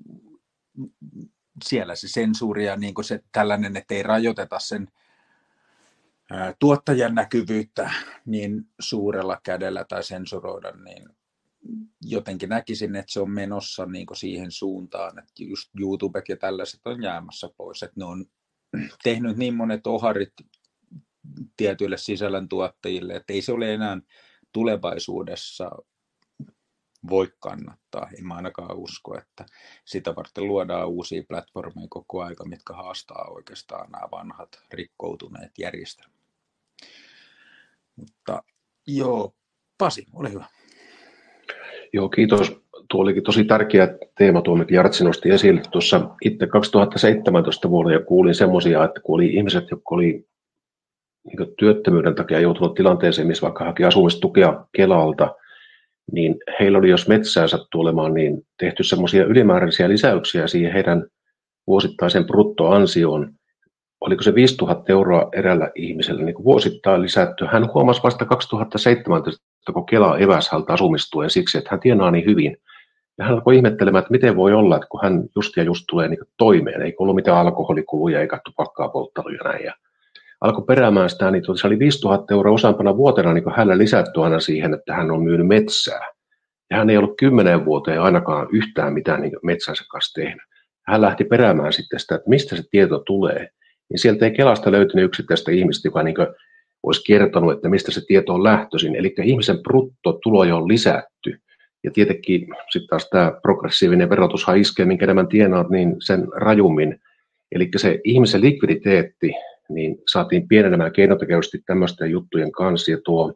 siellä se sensuuri ja niin kuin se tällainen, että ei rajoiteta sen tuottajan näkyvyyttä niin suurella kädellä tai sensuroida, niin jotenkin näkisin, että se on menossa niin kuin siihen suuntaan, että just YouTube ja tällaiset on jäämässä pois, että ne on tehnyt niin monet oharit tietyille sisällöntuottajille, että ei se ole enää tulevaisuudessa voi kannattaa. En mä ainakaan usko, että sitä varten luodaan uusia platformeja koko aika, mitkä haastaa oikeastaan nämä vanhat rikkoutuneet järjestelmät. Mutta joo, Pasi, ole hyvä. Joo, kiitos. Tuo olikin tosi tärkeä teema, tuo mitä Jartsi nosti esille. Tuossa itse 2017 vuonna ja kuulin semmoisia, että kun oli ihmiset, jotka oli niin työttömyyden takia joutunut tilanteeseen, missä vaikka haki asumistukea Kelalta, niin heillä oli, jos metsää sattuu olemaan, niin tehty semmoisia ylimääräisiä lisäyksiä siihen heidän vuosittaisen bruttoansioon. Oliko se 5 000 euroa erällä ihmisellä niin vuosittain lisätty. Hän huomasi vasta 2017, kun Kela eväsi häneltä asumistuen siksi, että hän tienaa niin hyvin. Ja hän alkoi ihmettelemään, että miten voi olla, että kun hän just tulee niin toimeen, eikä ollut mitään alkoholikuluja eikä tupakkaa polttanut ja näin. Ja alkoi peräämään sitä, niin se oli 5 000 euroa useampana vuotena niin hänellä lisätty aina siihen, että hän on myynyt metsää. Ja hän ei ollut 10 vuoteen ainakaan yhtään mitään niin metsänsä kanssa tehnyt. Hän lähti peräämään sitten sitä, että mistä se tieto tulee. Niin sieltä ei Kelasta löytynyt yksittäistä ihmistä, joka niin olisi kertonut, että mistä se tieto on lähtöisin. Eli ihmisen bruttotuloja on lisätty. Ja tietenkin sitten taas tämä progressiivinen verotushan iskee, minkä enemmän tienaat, niin sen rajummin. Eli se ihmisen likviditeetti niin saatiin pienenemään keinotekoisesti tämmöisten juttujen kanssa. Ja tuo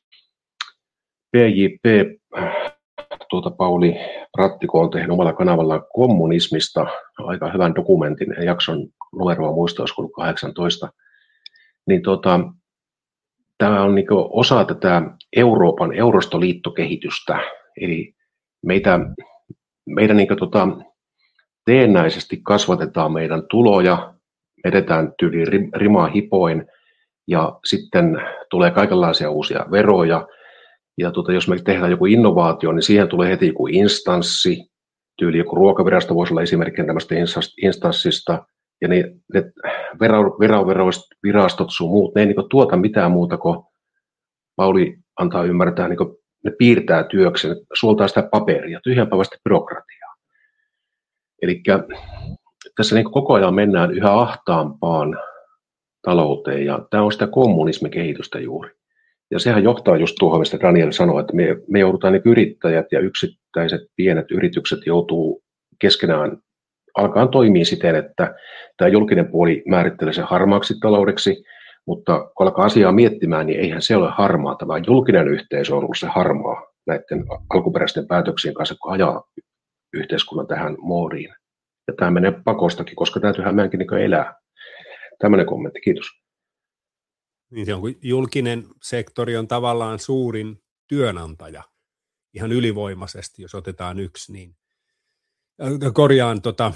PJP, Pauli Prattiko on tehnyt omalla kanavallaan kommunismista aika hyvän dokumentin, jakson numeroa muista, olisiko ollut 18. Niin tämä on niin osa tätä Euroopan eurostoliittokehitystä, eli meidän niin teennäisesti kasvatetaan meidän tuloja, edetään tyyli rimaa hipoin, ja sitten tulee kaikenlaisia uusia veroja, ja jos me tehdään joku innovaatio, niin siihen tulee heti joku instanssi, tyyli joku ruokavirasto voisi olla esimerkkinä tämmöistä instanssista, ja ne verovirastot sun muut, ne ei niin tuota mitään muuta kuin Pauli antaa ymmärtää, niin ne piirtää työkseen, suoltaa sitä paperia, tyhjänpäiväistä byrokratiaa. Eli tässä niin koko ajan mennään yhä ahtaampaan talouteen, ja tämä on sitä kommunismikehitystä juuri. Ja sehän johtaa just tuohon, mistä Daniel sanoi, että me joudutaan niin yrittäjät ja yksittäiset pienet yritykset joutuu keskenään alkaa toimia siten, että tämä julkinen puoli määrittelee sen harmaaksi taloudeksi, mutta kun alkaa asiaa miettimään, niin eihän se ole harmaata, vaan julkinen yhteisö on ollut se harmaa näiden alkuperäisten päätöksien kanssa, kun ajaa yhteiskunnan tähän moodiin. Ja tämä menee pakostakin, koska täytyyhän meidänkin niin elää. Tämmöinen kommentti, kiitos. Niin se on, kun julkinen sektori on tavallaan suurin työnantaja ihan ylivoimaisesti, jos otetaan yksi, niin korjaan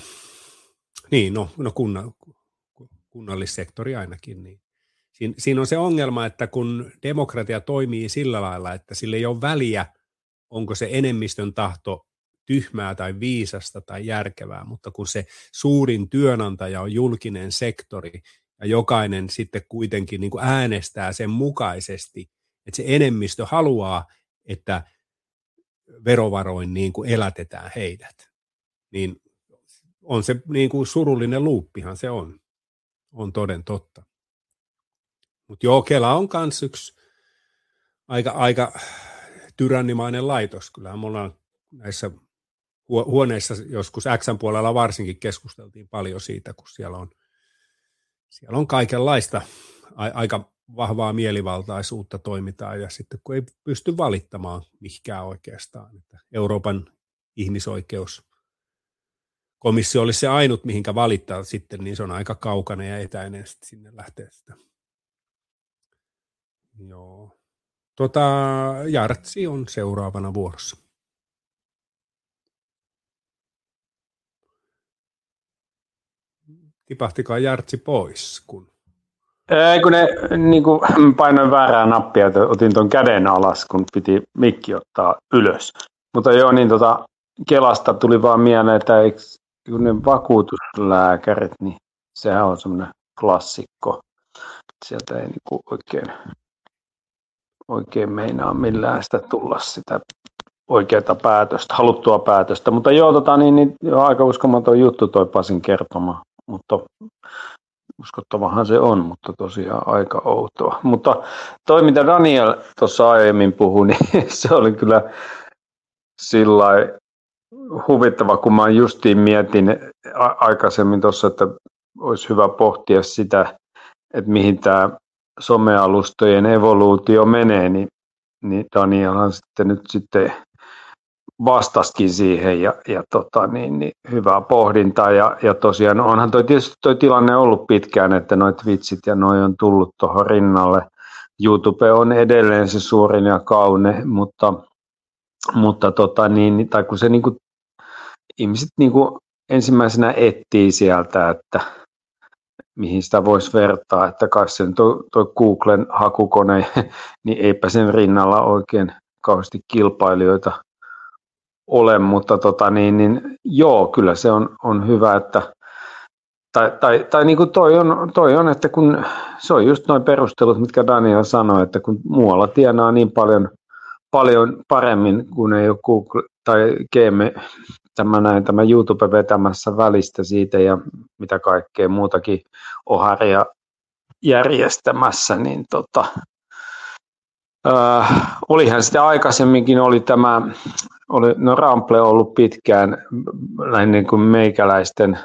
kunnallissektori ainakin, niin siinä on se ongelma, että kun demokratia toimii sillä lailla, että sillä ei ole väliä, onko se enemmistön tahto tyhmää tai viisasta tai järkevää, mutta kun se suurin työnantaja on julkinen sektori ja jokainen sitten kuitenkin niin kuin äänestää sen mukaisesti, että se enemmistö haluaa, että verovaroin niin kuin elätetään heidät, niin on se niin kuin surullinen luuppihan se on toden totta. Mutta joo, Kela on myös yksi aika tyrannimainen laitos. Kyllähän me ollaan näissä huoneissa joskus X:n puolella varsinkin keskusteltiin paljon siitä, kun siellä on kaikenlaista aika vahvaa mielivaltaisuutta toimitaan, ja sitten kun ei pysty valittamaan mihinkään oikeastaan, että Euroopan ihmisoikeuskomissio olisi se ainut, mihinkä valittaa sitten, niin se on aika kaukainen ja etäinen sitten sinne lähtee sitä. Joo. Jartsi on seuraavana vuorossa. Tipahtikaa Jartsi pois, kun ne niin kuin painoin väärää nappia, että otin tuon käden alas, kun piti mikki ottaa ylös. Mutta joo, niin Kelasta tuli vaan mieleen, että kun ne vakuutuslääkärit, niin sehän on semmoinen klassikko. Sieltä ei niin oikein meinaa millään sitä tulla sitä oikeaa päätöstä, haluttua päätöstä. Mutta joo, aika uskomaton juttu toi Pasin kertoma, mutta uskottavahan se on, mutta tosiaan aika outoa. Mutta toi, mitä Daniel tuossa aiemmin puhui, niin se oli kyllä sillai huvittava, kun mä justiin mietin aikaisemmin tuossa, että olisi hyvä pohtia sitä, että mihin tämä somealustojen evoluutio menee, niin Danielhan sitten nyt vastaskin siihen ja hyvää pohdintaa ja tosiaan onhan tietysti toi tilanne ollut pitkään, että noi Twitchit ja noi on tullut tuohon rinnalle. YouTube on edelleen se suurin ja kaune, mutta tai kun se niinku, ihmiset niinku ensimmäisenä etsii sieltä, että mihin sitä voisi vertaa, että kai sen toi Googlen hakukone, niin eipä sen rinnalla oikein kauheasti kilpailijoita ole, mutta joo, kyllä se on hyvä, että tai niin kuin toi on, että kun se on just noin perustelut, mitkä Daniel sanoi, että kun muualla tienaa niin paljon paremmin, kun ei ole Google tai Game, tämä YouTube vetämässä välistä siitä ja mitä kaikkea muutakin oharia järjestämässä, niin olihan sitä aikaisemminkin Rumble ollut pitkään näin niin kuin meikäläisten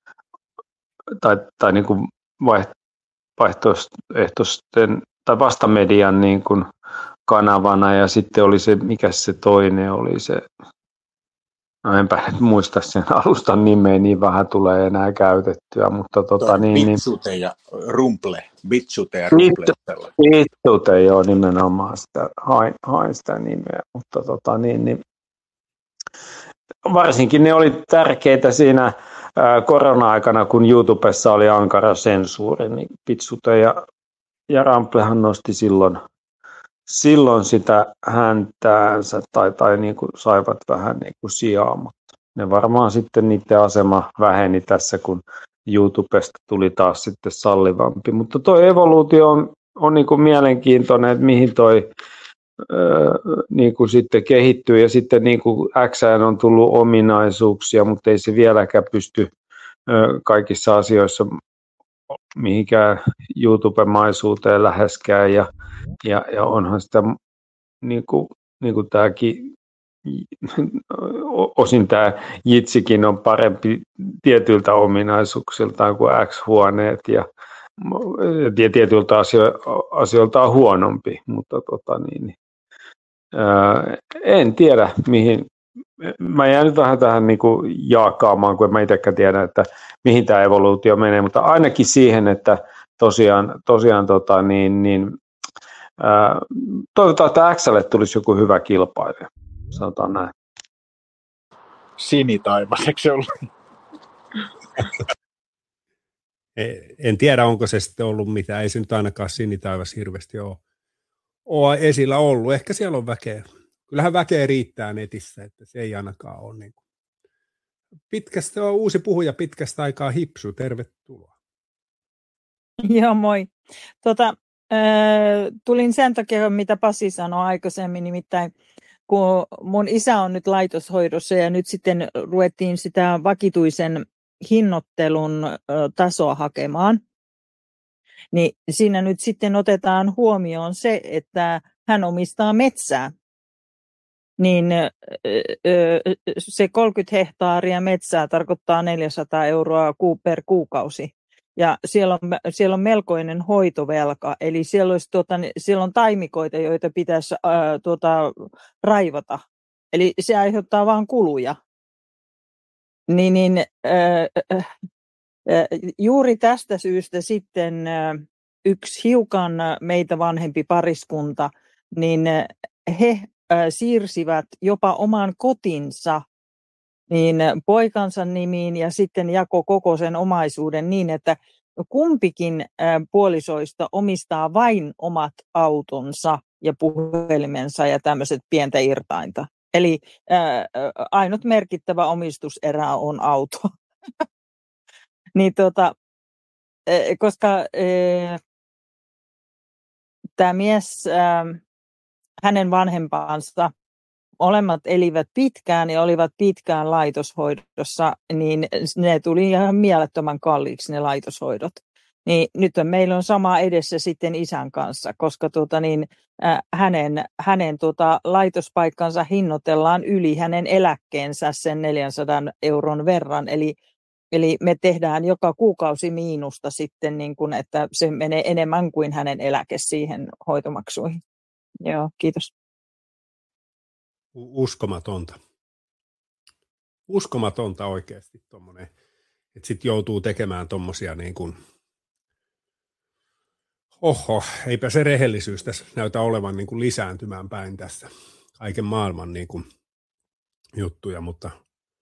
tai niin kuin vaihtoehtoisten tai vastamedian niin kuin kanavana ja sitten oli se, mikä se toinen oli se, enpä nyt muista sen alustan nimeä, niin vähän tulee enää käytettyä, mutta Bitsute ja Rumble. Bitsute ja Rumble. Bitsute, joo, nimenomaan sitä, hain sitä nimeä, mutta varsinkin ne oli tärkeitä siinä korona-aikana, kun YouTubessa oli ankara sensuuri, niin Bitsute ja Rumblehan nosti silloin sitä häntäänsä tai niin kuin saivat vähän niin kuin sijaa, mutta ne varmaan sitten niiden asema väheni tässä, kun YouTubesta tuli taas sitten sallivampi. Mutta tuo evoluutio on niin kuin mielenkiintoinen, että mihin toi niin kuin sitten kehittyy ja sitten niin kuin X:ään on tullut ominaisuuksia, mutta ei se vieläkään pysty kaikissa asioissa mihinkään YouTube-maisuuteen läheskään ja onhan sitä niin kuin tämäkin osin tämä Jitsikin on parempi tietyiltä ominaisuuksiltaan kuin X-huoneet ja tietyiltä asioilta on huonompi, mutta en tiedä mihin. Mä jään nyt vähän tähän niin kuin jaakaamaan, kun en mä itsekään tiedä, että mihin tämä evoluutio menee, mutta ainakin siihen, että tosiaan toivotaan, että X:lle tulisi joku hyvä kilpailija, sanotaan näin. Sinitaivas, eikö se ollut? En tiedä, onko se sitten ollut mitään, ei se nyt ainakaan sinitaivas hirveästi ole esillä ollut, ehkä siellä on väkeä. Kyllähän väkeä riittää netissä, että se ei ainakaan ole niin kuin. Pitkästä on uusi puhuja pitkästä aikaa Hipsu, tervetuloa. Joo, moi. Tulin sen takia, mitä Pasi sanoi aikaisemmin, nimittäin kun mun isä on nyt laitoshoidossa ja nyt sitten ruvettiin sitä vakituisen hinnoittelun tasoa hakemaan, niin siinä nyt sitten otetaan huomioon se, että hän omistaa metsää. Niin se 30 hehtaaria metsää tarkoittaa 400 € per kuukausi. Ja siellä on melkoinen hoitovelka, eli siellä on taimikoita, joita pitäisi raivata. Eli se aiheuttaa vain kuluja. Juuri tästä syystä sitten yksi hiukan meitä vanhempi pariskunta, niin he siirsivät jopa oman kotinsa niin poikansa nimiin ja sitten jako koko sen omaisuuden niin, että kumpikin puolisoista omistaa vain omat autonsa ja puhelimensa ja tämmöiset pientä irtainta. Eli ainut merkittävä omistuserä on auto. Niin koska tämä mies, hänen vanhempansa, molemmat elivät pitkään ja olivat pitkään laitoshoidossa, niin ne tuli ihan mielettömän kalliiksi ne laitoshoidot. Niin nyt meillä on sama edessä sitten isän kanssa, koska hänen laitospaikkansa hinnoitellaan yli hänen eläkkeensä sen 400 € verran. Eli me tehdään joka kuukausi miinusta sitten, niin kun, että se menee enemmän kuin hänen eläke siihen hoitomaksuihin. Joo, kiitos. Uskomatonta. uskomatonta oikeasti tuommoinen, että sitten joutuu tekemään tuommoisia niin kuin, eipä se rehellisyys tässä näytä olevan niin kuin lisääntymään päin tässä kaiken maailman niin kuin juttuja, mutta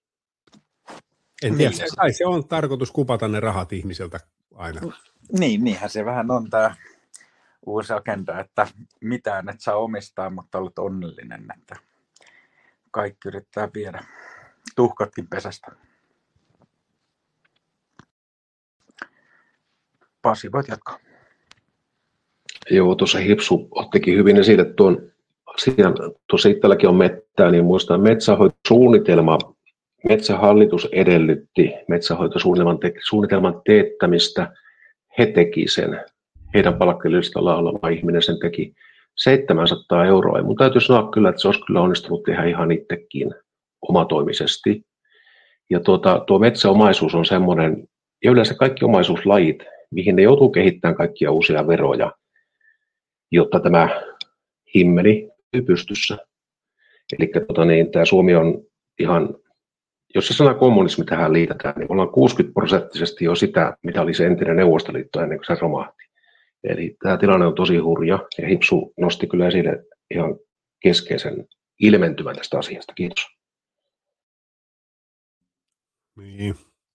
en tiedä, kai se on tarkoitus kupata ne rahat ihmiseltä aina. Niinhän se vähän on tämä uusi agenda, että mitään et saa omistaa, mutta olet onnellinen, että kaikki yrittää viedä tuhkatkin pesästä. Pasi, voit jatkaa. Joo, tuossa Hipsu ottikin hyvin esille tuon asian. Tuossa itselläkin on mettää, niin muistan metsähoitosuunnitelma. Metsähallitus edellytti metsähoitosuunnitelman teettämistä. He teki sen. Heidän palkkilistalla oleva ihminen sen teki 700 €. Ja mun täytyy sanoa kyllä, että se olisi kyllä onnistunut tehdä ihan itsekin omatoimisesti. Ja tuo metsäomaisuus on semmoinen, ja yleensä kaikki omaisuuslajit, mihin ne joutuu kehittämään kaikkia uusia veroja, jotta tämä himmeli pysyy pystyssä. Eli tämä Suomi on ihan, jos se sana kommunismi tähän liitetään, niin ollaan 60% jo sitä, mitä oli se entinen Neuvostoliitto ennen kuin se romahti. Eli tämä tilanne on tosi hurja, ja Hipsu nosti kyllä esille ihan keskeisen ilmentymän tästä asiasta. Kiitos. Niin.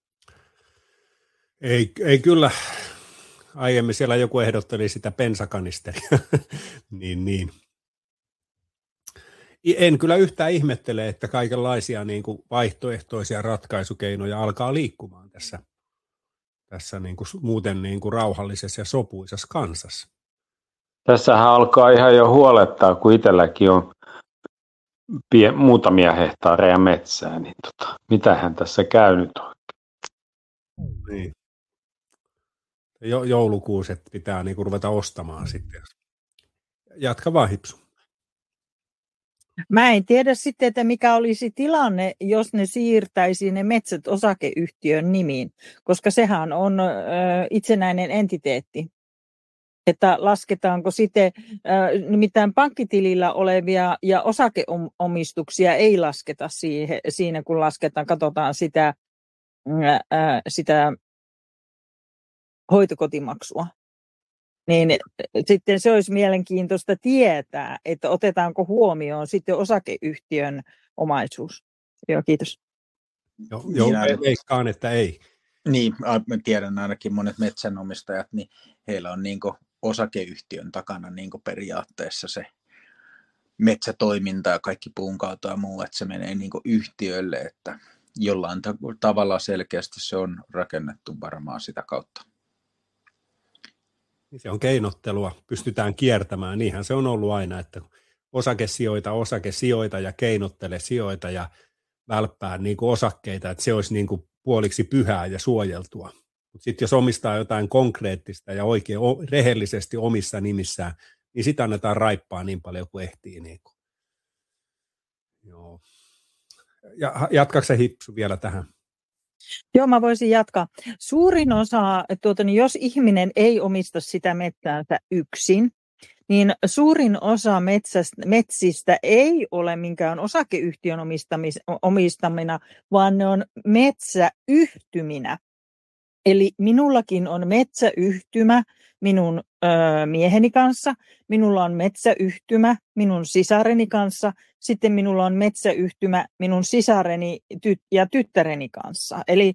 Ei kyllä. Aiemmin siellä joku ehdotteli sitä bensakanisteria. niin. En kyllä yhtään ihmettele, että kaikenlaisia niin kuin vaihtoehtoisia ratkaisukeinoja alkaa liikkumaan tässä niin kuin muuten niin kuin rauhallisessa ja sopuisessa kansassa. Tässähän alkaa ihan jo huolettaa, kun itselläkin on muutamia hehtaareja metsää, niin mitähän tässä käy nyt oikein? Niin. Joulukuuset pitää niin kuin ruveta ostamaan sitten. Jatka vaan, Hipsu. Mä en tiedä sitten, että mikä olisi tilanne, jos ne siirtäisi ne metsät osakeyhtiön nimiin, koska sehän on itsenäinen entiteetti. Että lasketaanko sitten, nimittäin pankkitilillä olevia ja osakeomistuksia ei lasketa siinä, kun katsotaan sitä hoitokotimaksua. Niin sitten se olisi mielenkiintoista tietää, että otetaanko huomioon sitten osakeyhtiön omaisuus. Joo, kiitos. Joo, veikkaan, että ei. Niin, mä tiedän ainakin monet metsänomistajat, niin heillä on niin kuin osakeyhtiön takana niin kuin periaatteessa se metsätoiminta ja kaikki puunkautta ja muu, että se menee niin kuin yhtiölle, että jollain tavalla selkeästi se on rakennettu varmaan sitä kautta. Se on keinottelua, pystytään kiertämään, niinhän se on ollut aina, että osakesijoita ja keinottele sijoita ja välppää niin kuin osakkeita, että se olisi niin kuin puoliksi pyhää ja suojeltua. Mutta sitten jos omistaa jotain konkreettista ja oikein rehellisesti omissa nimissään, niin sitä annetaan raippaa niin paljon kuin ehtii. Niin kuin. Joo. Ja jatkaako se Hipsu vielä tähän? Joo, mä voisin jatkaa. Suurin osa, jos ihminen ei omista sitä metsäänsä yksin, niin suurin osa metsistä ei ole minkään osakeyhtiön omistamina, vaan ne on metsäyhtyminä. Eli minullakin on metsäyhtymä minun mieheni kanssa, minulla on metsäyhtymä minun sisareni kanssa, sitten minulla on metsäyhtymä minun sisareni ja tyttäreni kanssa. Eli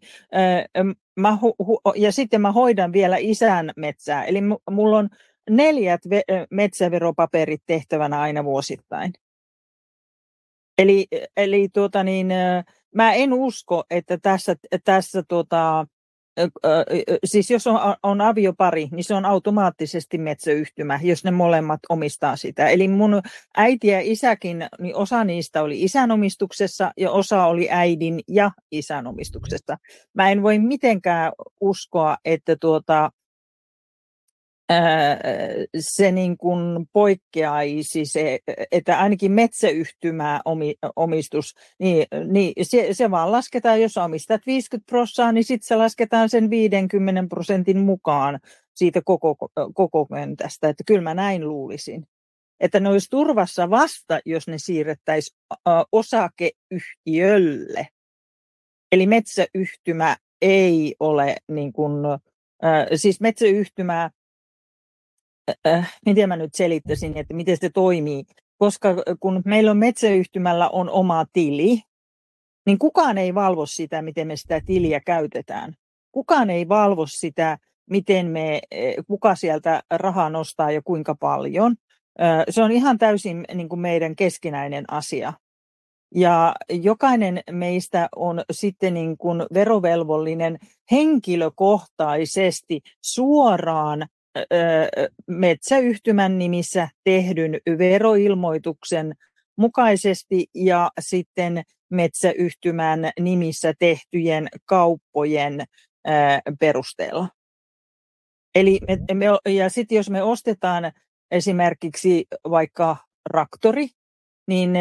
ja sitten mä hoidan vielä isän metsää, eli mulla on 4 metsäveropaperit tehtävänä aina vuosittain. Eli mä en usko, että tässä siis jos on aviopari, niin se on automaattisesti metsäyhtymä, jos ne molemmat omistaa sitä. Eli mun äiti ja isäkin, niin osa niistä oli isän omistuksessa ja osa oli äidin ja isän omistuksessa. Mä en voi mitenkään uskoa, että se niin kuin poikkeaisi se, että ainakin metsäyhtymä omistus, niin se vaan lasketaan, jos omistat 50%, niin sitten se lasketaan sen 50% mukaan siitä koko köntästä, että kyllä mä näin luulisin. Että ne olisi turvassa vasta, jos ne siirrettäisiin osakeyhtiölle. Eli metsäyhtymä ei ole, niin kuin, siis metsäyhtymää, miten mä nyt selittäisin, että miten se toimii, koska kun meillä on metsäyhtymällä on oma tili, niin kukaan ei valvo sitä, miten me sitä tiliä käytetään. Kukaan ei valvo sitä, kuka sieltä rahaa nostaa ja kuinka paljon. Se on ihan täysin niin kuin meidän keskinäinen asia. Ja jokainen meistä on sitten niin kuin verovelvollinen henkilökohtaisesti suoraan metsäyhtymän nimissä tehdyn veroilmoituksen mukaisesti ja sitten metsäyhtymän nimissä tehtyjen kauppojen perusteella. Eli ja sitten jos me ostetaan esimerkiksi vaikka traktori, niin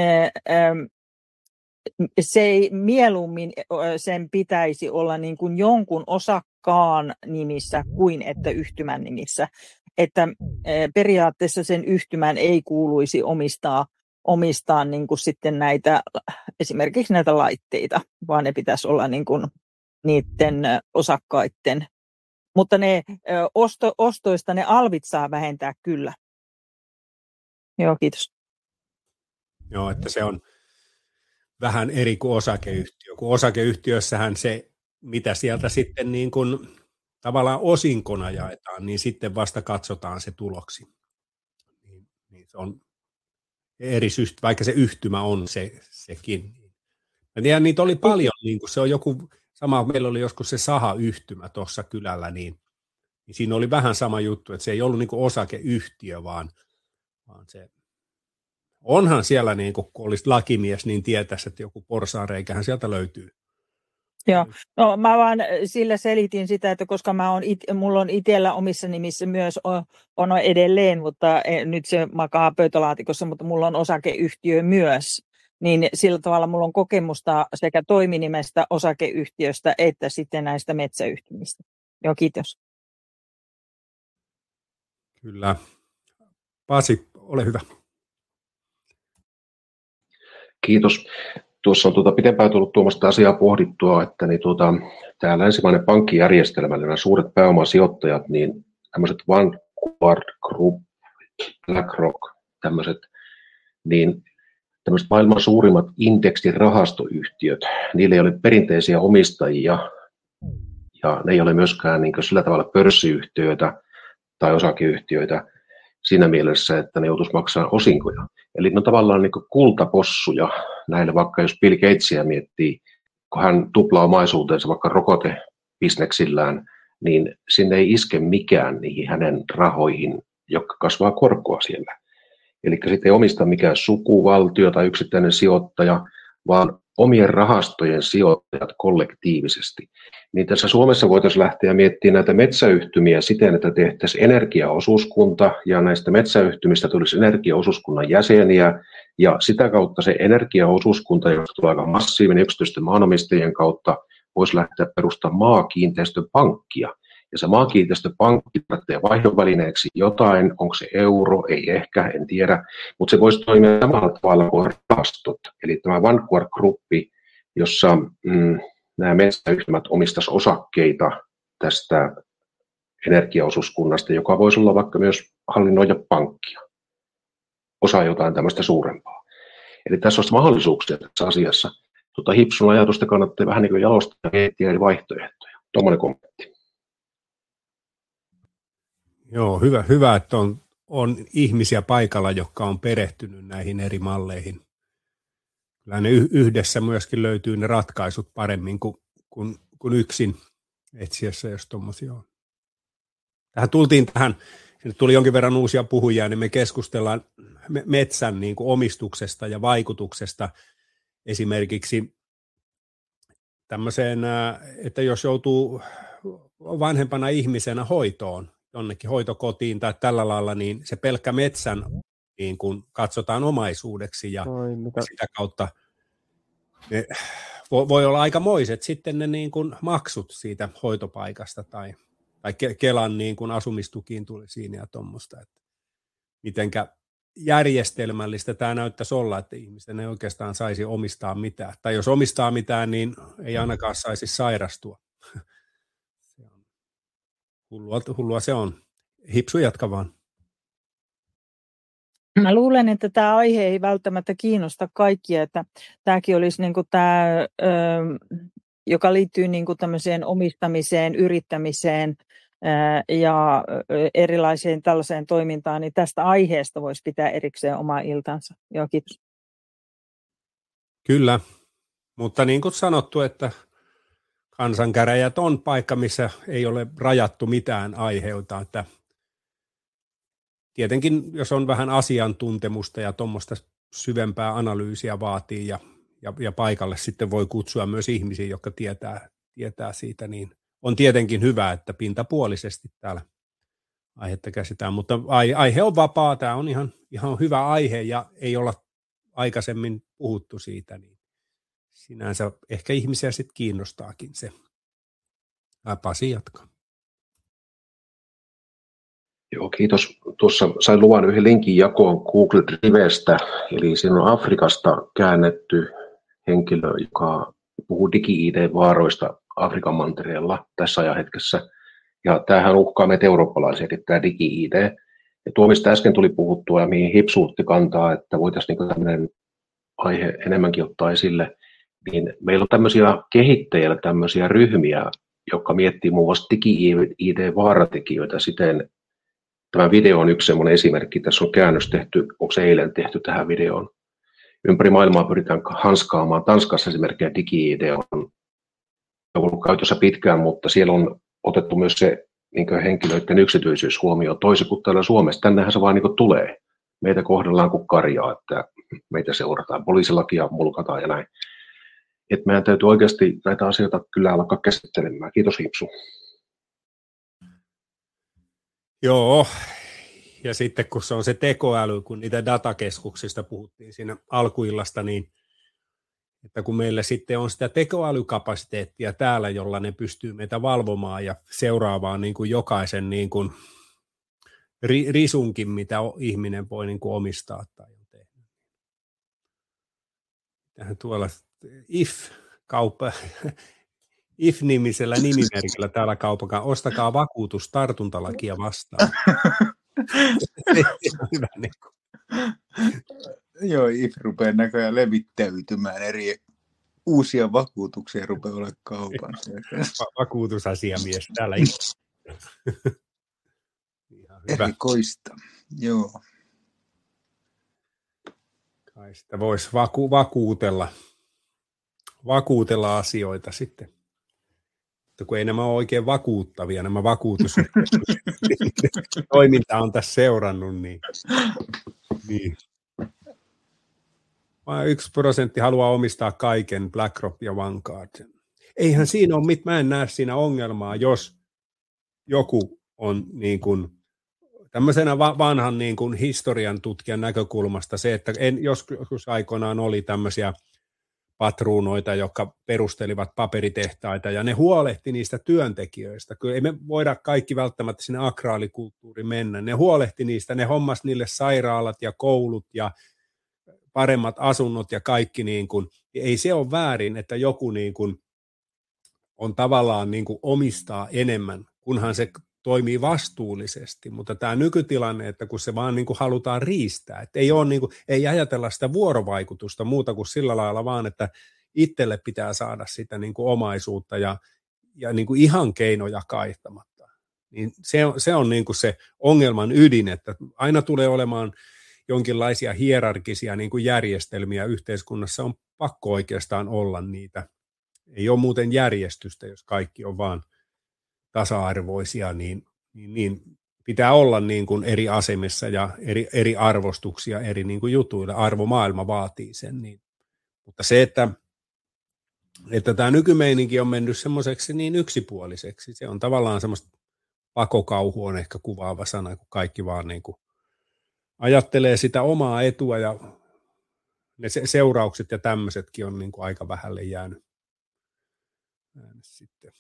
se ei mieluummin sen pitäisi olla niin kuin jonkun osakkaan nimissä kuin että yhtymän nimissä. Että periaatteessa sen yhtymän ei kuuluisi omistaa niin kuin sitten esimerkiksi näitä laitteita, vaan ne pitäisi olla niin kuin niiden osakkaiden. Mutta ne ostoista ne alvit saa vähentää kyllä. Joo, kiitos. Joo, että se on vähän eri kuin osakeyhtiö. Kun osakeyhtiössähän se, mitä sieltä sitten niin kuin tavallaan osinkona jaetaan, niin sitten vasta katsotaan se tuloksi. Niin se on eri syistä, vaikka se yhtymä on sekin. Mä tiedän, niitä oli paljon, niin kuin se on joku sama, meillä oli joskus se sahayhtymä tuossa kylällä, niin siinä oli vähän sama juttu, että se ei ollut niin kuin osakeyhtiö, vaan se onhan siellä, niin kun olisi lakimies, niin tietäisi, että joku porsaanreikähän sieltä löytyy. Joo, no mä vaan sillä selitin sitä, että koska mulla on itsellä omissa nimissä myös on edelleen, mutta nyt se makaa pöytälaatikossa, mutta mulla on osakeyhtiö myös, niin sillä tavalla mulla on kokemusta sekä toiminimestä, osakeyhtiöstä että sitten näistä metsäyhtymistä. Joo, kiitos. Kyllä. Pasi, ole hyvä. Kiitos. Tuossa on pitempään tullut tuommoista asiaa pohdittua, että tämä länsimainen pankkijärjestelmä, nämä suuret pääomasijoittajat, niin tämmöiset Vanguard Group, BlackRock, niin tämmöiset maailman suurimmat indeksirahastoyhtiöt, niillä ei ole perinteisiä omistajia ja ne ei ole myöskään niin sillä tavalla pörssiyhtiöitä tai osakeyhtiöitä siinä mielessä, että ne joutuisi maksamaan osinkoja. Eli ne on tavallaan niin kultapossuja näille, vaikka jos Bill Gatesia miettii, kun hän tuplaa omaisuutensa vaikka rokotebisneksillään, niin sinne ei iske mikään niihin hänen rahoihin, jotka kasvaa korkoa siellä. Eli sitten ei omista mikään sukuvaltio tai yksittäinen sijoittaja, vaan omien rahastojen sijoittajat kollektiivisesti. Niin tässä Suomessa voitaisiin lähteä miettimään näitä metsäyhtymiä siten, että tehtäisiin energiaosuuskunta ja näistä metsäyhtymistä tulisi energiaosuuskunnan jäseniä ja sitä kautta se energiaosuuskunta, josta tulee aika massiivinen yksityisten maanomistajien kautta, voisi lähteä perustamaan maakiinteistöpankkia. Ja se maakiinteistöpankki tarvitsee vaihdonvälineeksi jotain, onko se euro, ei ehkä, en tiedä, mutta se voisi toimia samalla tavalla kuin rahastot. Eli tämä Vanguard Gruppi, jossa nämä metsäyhtymät omistaisivat osakkeita tästä energiaosuuskunnasta, joka voisi olla vaikka myös hallinnoida pankkia, osa jotain tämmöistä suurempaa. Eli tässä olisi mahdollisuuksia tässä asiassa. Hipsun ajatusta kannattaa vähän niin kuin jalostaa ja miettiä eri vaihtoehtoja. Tuommoinen kommentti. Joo, hyvä, että on ihmisiä paikalla, jotka on perehtynyt näihin eri malleihin. Kyllä ne yhdessä myöskin löytyy ne ratkaisut paremmin kuin yksin etsiessä, jos tuommoisia on. Tähän tuli jonkin verran uusia puhujia, niin me keskustellaan metsän niin kuin omistuksesta ja vaikutuksesta esimerkiksi tämmöiseen, että jos joutuu vanhempana ihmisenä hoitoon, jonnekin hoitokotiin tai tällä lailla, niin se pelkkä metsän niin kun katsotaan omaisuudeksi ja sitä kautta ne voi olla aikamoiset sitten ne niin kun maksut siitä hoitopaikasta tai Kelan niin kun asumistukiin tuli siinä ja tuommoista, että järjestelmällistä tämä näyttäisi olla, että ihmisten ei oikeastaan saisi omistaa mitään. Tai jos omistaa mitään, niin ei ainakaan saisi sairastua. Hullua se on. Hipsu, jatka vaan. Mä luulen, että tämä aihe ei välttämättä kiinnosta kaikkia, että tämäkin olisi niin kuin tämä, joka liittyy niin kuin tämmöiseen omistamiseen, yrittämiseen ja erilaiseen tällaiseen toimintaan, niin tästä aiheesta voisi pitää erikseen omaa iltansa. Joo, kiitos. Kyllä, mutta niin kuin sanottu, että kansankäräjät on paikka, missä ei ole rajattu mitään aiheutta, että tietenkin, jos on vähän asiantuntemusta ja tuommoista syvempää analyysiä vaatii ja paikalle sitten voi kutsua myös ihmisiä, jotka tietää siitä, niin on tietenkin hyvä, että pintapuolisesti täällä aihetta käsitään, mutta aihe on vapaa, tämä on ihan hyvä aihe ja ei olla aikaisemmin puhuttu siitä, niin sinänsä ehkä ihmisiä sitten kiinnostaakin se. Pasi jatkaa. Joo, kiitos. Tuossa sain luvan yhden linkin jakoon Google Drivestä, eli siinä on Afrikasta käännetty henkilö, joka puhuu digi-ID-vaaroista Afrikan mantereella tässä ajanhetkessä. Ja tämähän uhkaa meitä eurooppalaisiakin, tämä digi-ID. Ja tuo, mistä äsken tuli puhuttua ja mihin Hipsuutti kantaa, että voitaisiin niin tämmöinen aihe enemmänkin ottaa esille, niin meillä on tämmöisiä kehittäjillä tämmöisiä ryhmiä, jotka miettii muun muassa digi-ID-vaaratekijöitä siten. Tämä video on yksi semmoinen esimerkki. Tässä on käännös tehty, onko se eilen tehty tähän videoon. Ympäri maailmaa pyritään hanskaamaan. Tanskassa esimerkiksi digi-ID on ollut käytössä pitkään, mutta siellä on otettu myös se niin henkilöiden yksityisyys huomioon toisin kuin täällä Suomessa. Tännehän se vaan niin tulee. Meitä kohdellaan kuin karjaa, että meitä seurataan, poliisilakia mulkataan ja näin. Että meidän täytyy oikeasti näitä asioita kyllä alkaa käsittelemään. Kiitos Hipsu. Joo, ja sitten kun se on se tekoäly, kun niitä datakeskuksista puhuttiin siinä alkuillasta, niin että kun meillä sitten on sitä tekoälykapasiteettia täällä, jolla ne pystyy meitä valvomaan ja seuraavaan niin kuin jokaisen niin kuin risunkin, mitä ihminen voi niin kuin omistaa tai on tehnyt. Tähän tuolla IF-nimisellä nimimerkillä täällä kaupakaan, ostakaa vakuutus tartuntalakia vastaan. Hyvä, niin kuin. Joo, IF rupeaa näköjään levittäytymään, eri uusia vakuutuksia rupeaa olla kaupassa. Vakuutusasiamies täällä. Erikoista, joo. Kai sitä voisi vakuutella asioita sitten. Mutta kun ei nämä ole oikein vakuuttavia, nämä vakuutustoiminta on tässä seurannut, niin. Vain 1% haluaa omistaa kaiken, BlackRock ja Vanguard. Eihän siinä ole mä en näe siinä ongelmaa, jos joku on niin kuin tämmöisenä vanhan niin kuin historian tutkijan näkökulmasta se, että joskus aikoinaan oli tämmöisiä patruunoita, jotka perustelivat paperitehtaita, ja ne huolehti niistä työntekijöistä. Kyllä ei me voida kaikki välttämättä sinne akraalikulttuuriin mennä. Ne huolehti niistä, ne hommas niille sairaalat ja koulut ja paremmat asunnot ja kaikki. Niin kuin, ei se ole väärin, että joku niin kuin on tavallaan niin kuin omistaa enemmän, kunhan se toimii vastuullisesti, mutta tämä nykytilanne, että kun se vaan niin kuin halutaan riistää, että ei, ole niin kuin, ei ajatella sitä vuorovaikutusta muuta kuin sillä lailla vaan, että itselle pitää saada sitä niin kuin omaisuutta ja niin kuin ihan keinoja kaihtamatta. Niin se on niin kuin se ongelman ydin, että aina tulee olemaan jonkinlaisia hierarkisia niin kuin järjestelmiä yhteiskunnassa, on pakko oikeastaan olla niitä. Ei ole muuten järjestystä, jos kaikki on vaan tasa-arvoisia, niin pitää olla niin kuin eri asemissa ja eri arvostuksia eri niin kuin jutuille. Arvomaailma vaatii sen. Niin. Mutta se, että tämä nykymeininki on mennyt semmoiseksi niin yksipuoliseksi, se on tavallaan semmoista pakokauhu on ehkä kuvaava sana, kun kaikki vaan niin kuin ajattelee sitä omaa etua ja ne seuraukset ja tämmöisetkin on niin kuin aika vähälle jäänyt sitten.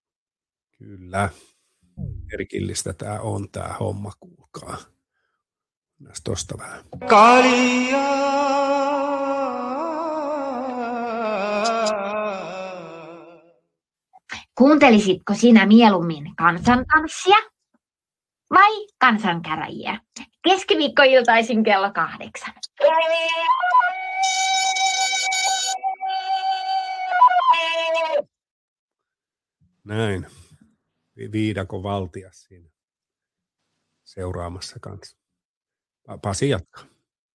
Kyllä. Merkillistä tämä on tämä homma, kuulkaa. Tosta vähän. Kuuntelisitko sinä mieluummin kansantanssia vai kansankäräjiä? Keskiviikkoiltaisin kello 8. Näin. Viidakon valtias siinä seuraamassa kanssa. Pasi jatkaa.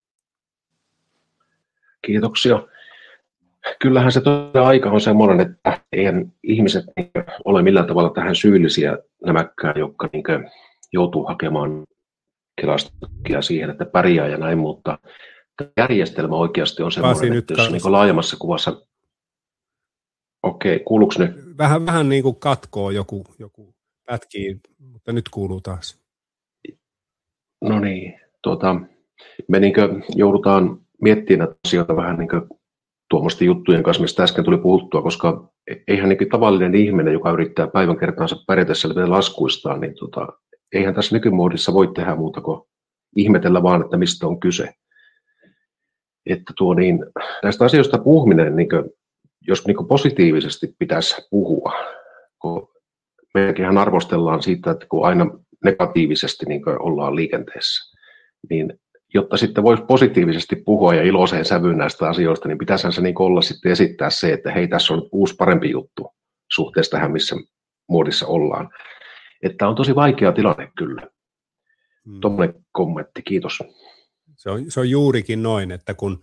Kiitoksia. Kyllähän se aika on semmoinen, että eihän ihmiset ole millään tavalla tähän syyllisiä nämäkään, jotka joutuu hakemaan Kelastakia siihen, että pärjää ja näin, mutta järjestelmä oikeasti on semmoinen, että jos laajemmassa kuvassa... Okei, kuuluuko ne? Vähän niin kuin katkoo joku pätkii, mutta nyt kuuluu taas. No niin, me joudutaan miettimään näitä asioita vähän tuommoisten juttujen kanssa, mistä äsken tuli puhuttua, koska eihän tavallinen ihminen, joka yrittää päivän kertaansa pärjätä selvitä laskuistaan, niin eihän tässä nykymuodissa voi tehdä muuta kuin ihmetellä vaan, että mistä on kyse. Että näistä asioista puhuminen, jos positiivisesti pitäisi puhua, kun meidänkin arvostellaan siitä, että kun aina negatiivisesti ollaan liikenteessä, niin jotta sitten voisi positiivisesti puhua ja iloiseen sävyyn näistä asioista, niin pitäisihän se olla sitten esittää se, että hei, tässä on uusi parempi juttu suhteessa tähän, missä muodissa ollaan. Että on tosi vaikea tilanne kyllä. Tuommoinen kommentti, kiitos. Se on juurikin noin, että kun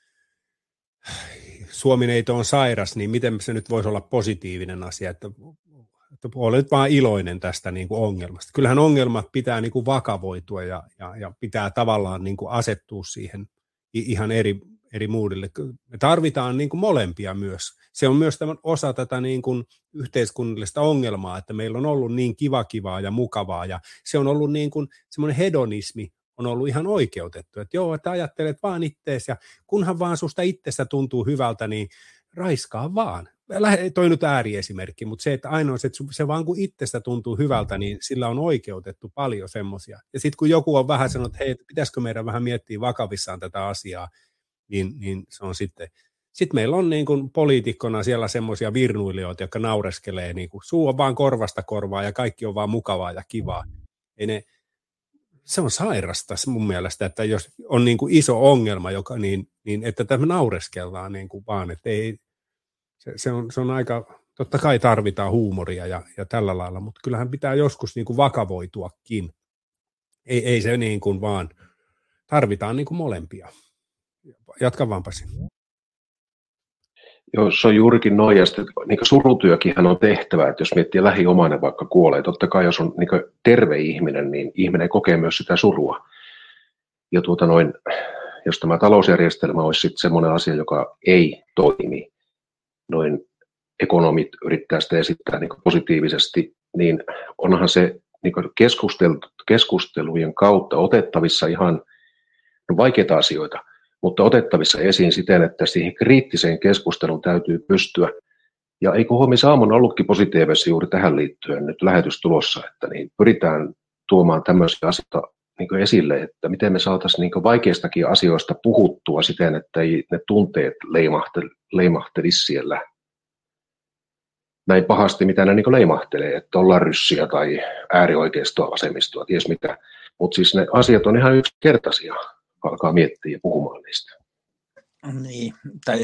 Suomi-neito on sairas, niin miten se nyt voisi olla positiivinen asia, että olet vaan iloinen tästä ongelmasta. Kyllähän ongelmat pitää vakavoitua ja pitää tavallaan asettua siihen ihan eri moodille. Me tarvitaan molempia myös. Se on myös osa tätä yhteiskunnallista ongelmaa, että meillä on ollut niin kivaa ja mukavaa ja se on ollut semmoinen hedonismi on ollut ihan oikeutettu, että joo, että ajattelet vaan ittees ja kunhan vaan susta itsestä tuntuu hyvältä, niin raiskaa vaan. Toi nyt ääriesimerkki, mutta se, että ainoa se vaan kun itsestä tuntuu hyvältä, niin sillä on oikeutettu paljon semmoisia. Ja sitten kun joku on vähän sanonut, että hei, pitäisikö meidän vähän miettiä vakavissaan tätä asiaa, niin se on sitten meillä on poliitikkona siellä semmoisia virnuilijoita, jotka naureskelee, suu on vaan korvasta korvaa ja kaikki on vaan mukavaa ja kivaa. Se on sairasta mun mielestä, että jos on iso ongelma, joka, niin että tämä naureskellaan vaan, että ei, se on aika, totta kai tarvitaan huumoria ja tällä lailla, mutta kyllähän pitää joskus vakavoituakin. Ei se vaan, tarvitaan molempia. Jatka vaan, Pasi. Joo, se on juurikin noin, ja sitten surutyökinhän on tehtävä, että jos miettii lähiomainen vaikka kuolee, totta kai jos on terve ihminen, niin ihminen kokee myös sitä surua. Ja jos tämä talousjärjestelmä olisi sitten semmoinen asia, joka ei toimi, noin ekonomit yrittää sitä esittää positiivisesti, niin onhan se keskustelujen kautta otettavissa ihan vaikeita asioita, mutta otettavissa esiin siten, että siihen kriittiseen keskusteluun täytyy pystyä. Ja eikö huomisaamuna ollutkin positiivisesti juuri tähän liittyen nyt lähetys tulossa, että pyritään tuomaan tämmöisiä asioita esille, että miten me saataisiin vaikeistakin asioista puhuttua siten, että ei ne tunteet leimahtelisi siellä näin pahasti, mitä ne leimahtelee, että ollaan ryssiä tai äärioikeistoa, vasemmistoa, ties mitä. Mutta siis ne asiat on ihan yksinkertaisia, alkaa miettiä ja puhumaan niistä. Niin, tai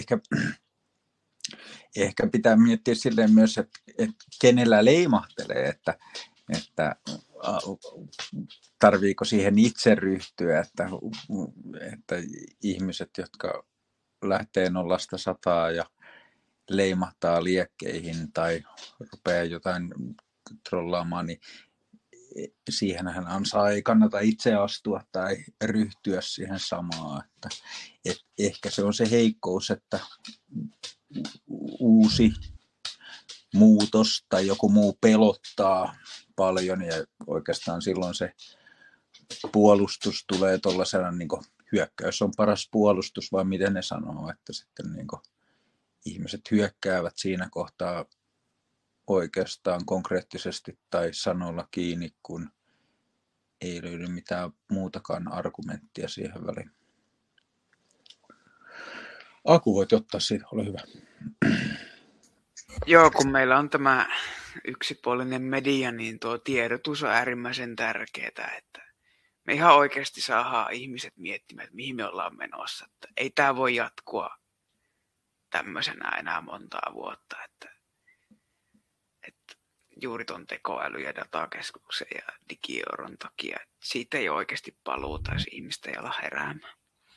ehkä pitää miettiä silleen myös, että kenellä leimahtelee, että tarviiko siihen itse ryhtyä, että ihmiset, jotka lähtee 0–100 ja leimahtaa liekkeihin tai rupeaa jotain trollaamaan, niin siihenhän ei kannata itse astua tai ryhtyä siihen samaan. Että ehkä se on se heikkous, että uusi muutos tai joku muu pelottaa paljon ja oikeastaan silloin se puolustus tulee tuollaisena, hyökkäys on paras puolustus, vai miten ne sanoo, että sitten ihmiset hyökkäävät siinä kohtaa oikeastaan konkreettisesti tai sanolla kiinni, kun ei löydy mitään muutakaan argumenttia siihen väliin. Aku, voit ottaa siitä, ole hyvä. Joo, kun meillä on tämä yksipuolinen media, niin tuo tiedotus on äärimmäisen tärkeää, että me ihan oikeasti saadaan ihmiset miettimään, että mihin me ollaan menossa. Että ei tämä voi jatkua tämmöisenä enää montaa vuotta, että juuri tuon tekoäly- ja datakeskuksen ja digieuron takia, että siitä ei oikeasti paluuta, jos ihmistä ei ala heräämään.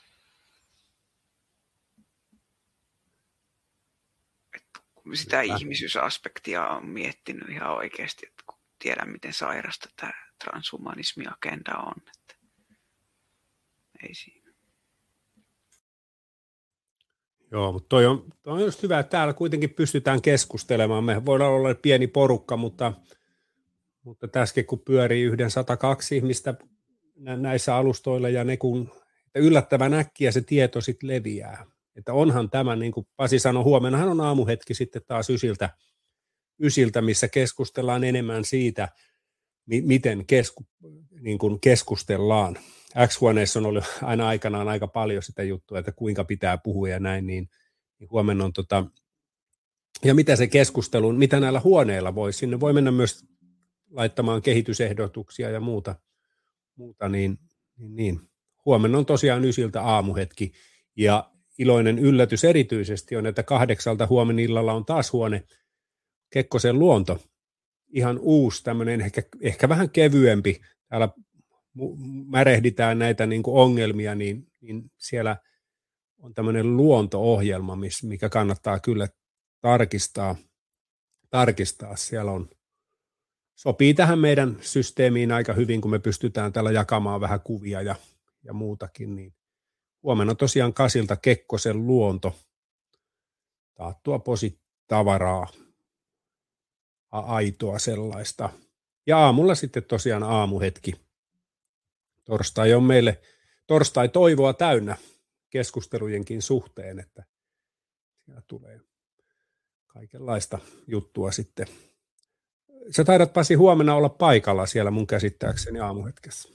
Sitä ihmisyysaspektia on miettinyt ihan oikeasti, että kun tiedän, miten sairasta tämä transhumanismi-agenda on. Että ei siinä. Joo, mutta toi on just hyvä, että täällä kuitenkin pystytään keskustelemaan. Me voidaan olla pieni porukka, mutta tässäkin kun pyörii 102 ihmistä näissä alustoilla ja ne kun yllättävän äkkiä se tieto sitten leviää. Että onhan tämä, niin kuin Pasi sanoi, huomennahan on aamuhetki sitten taas ysiltä, missä keskustellaan enemmän siitä, miten niin kuin keskustellaan. X-huoneessa on ollut aina aikanaan aika paljon sitä juttua, että kuinka pitää puhua ja näin, niin huomenna on ja mitä se keskustelu, mitä näillä huoneilla voi, sinne voi mennä myös laittamaan kehitysehdotuksia ja muuta niin. Huomenna on tosiaan ysiltä aamuhetki, ja iloinen yllätys erityisesti on, että 8 huomenna illalla on taas huone Kekkosen luonto. Ihan uusi, tämmöinen ehkä vähän kevyempi. Täällä märehditään näitä niin kuin ongelmia, niin siellä on tämmöinen luonto-ohjelma, mikä kannattaa kyllä tarkistaa. Siellä sopii tähän meidän systeemiin aika hyvin, kun me pystytään täällä jakamaan vähän kuvia ja muutakin, niin huomenna tosiaan 8 Kekkosen luonto, taattua positavaraa, aitoa sellaista. Ja aamulla sitten tosiaan aamuhetki. Torstai on meille toivoa täynnä keskustelujenkin suhteen, että siellä tulee kaikenlaista juttua sitten. Sä taidat, Pasi, huomenna olla paikalla siellä mun käsittääkseni aamuhetkessä.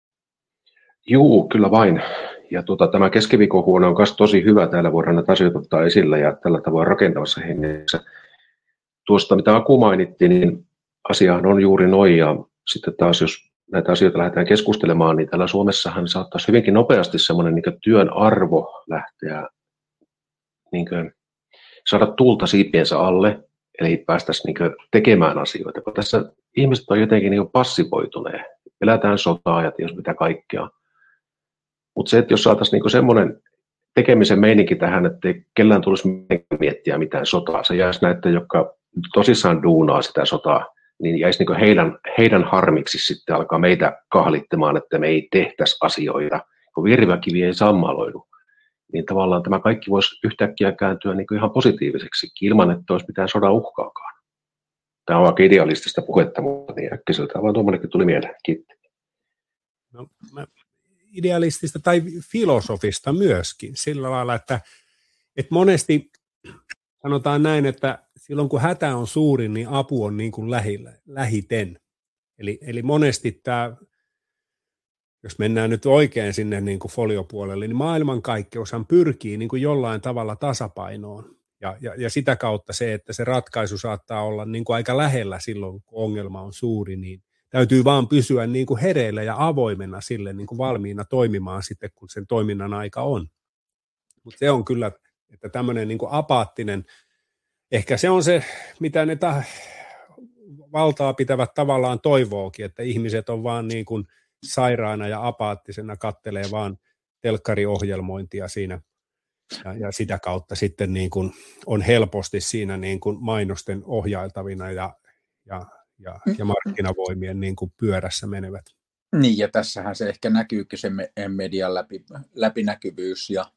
Juu, kyllä vain. Ja tämä keskiviikon huone on myös tosi hyvä. Täällä voidaan näitä asioita ottaa esillä ja tällä tavoin rakentavassa hengessä. Tuosta, mitä Aku mainitti, niin asiahan on juuri noin. Ja sitten taas, jos näitä asioita lähdetään keskustelemaan, niin täällä Suomessahan saattaisi hyvinkin nopeasti semmoinen niin työn arvo lähteä niin saada tuulta siipiensä alle, eli päästäisiin niin tekemään asioita. Kun tässä ihmiset on jotenkin niin passivoituneet. Elätään sotaa ja ties mitä kaikkea. Mutta se, että jos saataisiin niin semmoinen tekemisen meininki tähän, että ei kellään tulisi miettiä mitään sotaa, se jäisi näitä, jotka tosissaan duunaa sitä sotaa, niin jäisi niin heidän harmiksi sitten alkaa meitä kahlittamaan, että me ei tehtäisi asioita, kun virväkivi ei sammaloidu. Niin tavallaan tämä kaikki voisi yhtäkkiä kääntyä niin ihan positiiviseksi, ilman että olisi mitään sodan uhkaakaan. Tämä on aika idealistista puhetta, mutta niin äkkiseltä vaan tuommoinenkin tuli mieleen. Kiitos. No, idealistista tai filosofista myöskin, sillä lailla, että monesti sanotaan näin, että silloin kun hätä on suurin, niin apu on niin kuin lähiten. Eli monesti tämä, jos mennään nyt oikein sinne niin kuin foliopuolelle, niin maailmankaikkeushan pyrkii niin kuin jollain tavalla tasapainoon. Ja sitä kautta se, että se ratkaisu saattaa olla niin kuin aika lähellä silloin, kun ongelma on suuri, niin täytyy vaan pysyä niin kuin hereillä ja avoimena sille niin kuin valmiina toimimaan sitten, kun sen toiminnan aika on. Mutta se on kyllä, että tämmöinen niin kuin apaattinen, ehkä se on se, mitä ne valtaa pitävät tavallaan toivookin, että ihmiset on vaan niin kuin sairaana ja apaattisena, kattelee vaan telkkariohjelmointia siinä ja sitä kautta sitten niin kuin on helposti siinä niin kuin mainosten ohjailtavina ja markkinavoimien niin kuin pyörässä menevät. Niin, ja tässähän se ehkä näkyykin se median läpinäkyvyys ja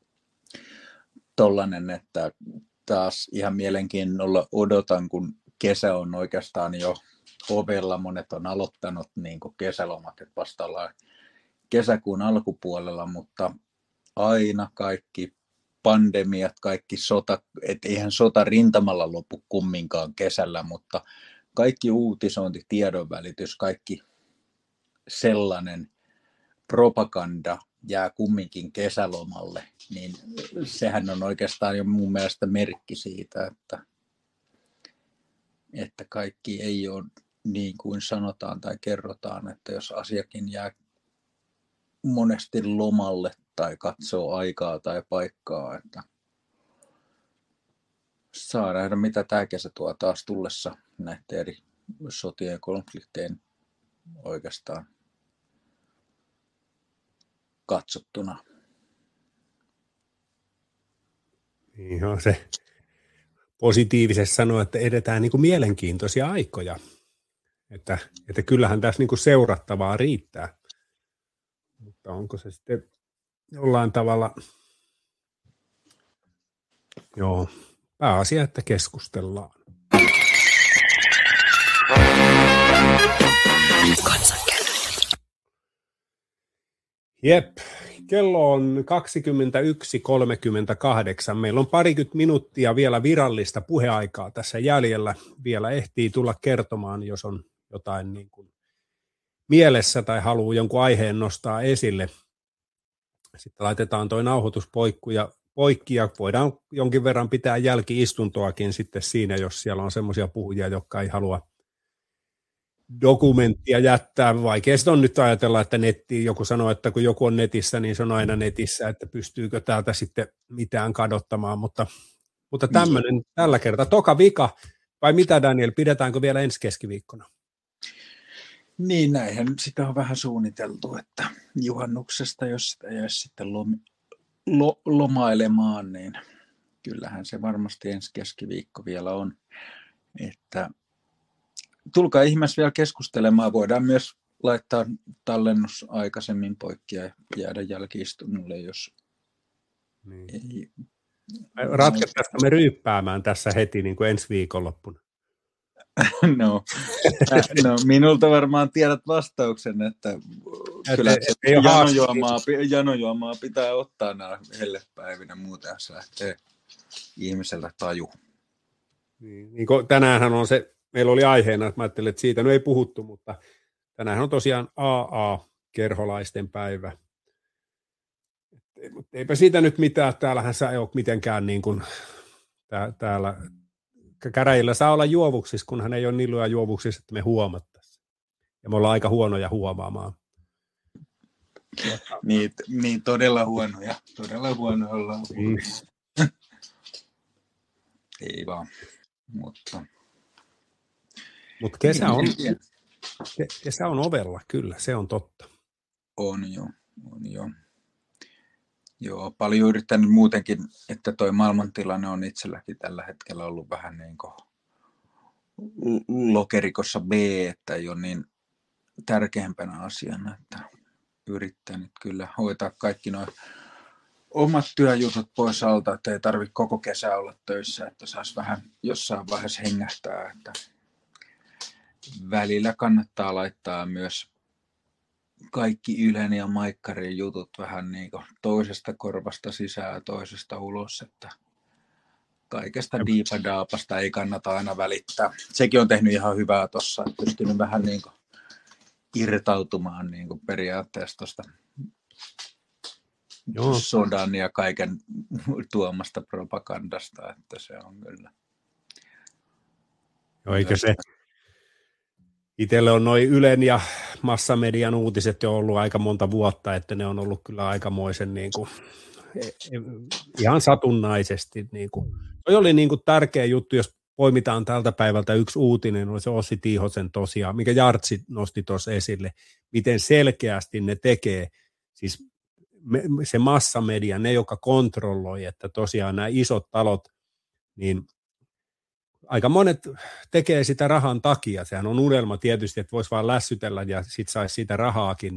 tollainen, että taas ihan mielenkiinnolla odotan, kun kesä on oikeastaan jo ovella, monet on aloittanut niin kuin kesälomat, että vasta ollaan kesäkuun alkupuolella, mutta aina kaikki pandemiat, kaikki sota, et eihän sota rintamalla lopu kumminkaan kesällä, mutta kaikki uutisointi, tiedonvälitys, kaikki sellainen propaganda jää kumminkin kesälomalle, niin sehän on oikeastaan jo mun mielestä merkki siitä, että kaikki ei ole niin kuin sanotaan tai kerrotaan, että jos asiakin jää monesti lomalle tai katsoo aikaa tai paikkaa, että saa nähdä, mitä tämä kesä tuo taas tullessa näiden eri sotien ja konfliktien oikeastaan katsottuna. Ihan se positiivisesti sanoo, että edetään niin kuin mielenkiintoisia aikoja. Että kyllähän tässä niin kuin seurattavaa riittää. Mutta onko se sitten jollain tavalla, joo, pääasia, että keskustellaan. Jep, kello on 21.38. Meillä on parikymmentä minuuttia vielä virallista puheaikaa tässä jäljellä. Vielä ehtii tulla kertomaan, jos on jotain niin kuin mielessä tai haluaa jonkun aiheen nostaa esille. Sitten laitetaan toi nauhoitus poikki ja voidaan jonkin verran pitää jälki-istuntoakin sitten siinä, jos siellä on semmoisia puhujia, jotka ei halua dokumenttia jättää. Vaikea on nyt ajatella, että joku sanoo, että kun joku on netissä, niin se on aina netissä, että pystyykö täältä sitten mitään kadottamaan, mutta tämmöinen tällä kertaa. Toka vika, vai mitä Daniel, pidetäänkö vielä ensi keskiviikkona? Niin, näinhän sitä on vähän suunniteltu, että juhannuksesta, jos sitä jäisi sitten lomailemaan, niin kyllähän se varmasti ensi keskiviikko vielä on. Että tulkaa ihmeessä vielä keskustelemaan. Voidaan myös laittaa tallennus aikaisemmin poikki ja jäädä jälki-istunnolle, jos ei. Ratkettaisiko me ryyppäämään tässä heti niin kuin ensi viikonloppuna? No, minulta varmaan tiedät vastauksen, että kyllä janojuomaa pitää ottaa nämä hellepäivinä, muuten se lähtee ihmisellä taju. Niin kuin tänäänhän on se, meillä oli aiheena, että mä ajattelin, että siitä ei puhuttu, mutta tänään on tosiaan AA-kerholaisten päivä. Mutta eipä siitä nyt mitään, täällähän sä ei ole mitenkään niin kuin täällä käräjillä saa olla juovuksissa, kunhan ei ole niluja juovuksissa, että me huomattaisiin. Ja me ollaan aika huonoja huomaamaan. Niin todella huonoja ollaan. Ei vaan, mutta kesä on ovella, kyllä, se on totta. On jo. Joo, paljon yrittänyt muutenkin, että toi maailmantilanne on itselläkin tällä hetkellä ollut vähän niin kuin lokerikossa B, että ei ole niin tärkeämpänä asiana, että yrittänyt kyllä hoitaa kaikki nuo omat työjutut pois alta, että ei tarvitse koko kesä olla töissä, että saisi vähän jossain vaiheessa hengähtää, että välillä kannattaa laittaa myös kaikki Ylen ja Maikkarin jutut vähän niin kuin toisesta korvasta sisään ja toisesta ulos, että kaikesta diipadaapasta ei kannata aina välittää. Sekin on tehnyt ihan hyvää tuossa, että pystynyt vähän niin kuin irtautumaan niin kuin periaatteessa tuosta sodan ja kaiken tuomasta propagandasta, että se on kyllä. No, eikö se? Itselle on noin Ylen ja massamedian uutiset jo ollut aika monta vuotta, että ne on ollut kyllä aikamoisen niin kuin, ihan satunnaisesti. Niin kuin. Se oli niin kuin tärkeä juttu, jos poimitaan tältä päivältä yksi uutinen, oli se Ossi Tiihosen tosiaan, mikä Jartsi nosti tuossa esille, miten selkeästi ne tekee, siis se massamedia, ne joka kontrolloi, että tosiaan nämä isot talot, niin aika monet tekee sitä rahan takia. Sehän on unelma tietysti, että voisi vaan lässytellä ja sitten saisi siitä rahaakin.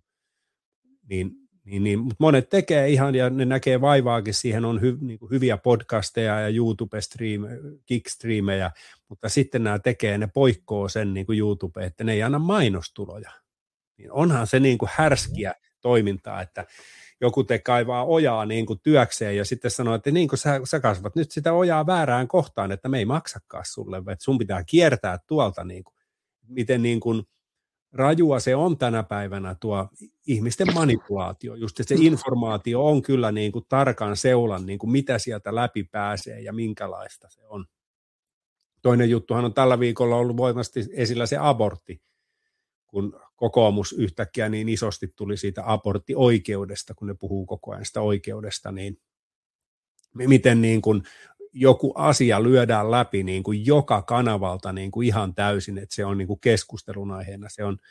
Mutta monet tekee ihan ja ne näkee vaivaakin. Siihen on hyviä podcasteja ja YouTube-kickstreamejä, mutta sitten nämä tekee, ne poikkoo sen niin kuin YouTube, että ne ei anna mainostuloja. Niin onhan se niin kuin härskiä toimintaa, että joku te kaivaa ojaa niin kuin työkseen ja sitten sanoo, että niin kuin sä kasvat nyt sitä ojaa väärään kohtaan, että me ei maksakaan sulle, että sun pitää kiertää tuolta, niin kuin, miten niin kuin rajua se on tänä päivänä tuo ihmisten manipulaatio. Just se informaatio on kyllä niin kuin tarkan seulan, niin kuin mitä sieltä läpi pääsee ja minkälaista se on. Toinen juttuhan on tällä viikolla ollut voimasti esillä se abortti, kun kokoomus yhtäkkiä niin isosti tuli siitä aborttioikeudesta, kun ne puhuu koko ajan sitä oikeudesta, niin miten niin kuin joku asia lyödään läpi niin kuin joka kanavalta niin kuin ihan täysin, että se on niin kuin keskustelun aiheena.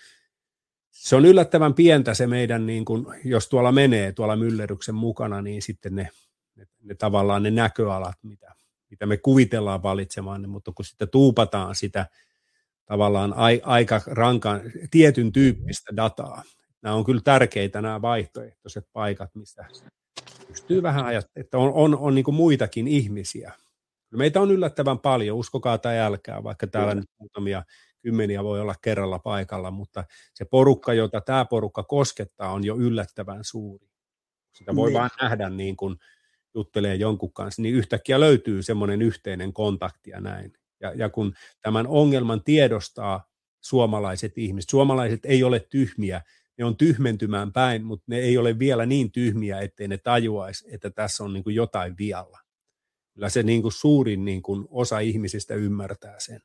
Se on yllättävän pientä se meidän, niin kuin, jos tuolla menee tuolla myllerryksen mukana, niin sitten ne tavallaan ne näköalat, mitä me kuvitellaan valitsemaan, mutta kun sitten tuupataan sitä tavallaan aika rankan tietyn tyyppistä dataa. Nämä on kyllä tärkeitä nämä vaihtoehtoiset paikat, mistä pystyy vähän ajattelemaan, että on niin kuin muitakin ihmisiä. Meitä on yllättävän paljon, uskokaa tai älkää, vaikka täällä nyt muutamia kymmeniä voi olla kerralla paikalla, mutta se porukka, jota tämä porukka koskettaa, on jo yllättävän suuri. Sitä voi vaan nähdä niin kuin juttelee jonkun kanssa, niin yhtäkkiä löytyy semmoinen yhteinen kontakti ja näin. Ja kun tämän ongelman tiedostaa suomalaiset ihmiset, suomalaiset ei ole tyhmiä, ne on tyhmentymään päin, mutta ne ei ole vielä niin tyhmiä, ettei ne tajuaisi, että tässä on niin kuin jotain vialla. Kyllä se niin kuin suurin niin kuin osa ihmisistä ymmärtää sen.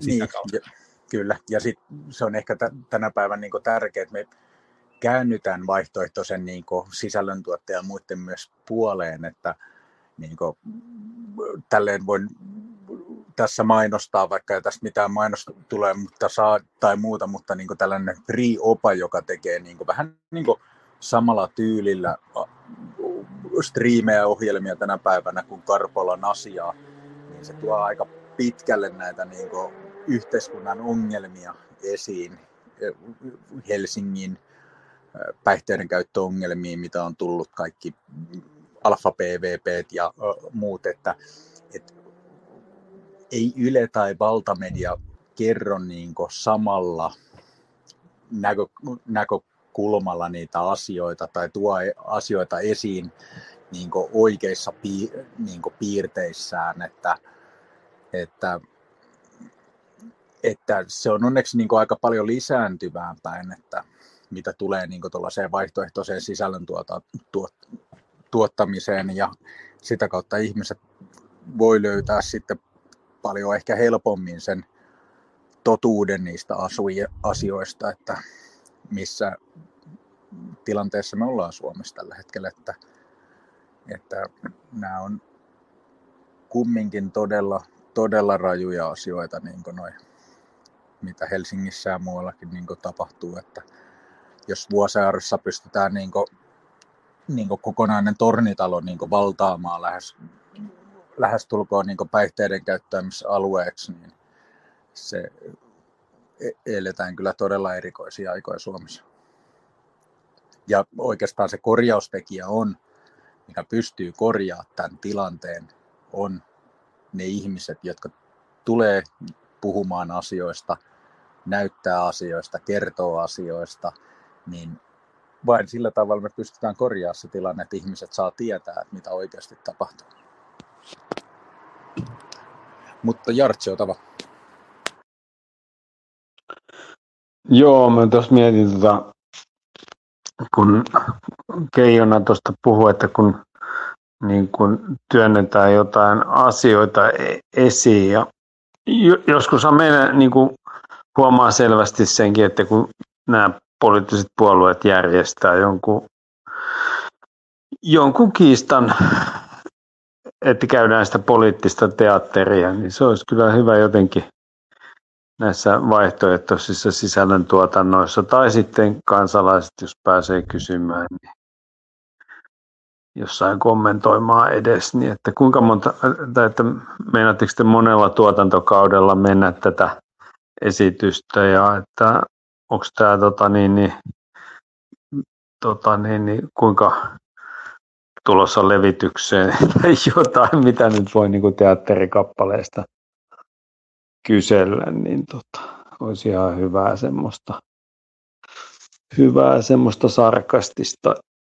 Kyllä, ja sit se on ehkä tänä päivänä niin kuin tärkeää, että me käännytään vaihtoehtoisen niin kuin sisällöntuottajan muiden myös puoleen, että niin kuin, tälleen voin tässä mainostaa, vaikka ei tästä mitään mainosta tulee mutta tai muuta, mutta niin kuin tällainen Free Opa, joka tekee niin kuin vähän niin kuin samalla tyylillä striimejä ohjelmia tänä päivänä kuin Karpolan asiaa, niin se tuo aika pitkälle näitä niin kuin yhteiskunnan ongelmia esiin. Helsingin päihteiden käyttöongelmia, mitä on tullut kaikki alfa-PVPt ja muut, että ei Yle tai valtamedia kerro niin kuin samalla näkökulmalla niitä asioita tai tuo asioita esiin niin kuin oikeissa niin kuin piirteissään, että se on onneksi niin kuin aika paljon lisääntyvään päin, että mitä tulee niin kuin tuollaiseen vaihtoehtoiseen sisällön tuottamiseen, ja sitä kautta ihmiset voi löytää sitten paljon ehkä helpommin sen totuuden niistä asioista, että missä tilanteessa me ollaan Suomessa tällä hetkellä, että nämä on kumminkin todella rajuja asioita, niin kuin noi, mitä Helsingissä ja muuallakin niin kuin tapahtuu, että jos Vuosaaressa pystytään niin kuin kokonainen tornitalo niin kuin valtaamaan lähestulkoon niin kuin päihteiden käyttämisalueeksi, niin se eletään kyllä todella erikoisia aikoja Suomessa. Ja oikeastaan se korjaustekijä on, mikä pystyy korjaamaan tämän tilanteen, on ne ihmiset, jotka tulee puhumaan asioista, näyttää asioista, kertoo asioista, niin vain sillä tavalla me pystytään korjaamaan se tilanne, että ihmiset saa tietää, että mitä oikeasti tapahtuu. Mutta Jartsi, ota vaan. Joo, mä tuossa mietin, kun Keijona tuosta puhui, että kun niin kun työnnetään jotain asioita esiin, ja joskus meidän niin kun huomaa selvästi senkin, että kun nämä poliittiset puolueet järjestää jonkun kiistan, että käydään sitä poliittista teatteria, niin se olisi kyllä hyvä jotenkin näissä vaihtoehtoisissa sisällöntuotannoissa, tai sitten kansalaiset, jos pääsee kysymään, niin jossain kommentoimaan edes, niin että kuinka monta, tai että meinaatteko te monella tuotantokaudella mennä tätä esitystä, ja että onko tämä kuinka tulossa levitykseen tai jotain, mitä nyt voi niin kuin teatterikappaleesta kysellä, niin olisi ihan hyvää semmoista sarkastista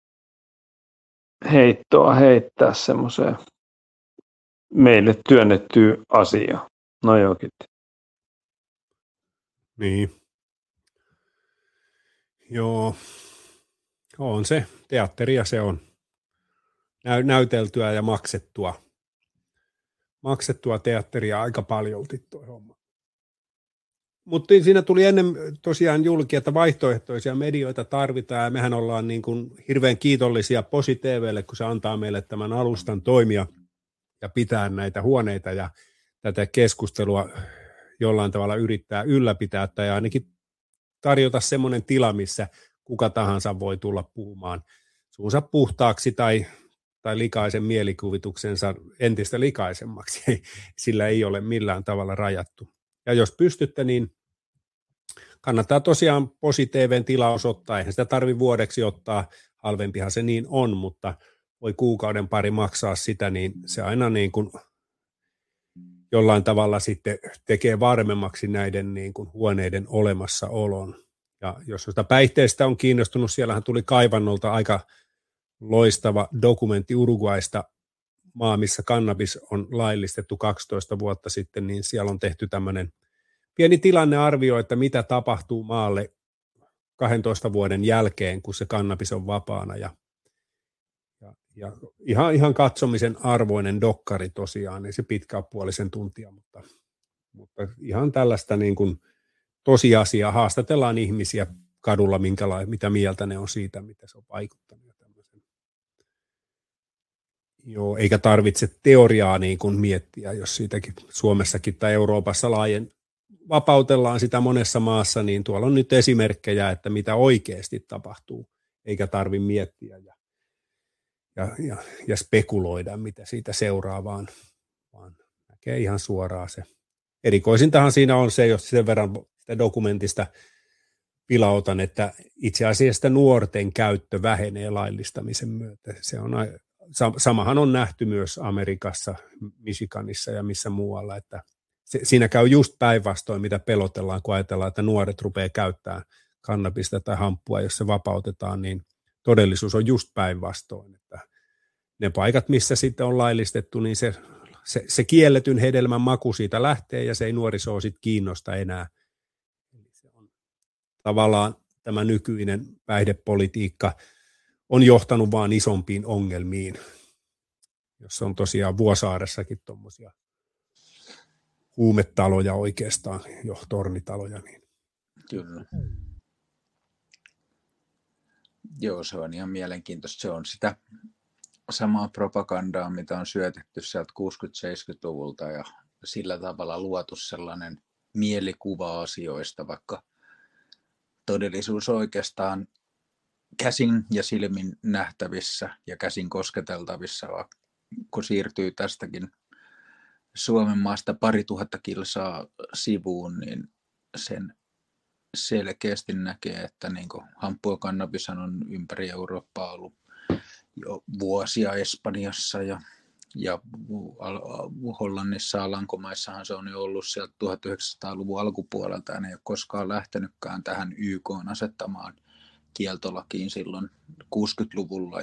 heittoa heittää semmoiseen meille työnnettyyn asiaan. No jokin. Niin. Joo, on se teatteria, se on näyteltyä ja maksettua teatteria aika paljolti tuo homma. Mutta siinä tuli ennen tosiaan julki, että vaihtoehtoisia medioita tarvitaan, ja mehän ollaan niin kuin hirveän kiitollisia PosiTV:lle, kun se antaa meille tämän alustan toimia ja pitää näitä huoneita ja tätä keskustelua jollain tavalla yrittää ylläpitää tai ainakin tarjota semmoinen tila, missä kuka tahansa voi tulla puhumaan suunsa puhtaaksi tai likaisen mielikuvituksensa entistä likaisemmaksi. Sillä ei ole millään tavalla rajattu. Ja jos pystytte, niin kannattaa tosiaan PosiTV:n tilaus ottaa. Eihän sitä tarvitse vuodeksi ottaa, halvempihan se niin on, mutta voi kuukauden pari maksaa sitä, niin se aina niin kuin jollain tavalla sitten tekee varmemmaksi näiden niin kuin huoneiden olemassaolon. Ja jos sitä päihteistä on kiinnostunut, siellähän tuli Kaivannolta aika loistava dokumentti Uruguaista, maa, missä kannabis on laillistettu 12 vuotta sitten, niin siellä on tehty tämmöinen pieni tilannearvio, että mitä tapahtuu maalle 12 vuoden jälkeen, kun se kannabis on vapaana. Ja ihan katsomisen arvoinen dokkari tosiaan, ei se pitkä ole puolisen tuntia, mutta ihan tällaista niin kuin tosiasiaa, haastatellaan ihmisiä kadulla, mitä mieltä ne on siitä, mitä se on vaikuttanut. Joo, eikä tarvitse teoriaa niin kuin miettiä, jos siitäkin Suomessakin tai Euroopassa vapautellaan sitä monessa maassa, niin tuolla on nyt esimerkkejä, että mitä oikeasti tapahtuu, eikä tarvitse miettiä ja spekuloida, mitä siitä seuraa, vaan näkee ihan suoraan se. Erikoisintahan siinä on se, jos sen verran sitä dokumentista pilautan, että itse asiassa nuorten käyttö vähenee laillistamisen myötä. Se on samahan on nähty myös Amerikassa, Michiganissa ja missä muualla, että siinä käy just päinvastoin, mitä pelotellaan, kun ajatellaan, että nuoret rupeaa käyttämään kannabista tai hamppua, jos se vapautetaan, niin todellisuus on just päinvastoin, että ne paikat, missä sitten on laillistettu, niin se kielletyn hedelmän maku siitä lähtee ja se ei nuorisoa sitten kiinnosta enää. Se on tavallaan tämä nykyinen päihdepolitiikka on johtanut vaan isompiin ongelmiin, jos on tosiaan Vuosaaressakin tuommoisia huumetaloja oikeastaan, jo tornitaloja. Niin. Kyllä. Joo, se on ihan mielenkiintoista. Se on sitä samaa propagandaa, mitä on syötetty sieltä 60-70-luvulta ja sillä tavalla luotu sellainen mielikuva asioista, vaikka todellisuus oikeastaan käsin ja silmin nähtävissä ja käsin kosketeltavissa, kun siirtyy tästäkin Suomen maasta 2000 kilsaa sivuun, niin sen selkeästi näkee, että niin hamppu ja kannabishan on ympäri Eurooppaa ollut jo vuosia Espanjassa ja Hollannissa, Alankomaissahan se on jo ollut sieltä 1900-luvun alkupuolelta ja ne ei ole koskaan lähtenytkään tähän YK:n asettamaan kieltolakiin silloin 60-luvulla.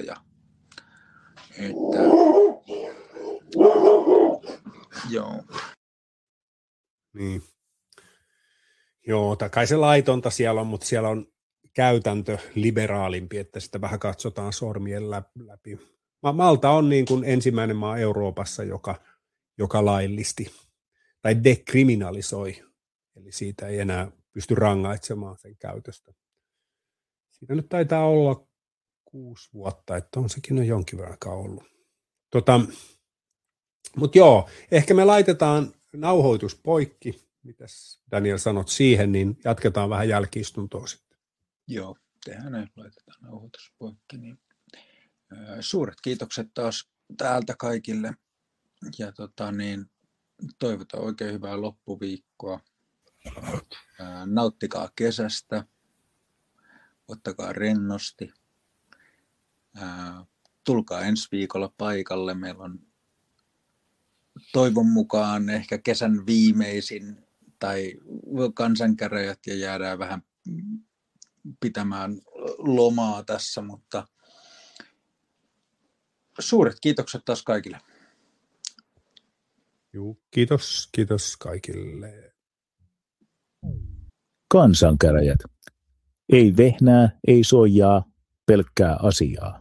Joo. Niin. Joo, kai se laitonta siellä on, mutta siellä on käytäntö liberaalimpi, että sitä vähän katsotaan sormien läpi. Malta on niin kuin ensimmäinen maa Euroopassa, joka laillisti tai dekriminalisoi, eli siitä ei enää pysty rangaitsemaan sen käytöstä. Siinä nyt taitaa olla 6 vuotta, että on sekin on jonkin verran aikaa ollut. Mutta joo, ehkä me laitetaan nauhoitus poikki. Mitäs Daniel sanot siihen, niin jatketaan vähän jälki-istuntoa sitten. Joo, tehdään näin, laitetaan nauhoitus poikki. Niin. Suuret kiitokset taas täältä kaikille ja toivotaan oikein hyvää loppuviikkoa. Nauttikaa kesästä, ottakaa rennosti. Tulkaa ensi viikolla paikalle. Meillä on toivon mukaan ehkä kesän viimeisin tai kansankäräjät ja jäädään vähän pitämään lomaa tässä, mutta suuret kiitokset taas kaikille. Joo, kiitos kaikille. Kansankäräjät. Ei vehnää, ei soijaa, pelkkää asiaa.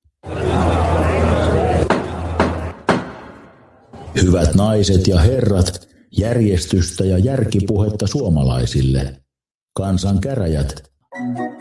Hyvät naiset ja herrat, järjestystä ja järkipuhetta suomalaisille. Kansan käräjät.